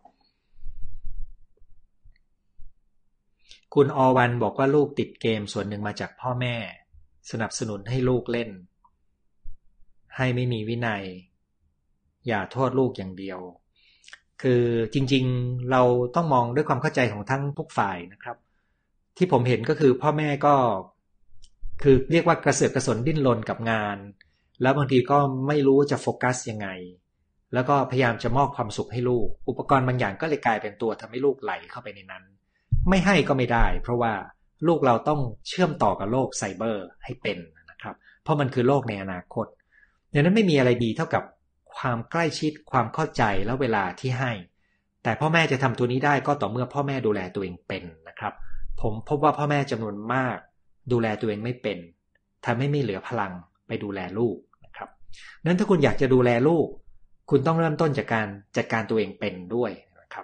คุณอวันบอกว่าลูกติดเกมส่วนหนึ่งมาจากพ่อแม่สนับสนุนให้ลูกเล่นให้ไม่มีวินัยอย่าโทษลูกอย่างเดียวคือจริงๆเราต้องมองด้วยความเข้าใจของทั้งทุกฝ่ายนะครับที่ผมเห็นก็คือพ่อแม่ก็คือเรียกว่ากระเสือกกระสนดิ้นรนกับงานแล้วบางทีก็ไม่รู้จะโฟกัสยังไงแล้วก็พยายามจะมอบความสุขให้ลูกอุปกรณ์บางอย่างก็เลยกลายเป็นตัวทำให้ลูกไหลเข้าไปในนั้นไม่ให้ก็ไม่ได้เพราะว่าลูกเราต้องเชื่อมต่อกับโลกไซเบอร์ให้เป็นนะครับเพราะมันคือโลกในอนาคตดังนั้นไม่มีอะไรดีเท่ากับความใกล้ชิดความเข้าใจและเวลาที่ให้แต่พ่อแม่จะทำตัวนี้ได้ก็ต่อเมื่อพ่อแม่ดูแลตัวเองเป็นนะครับผมพบว่าพ่อแม่จำนวนมากดูแลตัวเองไม่เป็นทำให้ไม่เหลือพลังไปดูแลลูกนะครับนั้นถ้าคุณอยากจะดูแลลูกคุณต้องเริ่มต้นจากการจัดการตัวเองเป็นด้วยนะครับ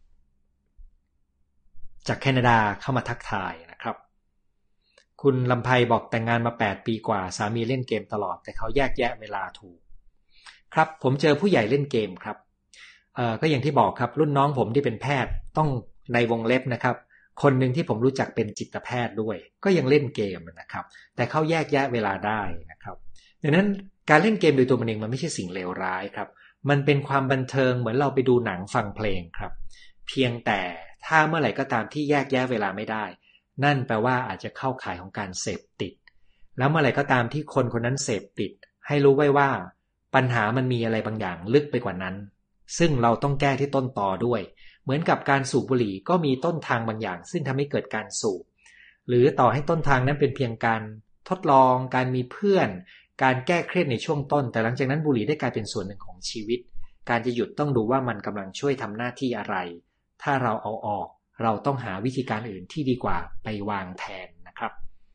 จากแคนาดาเข้ามาทักทายนะครับคุณลำไพบอกแต่งงานมาแปดปีกว่าสามีเล่นเกมตลอดแต่เขาแยกแยะเวลาถูกครับผมเจอผู้ใหญ่เล่นเกมครับเอ่อก็อย่างที่บอกครับรุ่นน้องผมที่เป็นแพทย์ต้องในวงเล็บนะครับคนหนึ่งที่ผมรู้จักเป็นจิตแพทย์ด้วยก็ยังเล่นเกมนะครับแต่เขาแยกแยะเวลาได้นะครับดังนั้นการเล่นเกมโดยตัวมันเองมันไม่ใช่สิ่งเลวร้ายครับมันเป็นความบันเทิงเหมือนเราไปดูหนังฟังเพลงครับเพียงแต่ถ้าเมื่อไหร่ก็ตามที่แยกแยะเวลาไม่ได้นั่นแปลว่าอาจจะเข้าข่ายของการเสพติดแล้วเมื่อไหร่ก็ตามที่คนคนนั้นเสพติดให้รู้ไว้ว่าปัญหามันมีอะไรบางอย่างลึกไปกว่านั้นซึ่งเราต้องแก้ที่ต้นตอด้วยเหมือนกับการสูบบุหรี่ก็มีต้นทางบางอย่างซึ่งทำให้เกิดการสูบหรือต่อให้ต้นทางนั้นเป็นเพียงการทดลองการมีเพื่อนการแก้เครียดในช่วงต้นแต่หลังจากนั้นบุหรี่ได้กลายเป็นส่วนหนึ่งของชีวิตการจะหยุดต้องดูว่ามันกำลังช่วยทำหน้าที่อะไรถ้าเราเอาออกเราต้องหาวิธีการอื่นที่ดีกว่าไปวางแทนนะครับ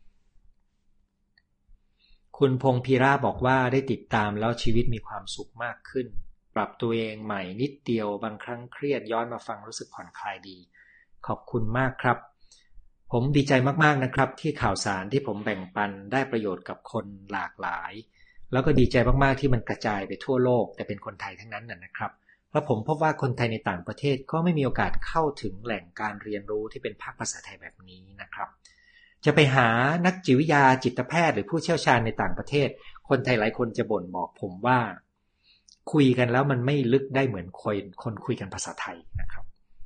คุณพงพีราบอกว่าได้ติดตามแล้วชีวิตมีความสุขมากขึ้นปรับตัวเองใหม่นิดเดียวบางครั้งเครียดย้อนมาฟังรู้สึกผ่อนคลายดีขอบคุณมากครับผมดีใจมากๆนะครับที่ข่าวสารที่ผมแบ่งปันได้ประโยชน์กับคนหลากหลายแล้วก็ดีใจมากๆที่มันกระจายไปทั่วโลกแต่เป็นคนไทยทั้งนั้นนะครับเพราะผมพบว่าคนไทยในต่างประเทศก็ไม่มีโอกาสเข้าถึงแหล่งการเรียนรู้ที่เป็นภาคภาษาไทยแบบนี้นะครับจะไปหานักจิตวิทยาจิตแพทย์หรือผู้เชี่ยวชาญในต่างประเทศคนไทยหลายคนจะบ่นบอกผมว่าคุยกันแล้วมันไม่ลึกได้เหมือนคนคนคุยกันภาษาไทยนะครับ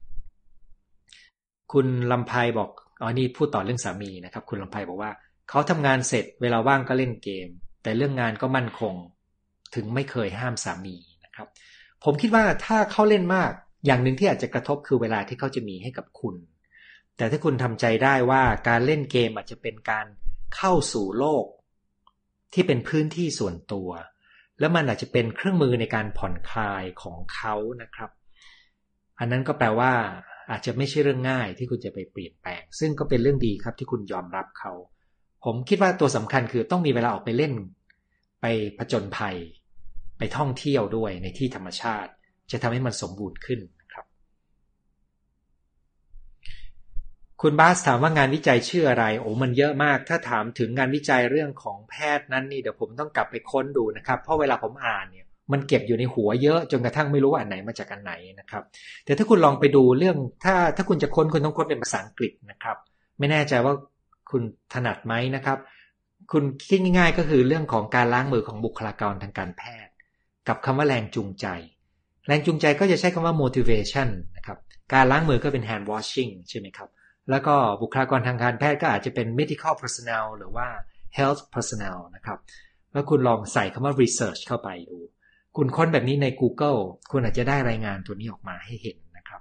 คุณลำไพบอกอ๋อนี่พูดต่อเรื่องสามีนะครับคุณลำไพบอกว่าเขาทำงานเสร็จเวลาว่างก็เล่นเกมแต่เรื่องงานก็มั่นคงถึงไม่เคยห้ามสามีนะครับผมคิดว่าถ้าเขาเล่นมากอย่างหนึ่งที่อาจจะกระทบคือเวลาที่เขาจะมีให้กับคุณแต่ถ้าคุณทำใจได้ว่าการเล่นเกมอาจจะเป็นการเข้าสู่โลกที่เป็นพื้นที่ส่วนตัวแล้วมันอาจจะเป็นเครื่องมือในการผ่อนคลายของเขานะครับอันนั้นก็แปลว่าอาจจะไม่ใช่เรื่องง่ายที่คุณจะไปเปลี่ยนแปลงซึ่งก็เป็นเรื่องดีครับที่คุณยอมรับเขาผมคิดว่าตัวสำคัญคือต้องมีเวลาออกไปเล่นไปผจญภัยไปท่องเที่ยวด้วยในที่ธรรมชาติจะทำให้มันสมบูรณ์ขึ้นนะครับคุณบาสถามว่างานวิจัยชื่ออะไรโอ้มันเยอะมากถ้าถามถึงงานวิจัยเรื่องของแพทย์นั้นนี่เดี๋ยวผมต้องกลับไปค้นดูนะครับเพราะเวลาผมอ่านเนี่ยมันเก็บอยู่ในหัวเยอะจนกระทั่งไม่รู้ว่าอันไหนมาจากอันไหนนะครับแต่ถ้าคุณลองไปดูเรื่องถ้าถ้าคุณจะค้นคุณต้องค้นเป็นภาษาอังกฤษนะครับไม่แน่ใจว่าคุณถนัดไหมนะครับคุณคิดง่ายๆก็คือเรื่องของการล้างมือของบุคลากรทางการแพทย์กับคำว่าแรงจูงใจแรงจูงใจก็จะใช้คำว่า motivation นะครับการล้างมือก็เป็น hand washing ใช่ไหมครับแล้วก็บุคลากรทางการแพทย์ก็อาจจะเป็น medical personnel หรือว่า health personnel นะครับแล้วคุณลองใส่คำว่า research เข้าไปดูคุณค้นแบบนี้ใน Google คุณอาจจะได้รายงานตัวนี้ออกมาให้เห็นนะครับ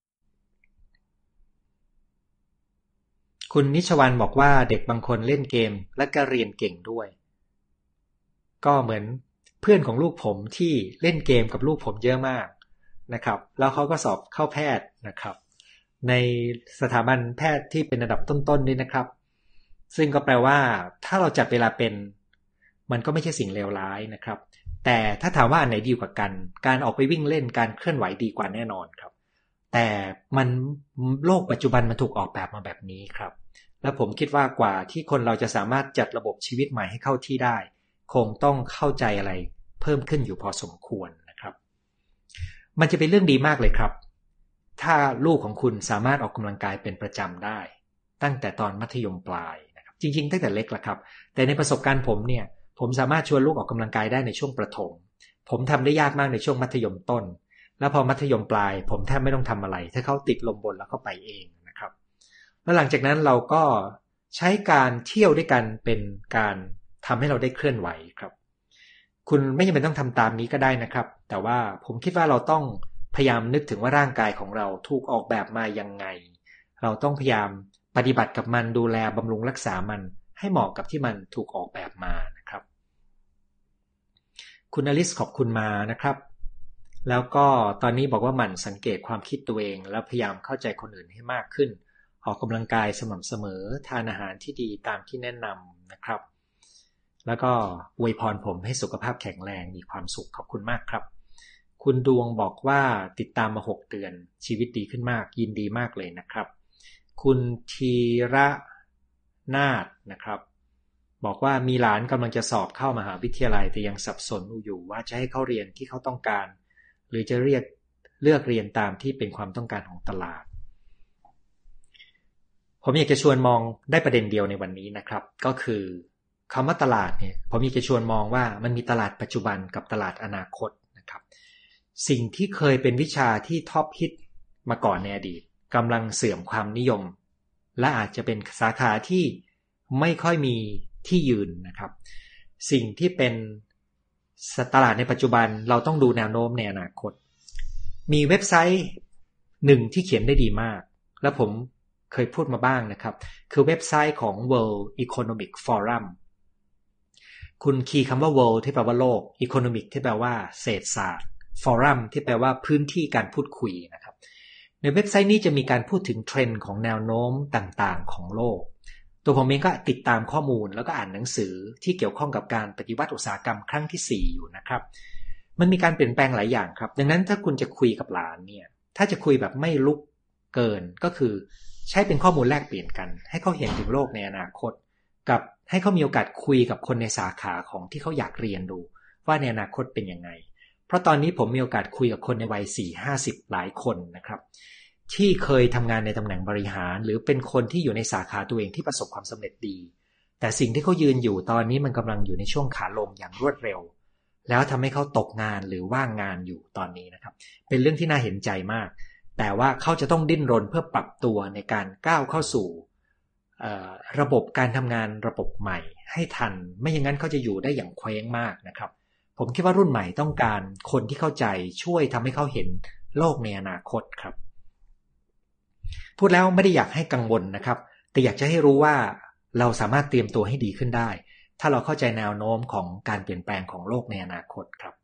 คุณนิชวรรณบอกว่าเด็กบางคนเล่นเกมและก็เรียนเก่งด้วยก็เหมือนเพื่อนของลูกผมที่เล่นเกมกับลูกผมเยอะมากนะครับแล้วเขาก็สอบเข้าแพทย์นะครับในสถาบันแพทย์ที่เป็นระดับต้นๆด้วยนะครับซึ่งก็แปลว่าถ้าเราจัดเวลาเป็นมันก็ไม่ใช่สิ่งเลวร้ายนะครับแต่ถ้าถามว่าอันไหนดีกว่ากันการออกไปวิ่งเล่นการเคลื่อนไหวดีกว่าแน่นอนครับแต่มันโลกปัจจุบันมันถูกออกแบบมาแบบนี้ครับและผมคิดว่ากว่าที่คนเราจะสามารถจัดระบบชีวิตใหม่ให้เข้าที่ได้คงต้องเข้าใจอะไรเพิ่มขึ้นอยู่พอสมควรนะครับมันจะเป็นเรื่องดีมากเลยครับถ้าลูกของคุณสามารถออกกำลังกายเป็นประจำได้ตั้งแต่ตอนมัธยมปลายนะครับจริงๆตั้งแต่เล็กละครับแต่ในประสบการณ์ผมเนี่ยผมสามารถชวนลูกออกกำลังกายได้ในช่วงประถมผมทำได้ยากมากในช่วงมัธยมต้นแล้วพอมัธยมปลายผมแทบไม่ต้องทำอะไรถ้าเขาติดลมบนแล้วก็ไปเองนะครับแล้วหลังจากนั้นเราก็ใช้การเที่ยวด้วยกันเป็นการทำให้เราได้เคลื่อนไหวครับคุณไม่จำเป็นต้องทำตามนี้ก็ได้นะครับแต่ว่าผมคิดว่าเราต้องพยายามนึกถึงว่าร่างกายของเราถูกออกแบบมายังไงเราต้องพยายามปฏิบัติกับมันดูแลบำรุงรักษามันให้เหมาะกับที่มันถูกออกแบบมานะครับคุณอลิสขอบคุณมานะครับแล้วก็ตอนนี้บอกว่าหมั่นสังเกตความคิดตัวเองแล้วพยายามเข้าใจคนอื่นให้มากขึ้นออกกำลังกายสม่ำเสมอทานอาหารที่ดีตามที่แนะนำนะครับแล้วก็อวยพรผมให้สุขภาพแข็งแรงมีความสุขขอบคุณมากครับคุณดวงบอกว่าติดตามมาหกเดือนชีวิตดีขึ้นมากยินดีมากเลยนะครับคุณธีระนาถนะครับบอกว่ามีหลานกำลังจะสอบเข้ามหาวิทยาลัยแต่ยังสับสนอยู่ว่าจะให้เขาเรียนที่เขาต้องการหรือจะเรียกเลือกเรียนตามที่เป็นความต้องการของตลาดผมอยากจะชวนมองได้ประเด็นเดียวในวันนี้นะครับก็คือคำว่าตลาดเนี่ยผมอยากจะชวนมองว่ามันมีตลาดปัจจุบันกับตลาดอนาคตนะครับสิ่งที่เคยเป็นวิชาที่ท็อปฮิตมาก่อนในอดีตกำลังเสื่อมความนิยมและอาจจะเป็นสาขาที่ไม่ค่อยมีที่ยืนนะครับสิ่งที่เป็นตลาดในปัจจุบันเราต้องดูแนวโน้มในอนาคตมีเว็บไซต์หนึ่งที่เขียนได้ดีมากและผมเคยพูดมาบ้างนะครับคือเว็บไซต์ของ World Economic Forum คุณคีย์คำว่า world ที่แปลว่าโลก economic ที่แปลว่าเศรษฐศาสตร์ forum ที่แปลว่าพื้นที่การพูดคุยนะครับในเว็บไซต์นี้จะมีการพูดถึงเทรนด์ของแนวโน้มต่างๆของโลกตัวผมเองก็ติดตามข้อมูลแล้วก็อ่านหนังสือที่เกี่ยวข้องกับการปฏิวัติอุตสาหกรรมครั้งที่สี่อยู่นะครับมันมีการเปลี่ยนแปลงหลายอย่างครับดังนั้นถ้าคุณจะคุยกับหลานเนี่ยถ้าจะคุยแบบไม่ลุกเกินก็คือใช้เป็นข้อมูลแลกเปลี่ยนกันให้เขาเห็นถึงโลกในอนาคตกับให้เขามีโอกาสคุยกับคนในสาขาของที่เขาอยากเรียนดูว่าในอนาคตเป็นยังไงเพราะตอนนี้ผมมีโอกาสคุยกับคนในวัย สี่ห้าสิบ หลายคนนะครับที่เคยทำงานในตำแหน่งบริหารหรือเป็นคนที่อยู่ในสาขาตัวเองที่ประสบความสำเร็จดีแต่สิ่งที่เขายืนอยู่ตอนนี้มันกำลังอยู่ในช่วงขาลงอย่างรวดเร็วแล้วทำให้เขาตกงานหรือว่างงานอยู่ตอนนี้นะครับเป็นเรื่องที่น่าเห็นใจมากแต่ว่าเขาจะต้องดิ้นรนเพื่อปรับตัวในการก้าวเข้าสู่ระบบการทำงานระบบใหม่ให้ทันไม่อย่างนั้นเขาจะอยู่ได้อย่างเคว้งมากนะครับผมคิดว่ารุ่นใหม่ต้องการคนที่เข้าใจช่วยทำให้เขาเห็นโลกในอนาคตครับพูดแล้วไม่ได้อยากให้กังวลนะครับแต่อยากจะให้รู้ว่าเราสามารถเตรียมตัวให้ดีขึ้นได้ถ้าเราเข้าใจแนวโน้มของการเปลี่ยนแปลงของโลกในอนาคตครับ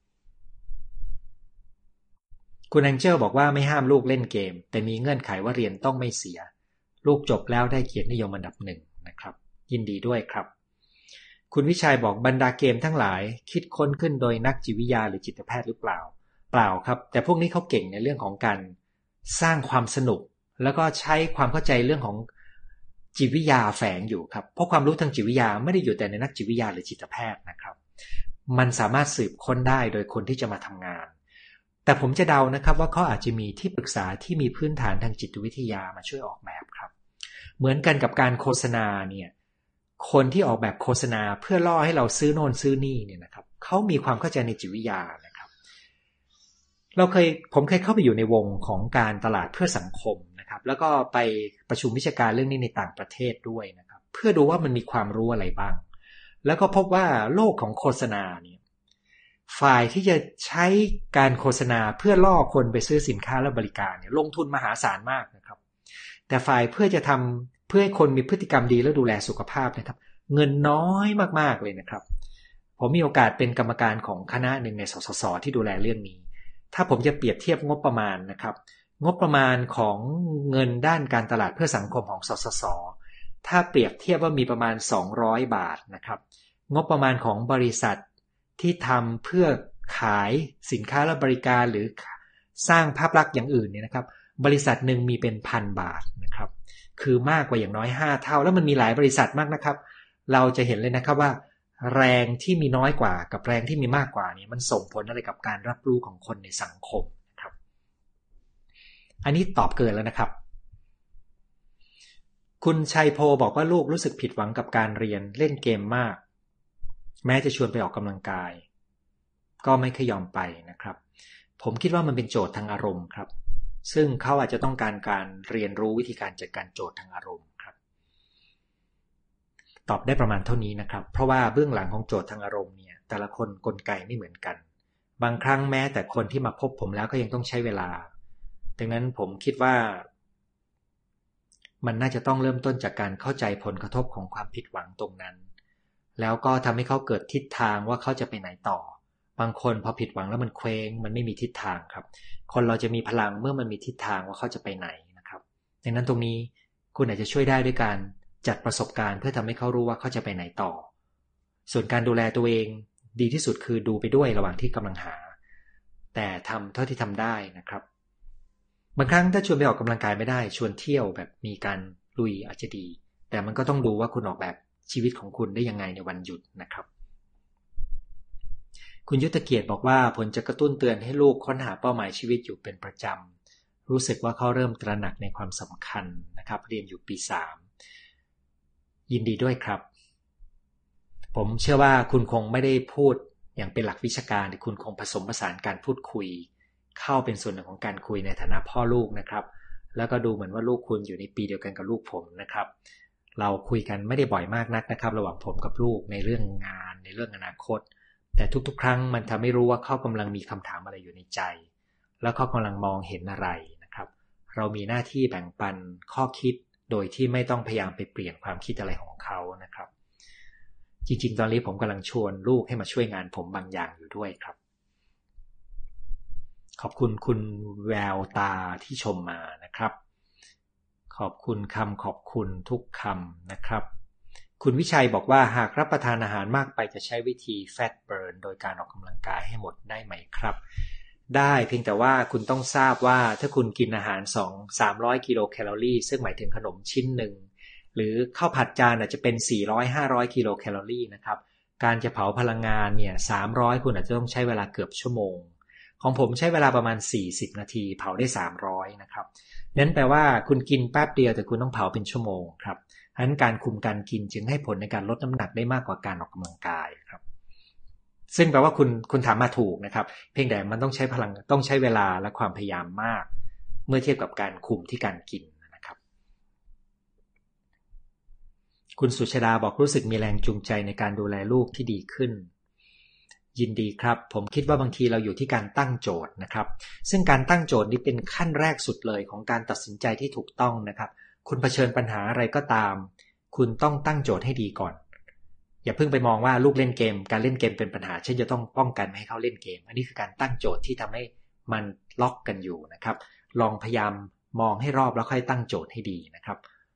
คุณแองเจลบอกว่าไม่ห้ามลูกเล่นเกมแต่มีเงื่อนไขว่าเรียนต้องไม่เสียลูกจบแล้วได้เกียรตินิยมอันดับหนึ่งนะครับยินดีด้วยครับคุณวิชัยบอกบรรดาเกมทั้งหลายคิดค้นขึ้นโดยนักจิตวิทยาหรือจิตแพทย์หรือเปล่าเปล่าครับแต่พวกนี้เขาเก่งในเรื่องของการสร้างความสนุกแล้วก็ใช้ความเข้าใจเรื่องของจิตวิทยาแฝงอยู่ครับเพราะความรู้ทางจิตวิทยาไม่ได้อยู่แต่ในนักจิตวิทยาหรือจิตแพทย์นะครับมันสามารถสืบค้นได้โดยคนที่จะมาทำงานแต่ผมจะเดานะครับว่าเขาอาจจะมีที่ปรึกษาที่มีพื้นฐานทางจิตวิทยามาช่วยออกแบบครับเหมือนกันกับการโฆษณาเนี่ยคนที่ออกแบบโฆษณาเพื่อล่อให้เราซื้อโน่นซื้อนี่เนี่ยนะครับเขามีความเข้าใจในจิตวิทยานะครับเราเคยผมเคยเข้าไปอยู่ในวงของการตลาดเพื่อสังคมนะครับแล้วก็ไปประชุมวิชาการเรื่องนี้ในต่างประเทศด้วยนะครับเพื่อดูว่ามันมีความรู้อะไรบ้างแล้วก็พบว่าโลกของโฆษณาเนี่ยฝ่ายที่จะใช้การโฆษณาเพื่อล่อคนไปซื้อสินค้าและบริการเนี่ยลงทุนมหาศาลมากนะครับแต่ฝ่ายเพื่อจะทำเพื่อให้คนมีพฤติกรรมดีและดูแลสุขภาพนะครับเงินน้อยมากๆเลยนะครับผมมีโอกาสเป็นกรรมการของคณะหนึ่งในสสสที่ดูแลเรื่องนี้ถ้าผมจะเปรียบเทียบงบประมาณนะครับงบประมาณของเงินด้านการตลาดเพื่อสังคมของสสสถ้าเปรียบเทียบว่ามีประมาณสองร้อยบาทนะครับงบประมาณของบริษัทที่ทำเพื่อขายสินค้าและบริการหรือสร้างภาพลักษณ์อย่างอื่นเนี่ยนะครับบริษัทหนึ่งมีเป็นพันบาทนะครับคือมากกว่าอย่างน้อยห้าเท่าแล้วมันมีหลายบริษัทมากนะครับเราจะเห็นเลยนะครับว่าแรงที่มีน้อยกว่ากับแรงที่มีมากกว่านี่มันส่งผลอะไรกับการรับรู้ของคนในสังคมนะครับอันนี้ตอบเกินแล้วนะครับคุณชัยโพบอกว่าลูกรู้สึกผิดหวังกับการเรียนเล่นเกมมากแม้จะชวนไปออกกำลังกายก็ไม่เคยยอมไปนะครับผมคิดว่ามันเป็นโจทย์ทางอารมณ์ครับซึ่งเขาอาจจะต้องการการเรียนรู้วิธีการจัดการโจทย์ทางอารมณ์ครับตอบได้ประมาณเท่านี้นะครับเพราะว่าเบื้องหลังของโจทย์ทางอารมณ์เนี่ยแต่ละคนกลไกไม่เหมือนกันบางครั้งแม้แต่คนที่มาพบผมแล้วก็ยังต้องใช้เวลาดังนั้นผมคิดว่ามันน่าจะต้องเริ่มต้นจากการเข้าใจผลกระทบของความผิดหวังตรงนั้นแล้วก็ทำให้เขาเกิดทิศทางว่าเขาจะไปไหนต่อบางคนพอผิดหวังแล้วมันเคว้งมันไม่มีทิศทางครับคนเราจะมีพลังเมื่อมันมีทิศทางว่าเขาจะไปไหนนะครับดังนั้นตรงนี้คุณอาจจะช่วยได้ด้วยการจัดประสบการณ์เพื่อทำให้เขารู้ว่าเขาจะไปไหนต่อส่วนการดูแลตัวเองดีที่สุดคือดูไปด้วยระหว่างที่กำลังหาแต่ทำเท่าที่ทำได้นะครับบางครั้งถ้าชวนไปออกกำลังกายไม่ได้ชวนเที่ยวแบบมีการลุยอาจจะดีแต่มันก็ต้องดูว่าคุณออกแบบชีวิตของคุณได้ยังไงในวันหยุดนะครับคุณยุทธเกียรติบอกว่าผลจะกระตุ้นเตือนให้ลูกค้นหาเป้าหมายชีวิตอยู่เป็นประจำรู้สึกว่าเขาเริ่มตระหนักในความสำคัญนะครับเรียนอยู่ปีสามยินดีด้วยครับผมเชื่อว่าคุณคงไม่ได้พูดอย่างเป็นหลักวิชาการแต่คุณคงผสมผสานการพูดคุยเข้าเป็นส่วนหนึ่งของการคุยในฐานะพ่อลูกนะครับแล้วก็ดูเหมือนว่าลูกคุณอยู่ในปีเดียวกันกับลูกผมนะครับเราคุยกันไม่ได้บ่อยมากนักนะครับระหว่างผมกับลูกในเรื่องงานในเรื่องอนาคตแต่ทุกๆครั้งมันทำให้รู้ว่าเขากำลังมีคำถามอะไรอยู่ในใจแล้วเขากำลังมองเห็นอะไรนะครับเรามีหน้าที่แบ่งปันข้อคิดโดยที่ไม่ต้องพยายามไปเปลี่ยนความคิดอะไรของเขานะครับจริงๆตอนนี้ผมกำลังชวนลูกให้มาช่วยงานผมบางอย่างอยู่ด้วยครับขอบคุณคุณแววตาที่ชมมานะครับขอบคุณคำขอบคุณทุกคำนะครับคุณวิชัยบอกว่าหากรับประทานอาหารมากไปจะใช้วิธี fat burn โดยการออกกำลังกายให้หมดได้ไหมครับได้เพียงแต่ว่าคุณต้องทราบว่าถ้าคุณกินอาหาร สองถึงสามร้อย กิโลแคลอรี่ซึ่งหมายถึงขนมชิ้นหนึ่งหรือข้าวผัดจานอาจจะเป็น สี่ร้อยถึงห้าร้อย กิโลแคลอรี่นะครับการจะเผาพลังงานเนี่ยสามร้อยคุณอาจจะต้องใช้เวลาเกือบชั่วโมงของผมใช้เวลาประมาณสี่สิบนาทีเผาได้สามร้อยนะครับนั่นแปลว่าคุณกินแป๊บเดียวแต่คุณต้องเผาเป็นชั่วโมงครับฉะนั้นการคุมการกินจึงให้ผลในการลดน้ำหนักได้มากกว่าการออกกำลังกายครับซึ่งแปลว่าคุณคุณถามมาถูกนะครับเพียงแต่มันต้องใช้พลังต้องใช้เวลาและความพยายามมากเมื่อเทียบกับการคุมที่การกินนะครับคุณสุชาดาบอกรู้สึกมีแรงจูงใจในการดูแลลูกที่ดีขึ้นยินดีครับผมคิดว่าบางทีเราอยู่ที่การตั้งโจทย์นะครับซึ่งการตั้งโจทย์นี้เป็นขั้นแรกสุดเลยของการตัดสินใจที่ถูกต้องนะครับคุณเผชิญปัญหาอะไรก็ตามคุณต้องตั้งโจทย์ให้ดีก่อนอย่าเพิ่งไปมองว่าลูกเล่นเกมการเล่นเกมเป็นปัญหาเช่นจะต้องป้องกันไม่ให้เขาเล่นเกมอันนี้คือการตั้งโจทย์ที่ทำให้มันล็อกกันอยู่นะครับลองพยายามมองให้รอบแล้วค่อยตั้งโจทย์ให้ดีนะครับ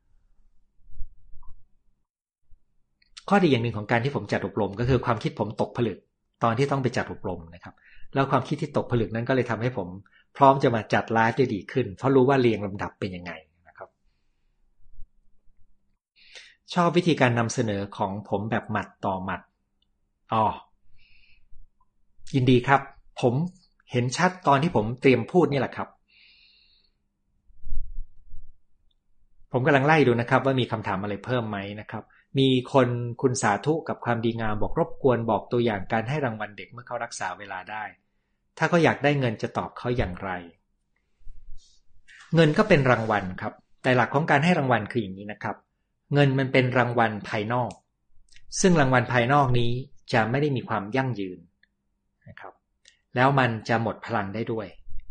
ข้อดีอย่างหนึ่งของการที่ผมจัดอบรมก็คือความคิดผมตกผลึกตอนที่ต้องไปจัดอบรมนะครับแล้วความคิดที่ตกผลึกนั้นก็เลยทำให้ผมพร้อมจะมาจัดไลฟ์ได้ดีขึ้นเพราะรู้ว่าเรียงลำดับเป็นยังไงนะครับชอบวิธีการนำเสนอของผมแบบหมัดต่อหมัดอ๋อยินดีครับผมเห็นชัดตอนที่ผมเตรียมพูดนี่แหละครับผมกำลังไล่ดูนะครับว่ามีคำถามอะไรเพิ่มไหมนะครับมีคนคุณสาธุกับความดีงามบอกรบกวนบอกตัวอย่างการให้รางวัลเด็กเมื่อเขารักษาเวลาได้ถ้าเขาอยากได้เงินจะตอบเขาอย่างไรเงินก็เป็นรางวัลครับแต่หลักของการให้รางวัลคืออย่างนี้นะครับเงินมันเป็นรางวัลภายนอกซึ่งรางวัลภายนอกนี้จะไม่ได้มีความยั่งยืนนะครับแล้วมันจะหมดพลังได้ด้วย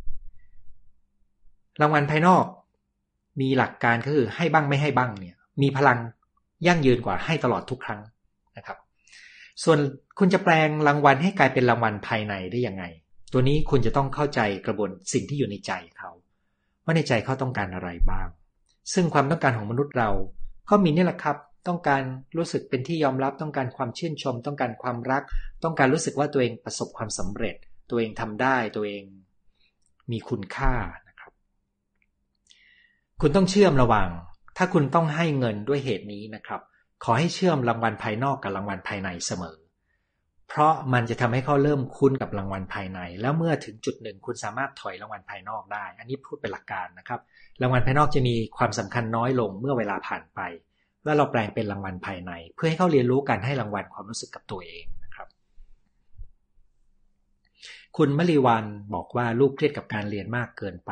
รางวัลภายนอกมีหลักการก็คือให้บ้างไม่ให้บ้างเนี่ยมีพลังยั่งยืนกว่าให้ตลอดทุกครั้งนะครับส่วนคุณจะแปลงรางวัลให้กลายเป็นรางวัลภายในได้ยังไงตัวนี้คุณจะต้องเข้าใจกระบวนสิ่งที่อยู่ในใจเขาว่าในใจเขาต้องการอะไรบ้างซึ่งความต้องการของมนุษย์เราก็มีนี่แหละครับต้องการรู้สึกเป็นที่ยอมรับต้องการความชื่นชมต้องการความรักต้องการรู้สึกว่าตัวเองประสบความสำเร็จตัวเองทำได้ตัวเองมีคุณค่านะครับคุณต้องเชื่อมระหว่างถ้าคุณต้องให้เงินด้วยเหตุนี้นะครับขอให้เชื่อมรางวัลภายนอกกับรางวัลภายในเสมอเพราะมันจะทำให้เขาเริ่มคุ้นกับรางวัลภายในแล้วเมื่อถึงจุดหนึ่งคุณสามารถถอยรางวัลภายนอกได้อันนี้พูดเป็นหลักการนะครับรางวัลภายนอกจะมีความสำคัญน้อยลงเมื่อเวลาผ่านไปแล้วเราแปลงเป็นรางวัลภายในเพื่อให้เขาเรียนรู้การให้รางวัลความรู้สึกกับตัวเองนะครับคุณมลีวันบอกว่าลูกเครียดกับการเรียนมากเกินไป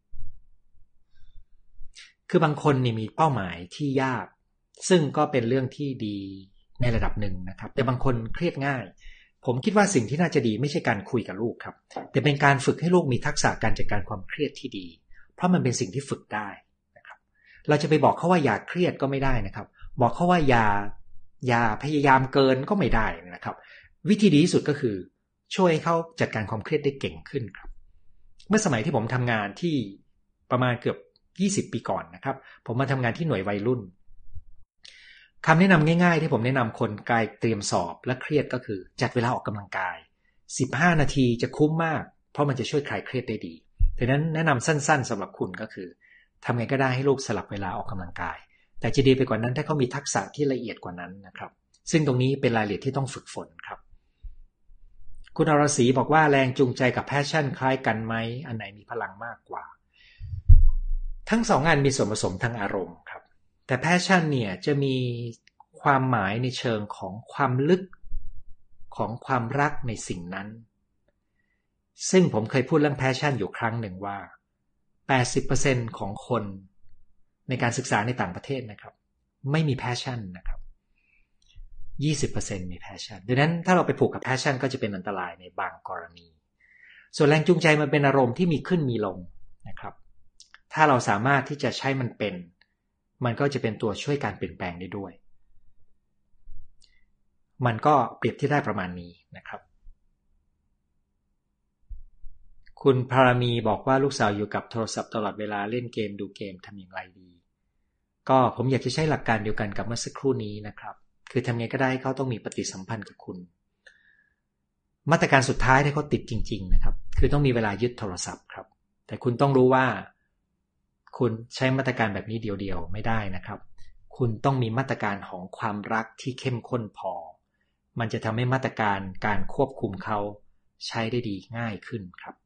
คือบางคนนี่มีเป้าหมายที่ยากซึ่งก็เป็นเรื่องที่ดีในระดับหนึ่งนะครับแต่บางคนเครียดง่ายผมคิดว่าสิ่งที่น่าจะดีไม่ใช่การคุยกับลูกครับแต่เป็นการฝึกให้ลูกมีทักษะการจัดการความเครียดที่ดีเพราะมันเป็นสิ่งที่ฝึกได้นะครับเราจะไปบอกเขาว่าอย่าเครียดก็ไม่ได้นะครับบอกเขาว่าอย่าอย่าพยายามเกินก็ไม่ได้นะครับวิธีดีที่สุดก็คือช่วยเขาจัดการความเครียดได้เก่งขึ้นครับเมื่อสมัยที่ผมทำงานที่ประมาณเกือบยี่สิบปีก่อนนะครับผมมาทำงานที่หน่วยวัยรุ่นคำแนะนำง่ายๆที่ผมแนะนำคนกายเตรียมสอบและเครียดก็คือจัดเวลาออกกำลังกายสิบห้านาทีจะคุ้มมากเพราะมันจะช่วยคลายเครียดได้ดีดังนั้นแนะนำสั้นๆสำหรับคุณก็คือทำไงก็ได้ให้ลูกสลับเวลาออกกำลังกายแต่จะดีไปกว่านั้นถ้าเขามีทักษะที่ละเอียดกว่านั้นนะครับซึ่งตรงนี้เป็นรายละเอียดที่ต้องฝึกฝนครับคุณอรศรีบอกว่าแรงจูงใจกับแพชชั่นคล้ายกันไหมอันไหนมีพลังมากกว่าทั้งสองงานมีส่วนผสมทางอารมณ์ครับแต่แพชชั่นเนี่ยจะมีความหมายในเชิงของความลึกของความรักในสิ่งนั้นซึ่งผมเคยพูดเรื่องแพชชั่นอยู่ครั้งหนึ่งว่า แปดสิบเปอร์เซ็นต์ ของคนในการศึกษาในต่างประเทศนะครับไม่มีแพชชั่นนะครับ ยี่สิบเปอร์เซ็นต์ มีแพชชั่นดังนั้นถ้าเราไปผูกกับแพชชั่นก็จะเป็นอันตรายในบางกรณีส่วนแรงจูงใจมันเป็นอารมณ์ที่มีขึ้นมีลงนะครับถ้าเราสามารถที่จะใช้มันเป็นมันก็จะเป็นตัวช่วยการเปลี่ยนแปลงได้ด้วยมันก็เปรียบที่ได้ประมาณนี้นะครับคุณพารามีบอกว่าลูกสาวอยู่กับโทรศัพท์ตลอดเวลาเล่นเกมดูเกมทำอย่างไรดีก็ผมอยากจะใช้หลักการเดียวกันกับเมื่อสักครู่นี้นะครับคือทำไงก็ได้เขาต้องมีปฏิสัมพันธ์กับคุณมาตรการสุดท้ายที่เขาติดจริงๆนะครับคือต้องมีเวลายึดโทรศัพท์ครับแต่คุณต้องรู้ว่าคุณใช้มาตรการแบบนี้เดียวๆไม่ได้นะครับคุณต้องมีมาตรการของความรักที่เข้มข้นพอมันจะทำให้มาตรการการควบคุมเขาใช้ได้ดีง่ายขึ้นครับ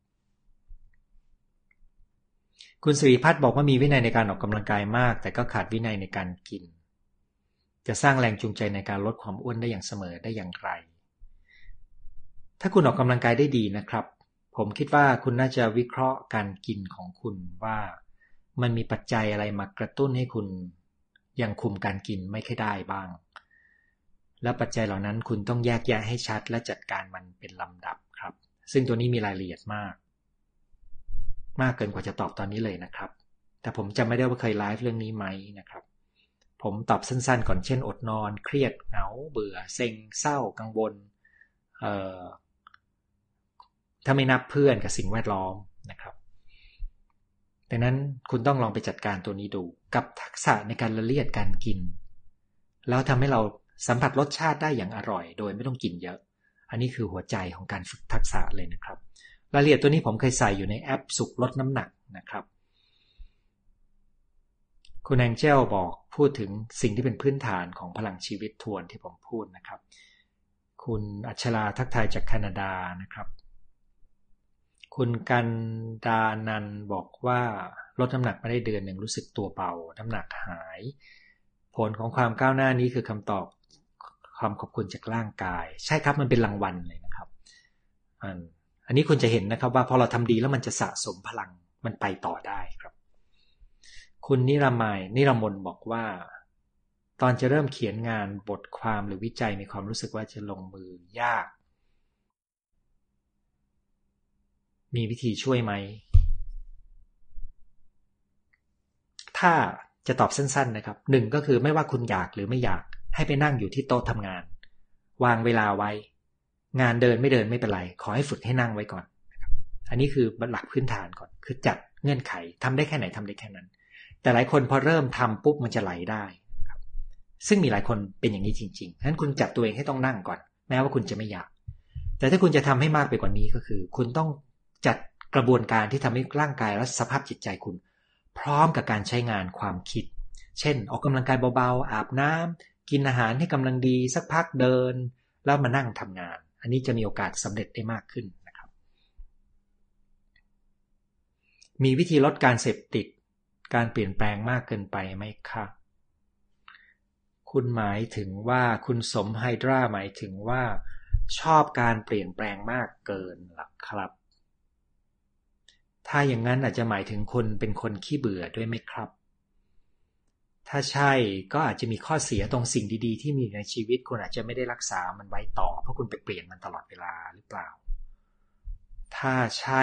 คุณสิริพัฒน์บอกว่ามีวินัยในการออกกำลังกายมากแต่ก็ขาดวินัยในการกินจะสร้างแรงจูงใจในการลดความอ้วนได้อย่างเสมอได้อย่างไรถ้าคุณออกกำลังกายได้ดีนะครับผมคิดว่าคุณน่าจะวิเคราะห์การกินของคุณว่ามันมีปัจจัยอะไรมากระตุ้นให้คุณยังคุมการกินไม่ค่อยได้บ้างและปัจจัยเหล่านั้นคุณต้องแยกแยะให้ชัดและจัดการมันเป็นลำดับครับซึ่งตัวนี้มีรายละเอียดมากมากเกินกว่าจะตอบตอนนี้เลยนะครับแต่ผมจำไม่ได้ว่าเคยไลฟ์เรื่องนี้ไหมนะครับผมตอบสั้นๆก่อนเช่นอดนอนเครียดเหงาเบื่อเซ็งเศร้ากังวลเอ่อถ้าไม่นับเพื่อนกับสิ่งแวดล้อมนะครับดังนั้นคุณต้องลองไปจัดการตัวนี้ดูกับทักษะในการละเลียดการกินแล้วทำให้เราสัมผัสรสชาติได้อย่างอร่อยโดยไม่ต้องกินเยอะอันนี้คือหัวใจของการฝึกทักษะเลยนะครับรายละเอียดตัวนี้ผมเคยใส่อยู่ในแอปสุขลดน้ำหนักนะครับคุณแองเจลบอกพูดถึงสิ่งที่เป็นพื้นฐานของพลังชีวิตทวนที่ผมพูดนะครับคุณอัชราทักทายจากแคนาดานะครับคุณกันดานันบอกว่าลดน้ำหนักมาได้เดือนหนึ่งรู้สึกตัวเบาน้ำหนักหายผผลของความก้าวหน้านี้คือคำตอบความขอบคุณจากร่างกายใช่ครับมันเป็นรางวัลเลยนะครับอันอันนี้คุณจะเห็นนะครับว่าพอเราทำดีแล้วมันจะสะสมพลังมันไปต่อได้ครับคุณนิรามายนิรมนบอกว่าตอนจะเริ่มเขียนงานบทความหรือวิจัยมีความรู้สึกว่าจะลงมือยากมีวิธีช่วยไหมถ้าจะตอบสั้นๆนะครับหนึ่งก็คือไม่ว่าคุณอยากหรือไม่อยากให้ไปนั่งอยู่ที่โต๊ะทำงานวางเวลาไว้งานเดินไม่เดินไม่เป็นไรขอให้ฝึกให้นั่งไว้ก่อนนะครับอันนี้คือหลักพื้นฐานก่อนคือจัดเงื่อนไขทำได้แค่ไหนทำได้แค่นั้นแต่หลายคนพอเริ่มทำปุ๊บมันจะไหลได้นะครับซึ่งมีหลายคนเป็นอย่างนี้จริงๆฉะนั้นคุณจัดตัวเองให้ต้องนั่งก่อนแม้ว่าคุณจะไม่อยากแต่ถ้าคุณจะทำให้มากไปกว่านี้ก็คือคุณต้องจัดกระบวนการที่ทำให้ร่างกายและสภาพจิตใจคุณพร้อมกับการใช้งานความคิดเช่นออกกำลังกายเบาๆอาบน้ำกินอาหารให้กำลังดีสักพักเดินแล้วมานั่งทำงานอันนี้จะมีโอกาสสำเร็จได้มากขึ้นนะครับมีวิธีลดการเสพติดการเปลี่ยนแปลงมากเกินไปไหมคะคุณหมายถึงว่าคุณสมไฮดราหมายถึงว่าชอบการเปลี่ยนแปลงมากเกินหรอครับถ้าอย่างนั้นอาจจะหมายถึงคนเป็นคนขี้เบื่อด้วยไหมครับถ้าใช่ก็อาจจะมีข้อเสียตรงสิ่งดีๆที่มีในชีวิตคุณอาจจะไม่ได้รักษามันไว้ต่อเพราะคุณไปเปลี่ยนมันตลอดเวลาหรือเปล่าถ้าใช่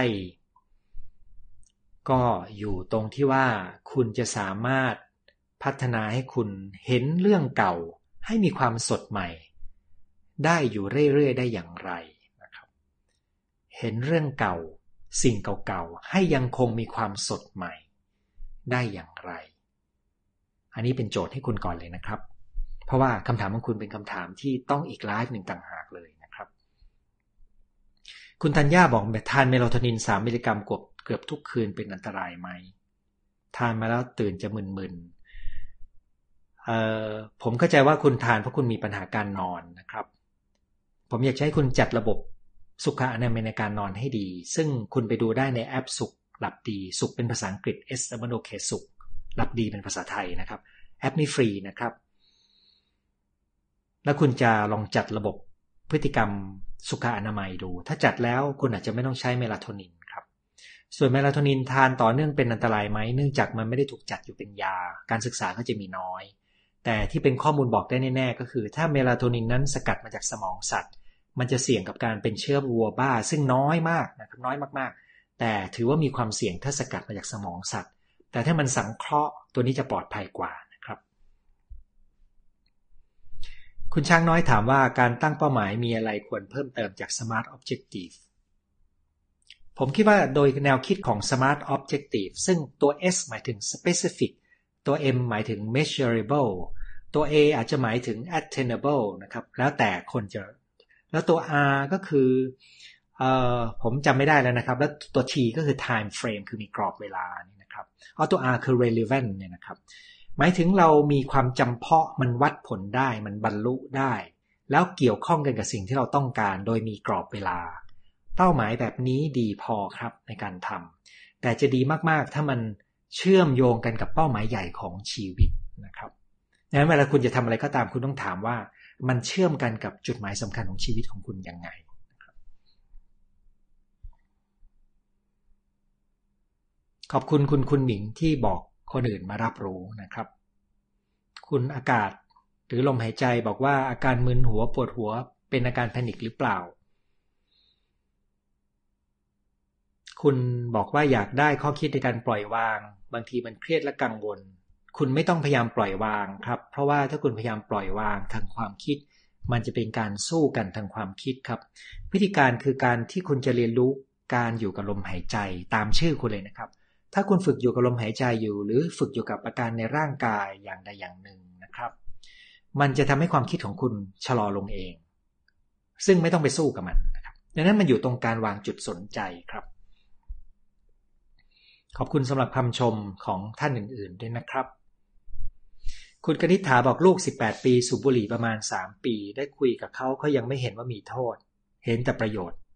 ก็อยู่ตรงที่ว่าคุณจะสามารถพัฒนาให้คุณเห็นเรื่องเก่าให้มีความสดใหม่ได้อยู่เรื่อยๆได้อย่างไรนะครับเห็นเรื่องเก่าสิ่งเก่าๆให้ยังคงมีความสดใหม่ได้อย่างไรอันนี้เป็นโจทย์ให้คุณก่อนเลยนะครับเพราะว่าคำถามของคุณเป็นคำถามที่ต้องอีกไลฟ์หนึ่งต่างหากเลยนะครับคุณธัญญาบอกแบบทานเมลาโทนินสามมิลลิกรัมเกือบเกือบทุกคืนเป็นอันตรายไหมทานมาแล้วตื่นจะมึนๆเอ่อผมเข้าใจว่าคุณทานเพราะคุณมีปัญหาการนอนนะครับผมอยากให้คุณจัดระบบสุขอนามัยในการนอนให้ดีซึ่งคุณไปดูได้ในแอปสุขหลับดีสุขเป็นภาษาอังกฤษ S W K สุขหลับดีเป็นภาษาไทยนะครับแอปนี้ฟรีนะครับแล้วคุณจะลองจัดระบบพฤติกรรมสุขอนามัยดูถ้าจัดแล้วคุณอาจจะไม่ต้องใช้เมลาโทนินครับส่วนเมลาโทนินทานต่อเนื่องเป็นอันตรายไหมเนื่องจากมันไม่ได้ถูกจัดอยู่เป็นยาการศึกษาก็จะมีน้อยแต่ที่เป็นข้อมูลบอกได้แน่ๆก็คือถ้าเมลาโทนินนั้นสกัดมาจากสมองสัตว์มันจะเสี่ยงกับการเป็นเชื้อวัวบ้าซึ่งน้อยมากนะครับน้อยมากๆแต่ถือว่ามีความเสี่ยงถ้าสกัดมาจากสมองสัตว์แต่ถ้ามันสังเคราะห์ตัวนี้จะปลอดภัยกว่านะครับคุณช้างน้อยถามว่าการตั้งเป้าหมายมีอะไรควรเพิ่มเติมจาก Smart Objective ผมคิดว่าโดยแนวคิดของ Smart Objective ซึ่งตัว S หมายถึง Specific ตัว M หมายถึง Measurable ตัว A อาจจะหมายถึง Attainable นะครับแล้วแต่คนจะแล้วตัว R ก็คือเอ่อผมจำไม่ได้แล้วนะครับแล้วตัว T ก็คือ Time Frame คือมีกรอบเวลานี่นะครับเอาตัว R คือ Relevant เนี่ยนะครับหมายถึงเรามีความจำเพาะมันวัดผลได้มันบรรลุได้แล้วเกี่ยวข้องกันกับสิ่งที่เราต้องการโดยมีกรอบเวลาเป้าหมายแบบนี้ดีพอครับในการทำแต่จะดีมากๆถ้ามันเชื่อมโยงกันกับเป้าหมายใหญ่ของชีวิตนะครับดังนั้นเวลาคุณจะทำอะไรก็ตามคุณต้องถามว่ามันเชื่อมกันกับจุดหมายสำคัญของชีวิตของคุณยังไงขอบคุณคุณคุณหมิงที่บอกคนอื่นมารับรู้นะครับคุณอากาศหรือลมหายใจบอกว่าอาการมึนหัวปวดหัวเป็นอาการแพนิคหรือเปล่าคุณบอกว่าอยากได้ข้อคิดในการปล่อยวางบางทีมันเครียดและกังวลคุณไม่ต้องพยายามปล่อยวางครับเพราะว่าถ้าคุณพยายามปล่อยวางทางความคิดมันจะเป็นการสู้กันทางความคิดครับวิธีการคือการที่คุณจะเรียนรู้การอยู่กับลมหายใจตามชื่อคุณเลยนะครับถ้าคุณฝึกอยู่กับลมหายใจอยู่หรือฝึกอยู่กับอาการในร่างกายอย่างใดอย่างหนึ่งนะครับมันจะทำให้ความคิดของคุณชะลอลงเองซึ่งไม่ต้องไปสู้กับมันนะครับดังนั้นมันอยู่ตรงการวางจุดสนใจครับขอบคุณสำหรับคำชมของท่านอื่นๆด้วยนะครับคุณกนิษฐาบอกลูกสิบแปดปีสูบบุหรี่ประมาณสามปีได้คุยกับเขาเขายังไม่เห็นว่ามีโทษเห็นแต่ประโยชน์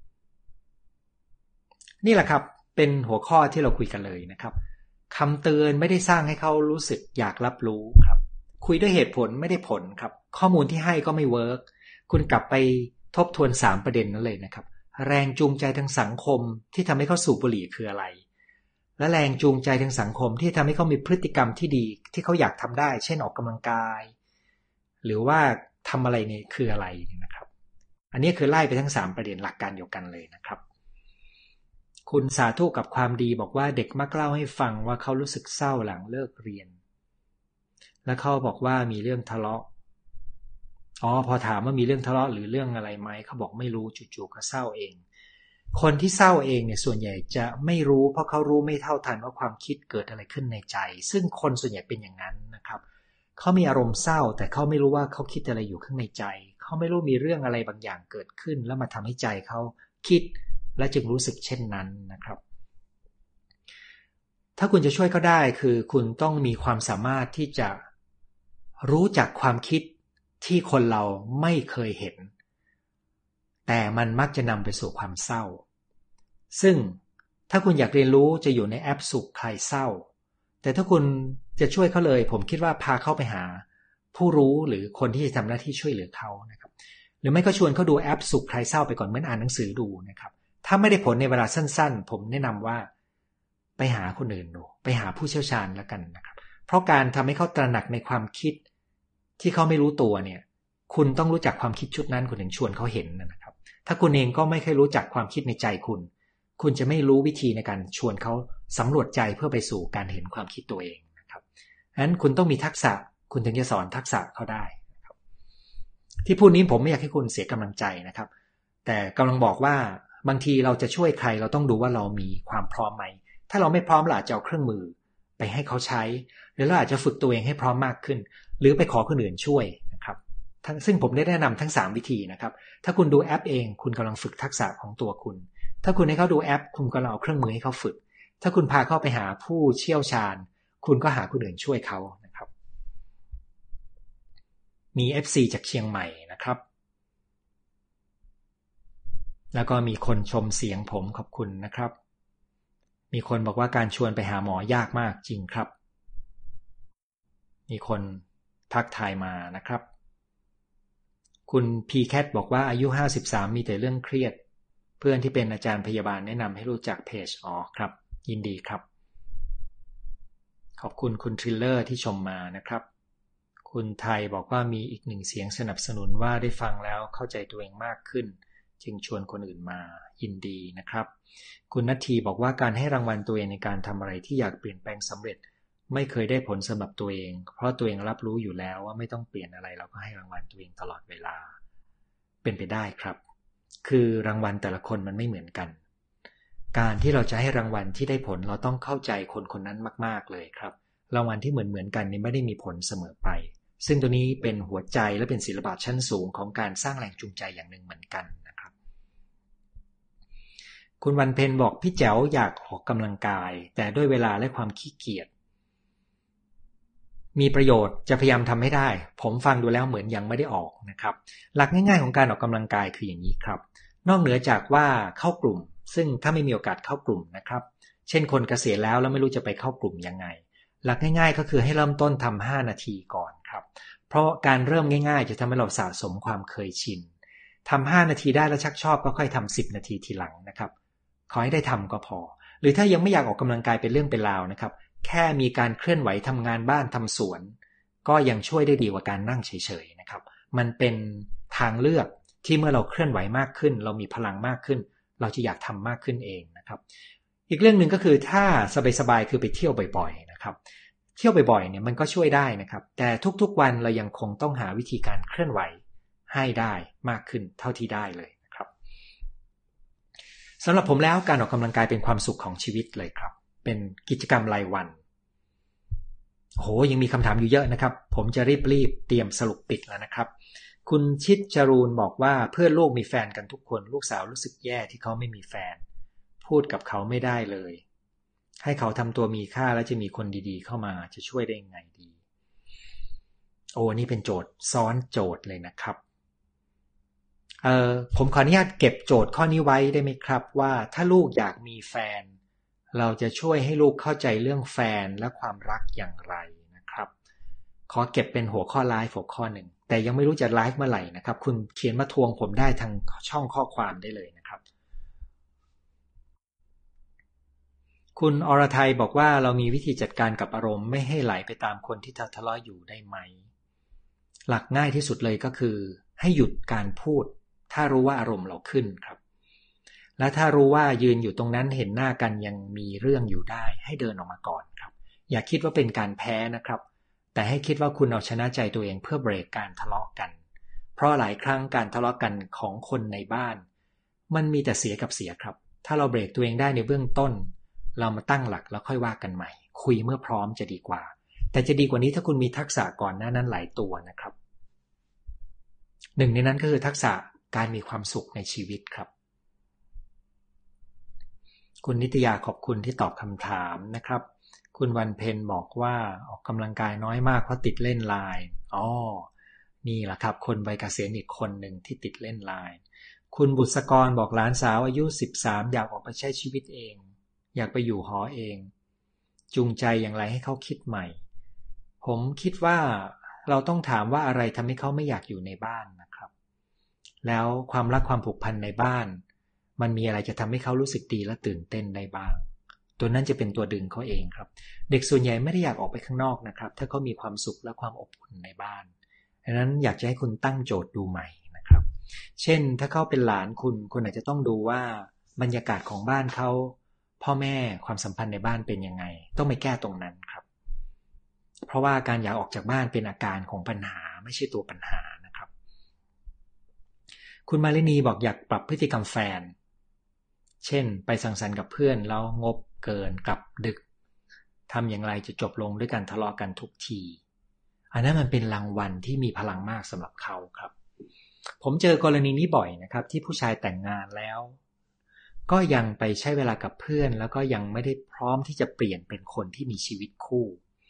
นี่แหละครับเป็นหัวข้อที่เราคุยกันเลยนะครับคำเตือนไม่ได้สร้างให้เขารู้สึกอยากรับรู้ครับคุยด้วยเหตุผลไม่ได้ผลครับข้อมูลที่ให้ก็ไม่เวิร์กคุณกลับไปทบทวนสามประเด็นนั้นเลยนะครับแรงจูงใจทางสังคมที่ทำให้เขาสูบบุหรี่คืออะไรและแรงจูงใจทางสังคมที่ทำให้เขามีพฤติกรรมที่ดีที่เขาอยากทำได้เช่นออกกำลังกายหรือว่าทำอะไรเนี่ยคืออะไรนะครับอันนี้คือไล่ไปทั้งสามประเด็นหลักการเดียวกันเลยนะครับคุณสาธุกับความดีบอกว่าเด็กมักเล่าให้ฟังว่าเขารู้สึกเศร้าหลังเลิกเรียนและเขาบอกว่ามีเรื่องทะเลาะอ๋อพอถามว่ามีเรื่องทะเลาะหรือเรื่องอะไรไหมเขาบอกไม่รู้จู่ๆก็เศร้าเองคนที่เศร้าเองเนี่ยส่วนใหญ่จะไม่รู้เพราะเขารู้ไม่เท่าทันว่าความคิดเกิดอะไรขึ้นในใจซึ่งคนส่วนใหญ่เป็นอย่างนั้นนะครับเขามีอารมณ์เศร้าแต่เขาไม่รู้ว่าเขาคิดอะไรอยู่ข้างในใจเขาไม่รู้มีเรื่องอะไรบางอย่างเกิดขึ้นแล้วมาทำให้ใจเขาคิดและจึงรู้สึกเช่นนั้นนะครับถ้าคุณจะช่วยเขาได้คือคุณต้องมีความสามารถที่จะรู้จักความคิดที่คนเราไม่เคยเห็นแต่มันมักจะนำไปสู่ความเศร้าซึ่งถ้าคุณอยากเรียนรู้จะอยู่ในแอปสุขคลายเศร้าแต่ถ้าคุณจะช่วยเขาเลยผมคิดว่าพาเขาไปหาผู้รู้หรือคนที่จะทำหน้าที่ช่วยเหลือเขานะครับหรือไม่ก็ชวนเขาดูแอปสุขคลายเศร้าไปก่อนเหมือนอ่านหนังสือดูนะครับถ้าไม่ได้ผลในเวลาสั้นๆผมแนะนำว่าไปหาคนอื่นดูไปหาผู้เชี่ยวชาญแล้วกันนะครับเพราะการทำให้เขาตระหนักในความคิดที่เขาไม่รู้ตัวเนี่ยคุณต้องรู้จักความคิดชุดนั้นคุณถึงชวนเขาเห็นนะครับถ้าคุณเองก็ไม่เคยรู้จักความคิดในใจคุณคุณจะไม่รู้วิธีในการชวนเขาสำรวจใจเพื่อไปสู่การเห็นความคิดตัวเองนะครับฉะนั้นคุณต้องมีทักษะคุณถึงจะสอนทักษะเขาได้นะครับที่พูดนี้ผมไม่อยากให้คุณเสียกำลังใจนะครับแต่กำลังบอกว่าบางทีเราจะช่วยใครเราต้องดูว่าเรามีความพร้อมไหมถ้าเราไม่พร้อมเราอาจจะเอาเครื่องมือไปให้เขาใช้หรือเราอาจจะฝึกตัวเองให้พร้อมมากขึ้นหรือไปขอคนอื่นช่วยนะครับซึ่งผมได้แนะนำทั้งสามวิธีนะครับถ้าคุณดูแอปเองคุณกำลังฝึกทักษะของตัวคุณถ้าคุณให้เขาดูแอปคุณก็เอาเครื่องมือให้เขาฝึกถ้าคุณพาเขาไปหาผู้เชี่ยวชาญคุณก็หาคนอื่นช่วยเขานะครับมี เอฟ ซี จากเชียงใหม่นะครับแล้วก็มีคนชมเสียงผมขอบคุณนะครับมีคนบอกว่าการชวนไปหาหมอยากมากจริงครับมีคนทักทายมานะครับคุณ พี แคท บอกว่าอายุห้าสิบสามมีแต่เรื่องเครียดเพื่อนที่เป็นอาจารย์พยาบาลแนะนำให้รู้จักเพจอ๋อครับยินดีครับขอบคุณคุณทริลเลอร์ที่ชมมานะครับคุณไทยบอกว่ามีอีกหนึ่งเสียงสนับสนุนว่าได้ฟังแล้วเข้าใจตัวเองมากขึ้นจึงชวนคนอื่นมายินดีนะครับคุณณทีบอกว่าการให้รางวัลตัวเองในการทำอะไรที่อยากเปลี่ยนแปลงสำเร็จไม่เคยได้ผลสำหรับตัวเองเพราะตัวเองรับรู้อยู่แล้วว่าไม่ต้องเปลี่ยนอะไรเราก็ให้รางวัลตัวเองตลอดเวลาเป็นไปได้ครับคือรางวัลแต่ละคนมันไม่เหมือนกันการที่เราจะให้รางวัลที่ได้ผลเราต้องเข้าใจคนคนนั้นมากๆเลยครับรางวัลที่เหมือนเหมือนกันนี่ไม่ได้มีผลเสมอไปซึ่งตัวนี้เป็นหัวใจและเป็นศิลปะชั้นสูงของการสร้างแรงจูงใจอย่างหนึ่งเหมือนกันนะครับคุณวันเพ็ญบอกพี่แจ๋วอยากออกกำลังกายแต่ด้วยเวลาและความขี้เกียจมีประโยชน์จะพยายามทำให้ได้ผมฟังดูแล้วเหมือนยังไม่ได้ออกนะครับหลักง่ายๆของการออกกำลังกายคืออย่างนี้ครับนอกเหนือจากว่าเข้ากลุ่มซึ่งถ้าไม่มีโอกาสเข้ากลุ่มนะครับเช่นคนเกษียณแล้วแล้วไม่รู้จะไปเข้ากลุ่มยังไงหลักง่ายๆก็คือให้เริ่มต้นทำห้านาทีก่อนครับเพราะการเริ่มง่ายๆจะทำให้เราสะสมความเคยชินทำห้านาทีได้แล้วชักชอบก็ค่อยทำสิบนาทีทีหลังนะครับขอให้ได้ทำก็พอหรือถ้ายังไม่อยากออกกำลังกายเป็นเรื่องเป็นราวนะครับแค่มีการเคลื่อนไหวทำงานบ้านทำสวนก็ยังช่วยได้ดีกว่าการนั่งเฉยๆนะครับมันเป็นทางเลือกที่เมื่อเราเคลื่อนไหวมากขึ้นเรามีพลังมากขึ้นเราจะอยากทำมากขึ้นเองนะครับอีกเรื่องหนึ่งก็คือถ้าสบายๆคือไปเที่ยวบ่อยๆนะครับเที่ยวบ่อยๆเนี่ยมันก็ช่วยได้นะครับแต่ทุกๆวันเรายังคงต้องหาวิธีการเคลื่อนไหวให้ได้มากขึ้นเท่าที่ได้เลยนะครับสำหรับผมแล้วการออกกำลังกายเป็นความสุขของชีวิตเลยครับเป็นกิจกรรมรายวันโอ้โหยังมีคำถามอยู่เยอะนะครับผมจะรีบๆเตรียมสรุปปิดแล้วนะครับคุณชิดจรูนบอกว่าเพื่อนลูกมีแฟนกันทุกคนลูกสาวรู้สึกแย่ที่เขาไม่มีแฟนพูดกับเขาไม่ได้เลยให้เขาทำตัวมีค่าแล้วจะมีคนดีๆเข้ามาจะช่วยได้ยังไงดีโอ้นี่เป็นโจทย์ซ้อนโจทย์เลยนะครับเอ่อผมขออนุญาตเก็บโจทย์ข้อนี้ไว้ได้ไหมครับว่าถ้าลูกอยากมีแฟนเราจะช่วยให้ลูกเข้าใจเรื่องแฟนและความรักอย่างไรนะครับขอเก็บเป็นหัวข้อไลฟ์หัวข้อหนึ่งแต่ยังไม่รู้จะไลฟ์เมื่อไหร่นะครับคุณเขียนมาทวงผมได้ทางช่องข้อความได้เลยนะครับคุณอรทัยบอกว่าเรามีวิธีจัดการกับอารมณ์ไม่ให้ไหลไปตามคนที่ทะเลาะอยู่ได้ไหมหลักง่ายที่สุดเลยก็คือให้หยุดการพูดถ้ารู้ว่าอารมณ์เราขึ้นครับและถ้ารู้ว่ายืนอยู่ตรงนั้นเห็นหน้ากันยังมีเรื่องอยู่ได้ให้เดินออกมาก่อนครับอย่าคิดว่าเป็นการแพ้นะครับแต่ให้คิดว่าคุณเอาชนะใจตัวเองเพื่อเบรกการทะเลาะกันเพราะหลายครั้งการทะเลาะกันของคนในบ้านมันมีแต่เสียกับเสียครับถ้าเราเบรกตัวเองได้ในเบื้องต้นเรามาตั้งหลักแล้วค่อยว่ากันใหม่คุยเมื่อพร้อมจะดีกว่าแต่จะดีกว่านี้ถ้าคุณมีทักษะก่อนหน้านั้นหลายตัวนะครับหนึ่งในนั้นก็คือทักษะการมีความสุขในชีวิตครับคุณนิตยาขอบคุณที่ตอบคำถามนะครับคุณวันเพ็ญบอกว่าออกกำลังกายน้อยมากเพราะติดเล่นไลน์อ๋อนี่แหละครับคนวัยเกษียณอีกคนหนึ่งที่ติดเล่นไลน์คุณบุษกรบอกหลานสาวอายุสิบสามอยากออกไปใช้ชีวิตเองอยากไปอยู่หอเองจูงใจอย่างไรให้เขาคิดใหม่ผมคิดว่าเราต้องถามว่าอะไรทำให้เขาไม่อยากอยู่ในบ้านนะครับแล้วความรักความผูกพันในบ้านมันมีอะไรจะทำให้เขารู้สึกดีและตื่นเต้นได้บ้างตัวนั้นจะเป็นตัวดึงเขาเองครับเด็กส่วนใหญ่ไม่ได้อยากออกไปข้างนอกนะครับถ้าเขามีความสุขและความอบอุ่นในบ้านดังนั้นอยากจะให้คุณตั้งโจทย์ดูใหม่นะครับเช่นถ้าเขาเป็นหลานคุณคุณอาจจะต้องดูว่าบรรยากาศของบ้านเขาพ่อแม่ความสัมพันธ์ในบ้านเป็นยังไงต้องไปแก้ตรงนั้นครับเพราะว่าการอยากออกจากบ้านเป็นอาการของปัญหาไม่ใช่ตัวปัญหานะครับคุณมาลินีบอกอยากปรับพฤติกรรมแฟนเช่นไปสังสรรค์กับเพื่อนแล้วงบเกินกลับดึกทำอย่างไรจะจบลงด้วยการทะเลาะกันทุกทีอันนั้นมันเป็นรางวัลที่มีพลังมากสำหรับเขาครับผมเจอกรณีนี้บ่อยนะครับที่ผู้ชายแต่งงานแล้วก็ยังไปใช้เวลากับเพื่อนแล้วก็ยังไม่ได้พร้อมที่จะเปลี่ยนเป็นคนที่มีชีวิตคู่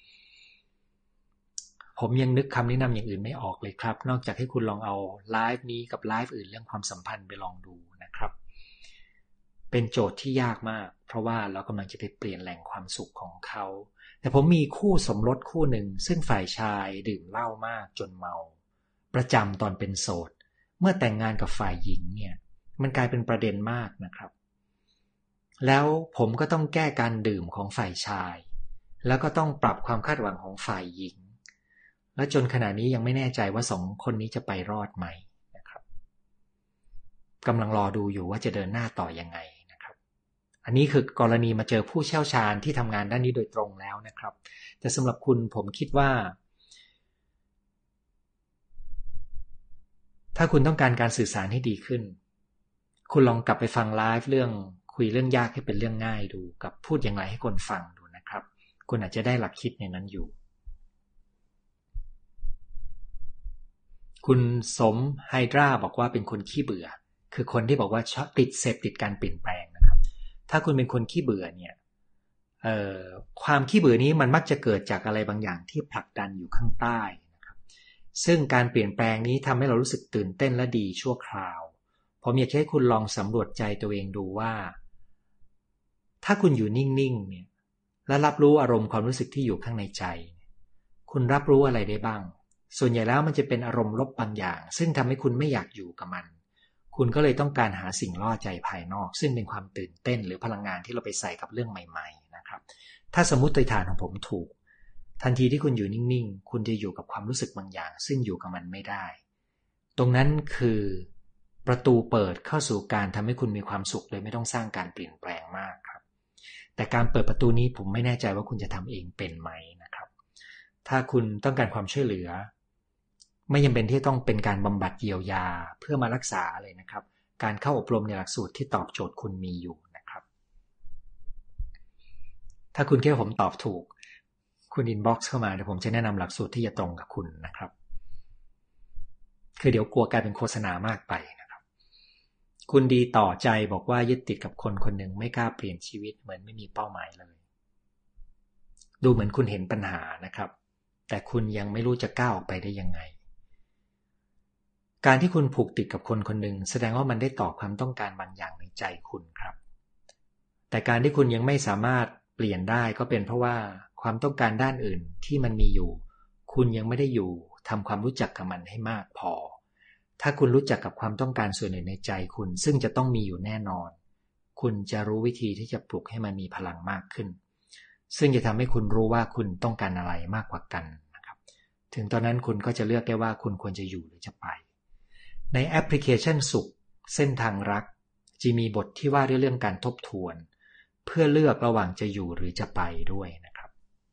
ผมยังนึกคำแนะนำอย่างอื่นไม่ออกเลยครับนอกจากให้คุณลองเอาไลฟ์นี้กับไลฟ์อื่นเรื่องความสัมพันธ์ไปลองดูนะครับเป็นโจทย์ที่ยากมากเพราะว่าเรากำลังจะไปเปลี่ยนแหล่งความสุขของเขาแต่ผมมีคู่สมรสคู่หนึ่งซึ่งฝ่ายชายดื่มเหล้ามากจนเมาประจำตอนเป็นโสดเมื่อแต่งงานกับฝ่ายหญิงเนี่ยมันกลายเป็นประเด็นมากนะครับแล้วผมก็ต้องแก้การดื่มของฝ่ายชายแล้วก็ต้องปรับความคาดหวังของฝ่ายหญิงและจนขณะนี้ยังไม่แน่ใจว่าสองคนนี้จะไปรอดไหมนะครับกำลังรอดูอยู่ว่าจะเดินหน้าต่อยังไงนะครับอันนี้คือกรณีมาเจอผู้เชี่ยวชาญที่ทำงานด้านนี้โดยตรงแล้วนะครับแต่สำหรับคุณผมคิดว่าถ้าคุณต้องการการสื่อสารให้ดีขึ้นคุณลองกลับไปฟังไลฟ์เรื่องคุยเรื่องยากให้เป็นเรื่องง่ายดูกับพูดอย่างไรให้คนฟังดูนะครับคุณอาจจะได้หลักคิดในนั้นอยู่คุณสมไฮดราบอกว่าเป็นคนขี้เบื่อคือคนที่บอกว่าชอบติดเสพติดการเปลี่ยนแปลงนะครับถ้าคุณเป็นคนขี้เบื่อเนี่ยเอ่อความขี้เบื่อนี้มันมักจะเกิดจากอะไรบางอย่างที่ผลักดันอยู่ข้างใต้นะครับซึ่งการเปลี่ยนแปลงนี้ทำให้เรารู้สึกตื่นเต้นและดีชั่วคราวผมอยากให้คุณลองสำรวจใจตัวเองดูว่าถ้าคุณอยู่นิ่งๆเนี่ยและรับรู้อารมณ์ความรู้สึกที่อยู่ข้างในใจคุณรับรู้อะไรได้บ้างส่วนใหญ่แล้วมันจะเป็นอารมณ์ลบบางอย่างซึ่งทำให้คุณไม่อยากอยู่กับมันคุณก็เลยต้องการหาสิ่งล่อใจภายนอกซึ่งเป็นความตื่นเต้นหรือพลังงานที่เราไปใส่กับเรื่องใหม่ๆนะครับถ้าสมมุติฐานของผมถูกทันทีที่คุณอยู่นิ่งๆคุณจะอยู่กับความรู้สึกบางอย่างซึ่งอยู่กับมันไม่ได้ตรงนั้นคือประตูเปิดเข้าสู่การทำให้คุณมีความสุขเลยไม่ต้องสร้างการเปลี่ยนแปลงมากครับแต่การเปิดประตูนี้ผมไม่แน่ใจว่าคุณจะทำเองเป็นไหมนะครับถ้าคุณต้องการความช่วยเหลือไม่จำเป็นที่ต้องเป็นการบำบัดเยียวยาเพื่อมารักษาเลยนะครับการเข้าอบรมในหลักสูตรที่ตอบโจทย์คุณมีอยู่นะครับถ้าคุณคิดว่าผมตอบถูกคุณอินบ็อกซ์เข้ามาเดี๋ยวผมจะแนะนำหลักสูตรที่จะตรงกับคุณนะครับคือเดี๋ยวกลัวกลายเป็นโฆษณามากไปนะครับคุณดีต่อใจบอกว่ายึดติดกับคนคนหนึ่งไม่กล้าเปลี่ยนชีวิตเหมือนไม่มีเป้าหมายเลยดูเหมือนคุณเห็นปัญหานะครับแต่คุณยังไม่รู้จะก้าวออกไปได้ยังไงการที่คุณผูกติดกับคนคนหนึ่งแสดงว่ามันได้ตอบความต้องการบางอย่างในใจคุณครับแต่การที่คุณยังไม่สามารถเปลี่ยนได้ก็เป็นเพราะว่าความต้องการด้านอื่นที่มันมีอยู่คุณยังไม่ได้อยู่ทำความรู้จักกับมันให้มากพอถ้าคุณรู้จักกับความต้องการส่วนหนึ่งในใจคุณซึ่งจะต้องมีอยู่แน่นอนคุณจะรู้วิธีที่จะปลุกให้มันมีพลังมากขึ้นซึ่งจะทำให้คุณรู้ว่าคุณต้องการอะไรมากกว่ากันนะครับถึงตอนนั้นคุณก็จะเลือกได้ว่าคุณควรจะอยู่หรือจะไปในแอปพลิเคชันสุขเส้นทางรักจะมีบทที่ว่าด้วยเรื่องการทบทวนเพื่อเลือกระหว่างจะอยู่หรือจะไปด้วยนะครับ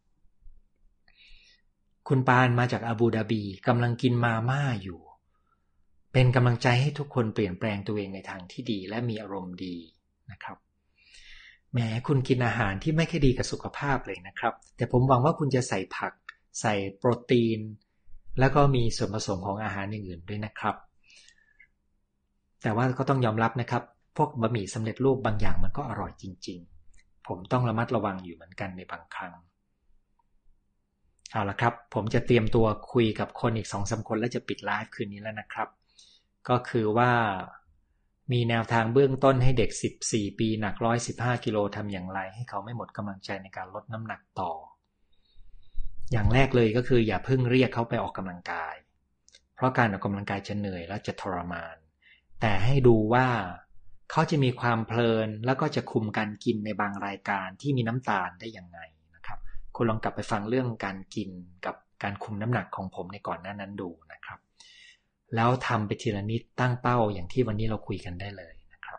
คุณปานมาจากอาบูดาบีกำลังกินมาม่าอยู่เป็นกำลังใจให้ทุกคนเปลี่ยนแปลงตัวเองในทางที่ดีและมีอารมณ์ดีนะครับแหมคุณกินอาหารที่ไม่ค่อยดีกับสุขภาพเลยนะครับแต่ผมหวังว่าคุณจะใส่ผักใส่โปรตีนแล้วก็มีส่วนผสมของอาหารอย่างอื่นด้วยนะครับแต่ว่าก็ต้องยอมรับนะครับพวกบะหมี่สำเร็จรูปบางอย่างมันก็อร่อยจริงๆผมต้องระมัดระวังอยู่เหมือนกันในบางครั้งเอาละครับผมจะเตรียมตัวคุยกับคนอีก สองถึงสาม คนแล้วจะปิดไลฟ์คืนนี้แล้วนะครับก็คือว่ามีแนวทางเบื้องต้นให้เด็กสิบสี่ปีหนักหนึ่งร้อยสิบห้ากิโลทำอย่างไรให้เขาไม่หมดกำลังใจในการลดน้ำหนักต่ออย่างแรกเลยก็คืออย่าเพิ่งเรียกเขาไปออกกำลังกายเพราะการออกกำลังกายจะเหนื่อยและจะทรมานแต่ให้ดูว่าเขาจะมีความเพลินแล้วก็จะคุมการกินในบางรายการที่มีน้ำตาลได้ยังไงนะครับคุณลองกลับไปฟังเรื่องการกินกับการคุมน้ำหนักของผมในก่อนหน้านั้นดูนะครับแล้วทำไปทีละนิดตั้งเป้าอย่างที่วันนี้เราคุยกันได้เลยนะครับ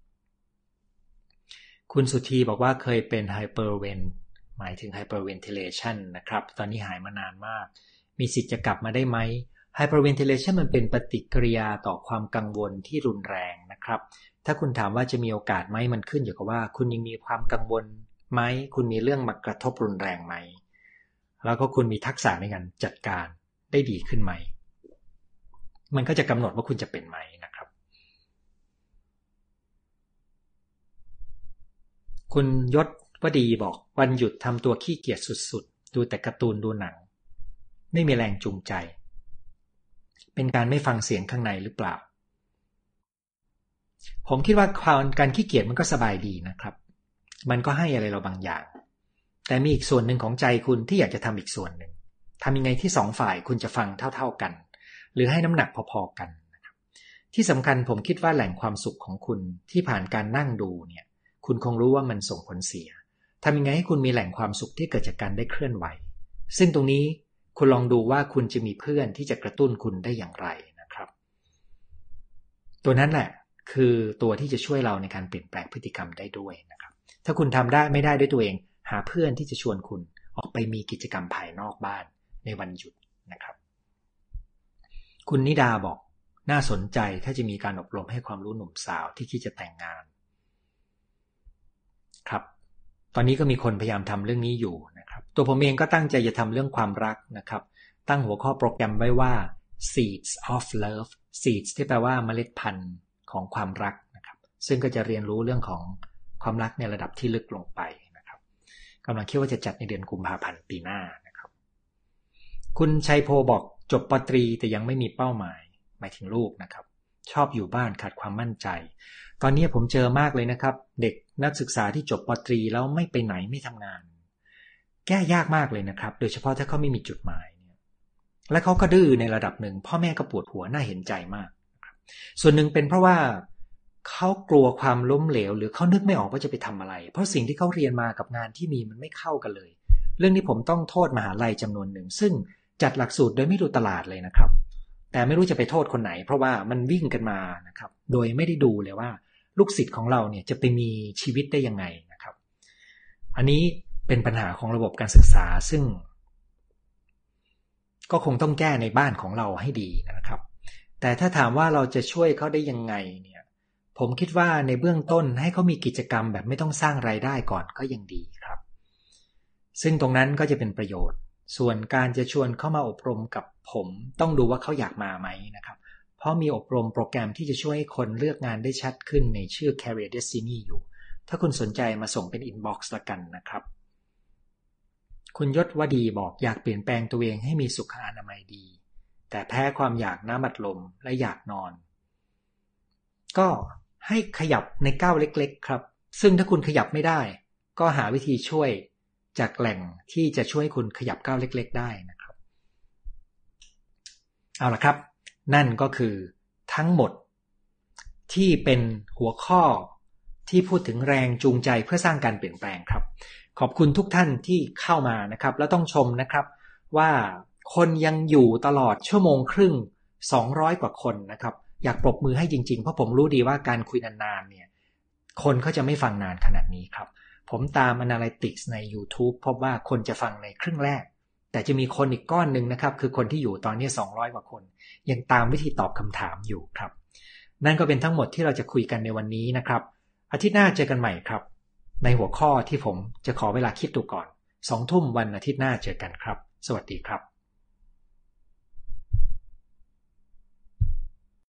คุณสุธีบอกว่าเคยเป็นไฮเปอร์เวนหมายถึงไฮเปอร์เวนทิเลชันนะครับตอนนี้หายมานานมากมีสิทธิ์จะกลับมาได้ไหมไฮเปอร์เวนทิเลชันมันเป็นปฏิกิริยาต่อความกังวลที่รุนแรงนะครับถ้าคุณถามว่าจะมีโอกาสไหมมันขึ้นอยู่กับว่าคุณยังมีความกังวลไหมคุณมีเรื่องมากระทบรุนแรงไหมแล้วก็คุณมีทักษะในการจัดการได้ดีขึ้นไหมมันก็จะกำหนดว่าคุณจะเป็นไหมนะครับคุณยศวดีบอกวันหยุดทำตัวขี้เกียจสุดๆดูแต่การ์ตูนดูหนังไม่มีแรงจูงใจเป็นการไม่ฟังเสียงข้างในหรือเปล่าผมคิดว่าการขี้เกียจมันก็สบายดีนะครับมันก็ให้อะไรเราบางอย่างแต่มีอีกส่วนหนึ่งของใจคุณที่อยากจะทำอีกส่วนหนึ่งทำยังไงที่สองฝ่ายคุณจะฟังเท่าๆกันหรือให้น้ำหนักพอๆกันนะครับที่สำคัญผมคิดว่าแหล่งความสุขของคุณที่ผ่านการนั่งดูเนี่ยคุณคงรู้ว่ามันส่งผลเสียทำยังไงให้คุณมีแหล่งความสุขที่เกิดจากการได้เคลื่อนไหวซึ่งตรงนี้คุณลองดูว่าคุณจะมีเพื่อนที่จะกระตุ้นคุณได้อย่างไรนะครับตัวนั้นแหละคือตัวที่จะช่วยเราในการเปลี่ยนแปลงพฤติกรรมได้ด้วยนะครับถ้าคุณทำได้ไม่ได้ด้วยตัวเองหาเพื่อนที่จะชวนคุณออกไปมีกิจกรรมภายนอกบ้านในวันหยุดนะครับคุณนิดาบอกน่าสนใจถ้าจะมีการอบรมให้ความรู้หนุ่มสาวที่คิดจะแต่งงานครับตอนนี้ก็มีคนพยายามทำเรื่องนี้อยู่นะครับตัวผมเองก็ตั้งใจจะทำเรื่องความรักนะครับตั้งหัวข้อโปรแกรมไว้ว่า seeds of love seeds ที่แปลว่าเมล็ดพันธุ์ของความรักนะครับซึ่งก็จะเรียนรู้เรื่องของความรักในระดับที่ลึกลงไปนะครับกำลังคิดว่าจะจัดในเดือนกุมภาพันธ์ปีหน้านะครับคุณชัยโพบอกจบปตรีแต่ยังไม่มีเป้าหมายหมายถึงลูกนะครับชอบอยู่บ้านขาดความมั่นใจตอนนี้ผมเจอมากเลยนะครับเด็กนักศึกษาที่จบปตรีแล้วไม่ไปไหนไม่ทำงานแก้ยากมากเลยนะครับโดยเฉพาะถ้าเขาไม่มีจุดหมายเนี่ยและเขาก็ดื้อในระดับหนึ่งพ่อแม่ก็ปวดหัวน่าเห็นใจมากนะครับส่วนหนึ่งเป็นเพราะว่าเขากลัวความล้มเหลวหรือเขานึกไม่ออกว่าจะไปทำอะไรเพราะสิ่งที่เขาเรียนมากับงานที่มีมันไม่เข้ากันเลยเรื่องนี้ผมต้องโทษมหาลัยจำนวนหนึ่งซึ่งจัดหลักสูตรโดยไม่ดูตลาดเลยนะครับแต่ไม่รู้จะไปโทษคนไหนเพราะว่ามันวิ่งกันมานะครับโดยไม่ได้ดูเลยว่าลูกศิษย์ของเราเนี่ยจะไปมีชีวิตได้ยังไงนะครับอันนี้เป็นปัญหาของระบบการศึกษาซึ่งก็คงต้องแก้ในบ้านของเราให้ดีนะครับแต่ถ้าถามว่าเราจะช่วยเขาได้ยังไงเนี่ยผมคิดว่าในเบื้องต้นให้เขามีกิจกรรมแบบไม่ต้องสร้างรายได้ก่อนก็ยังดีครับซึ่งตรงนั้นก็จะเป็นประโยชน์ส่วนการจะชวนเข้ามาอบรมกับผมต้องดูว่าเขาอยากมาไหมนะครับเพราะมีอบรมโปรแกรมที่จะช่วยให้คนเลือกงานได้ชัดขึ้นในชื่อ Career Destiny อยู่ถ้าคุณสนใจมาส่งเป็น inbox ละกันนะครับคุณยศวดีบอกอยากเปลี่ยนแปลงตัวเองให้มีสุขอนามัยดีแต่แพ้ความอยากน้ำอัดลมและอยากนอนก็ให้ขยับในก้าวเล็กๆครับซึ่งถ้าคุณขยับไม่ได้ก็หาวิธีช่วยจากแหล่งที่จะช่วยคุณขยับก้าวเล็กๆได้นะครับเอาละครับนั่นก็คือทั้งหมดที่เป็นหัวข้อที่พูดถึงแรงจูงใจเพื่อสร้างการเปลี่ยนแปลงครับขอบคุณทุกท่านที่เข้ามานะครับแล้วต้องชมนะครับว่าคนยังอยู่ตลอดชั่วโมงครึ่งสองร้อยกว่าคนนะครับอยากปรบมือให้จริงๆเพราะผมรู้ดีว่าการคุยนานๆเนี่ยคนเขาจะไม่ฟังนานขนาดนี้ครับผมตาม Analytics ใน YouTube พบว่าคนจะฟังในครึ่งแรกแต่จะมีคนอีกก้อนหนึ่งนะครับคือคนที่อยู่ตอนนี้สองร้อยกว่าคนยังตามวิธีตอบคำถามอยู่ครับนั่นก็เป็นทั้งหมดที่เราจะคุยกันในวันนี้นะครับอาทิตย์หน้าเจอกันใหม่ครับในหัวข้อที่ผมจะขอเวลาคิดดูก่อนสองทุ่มวันอาทิตย์หน้าเจอกันครับสวัสดีครับ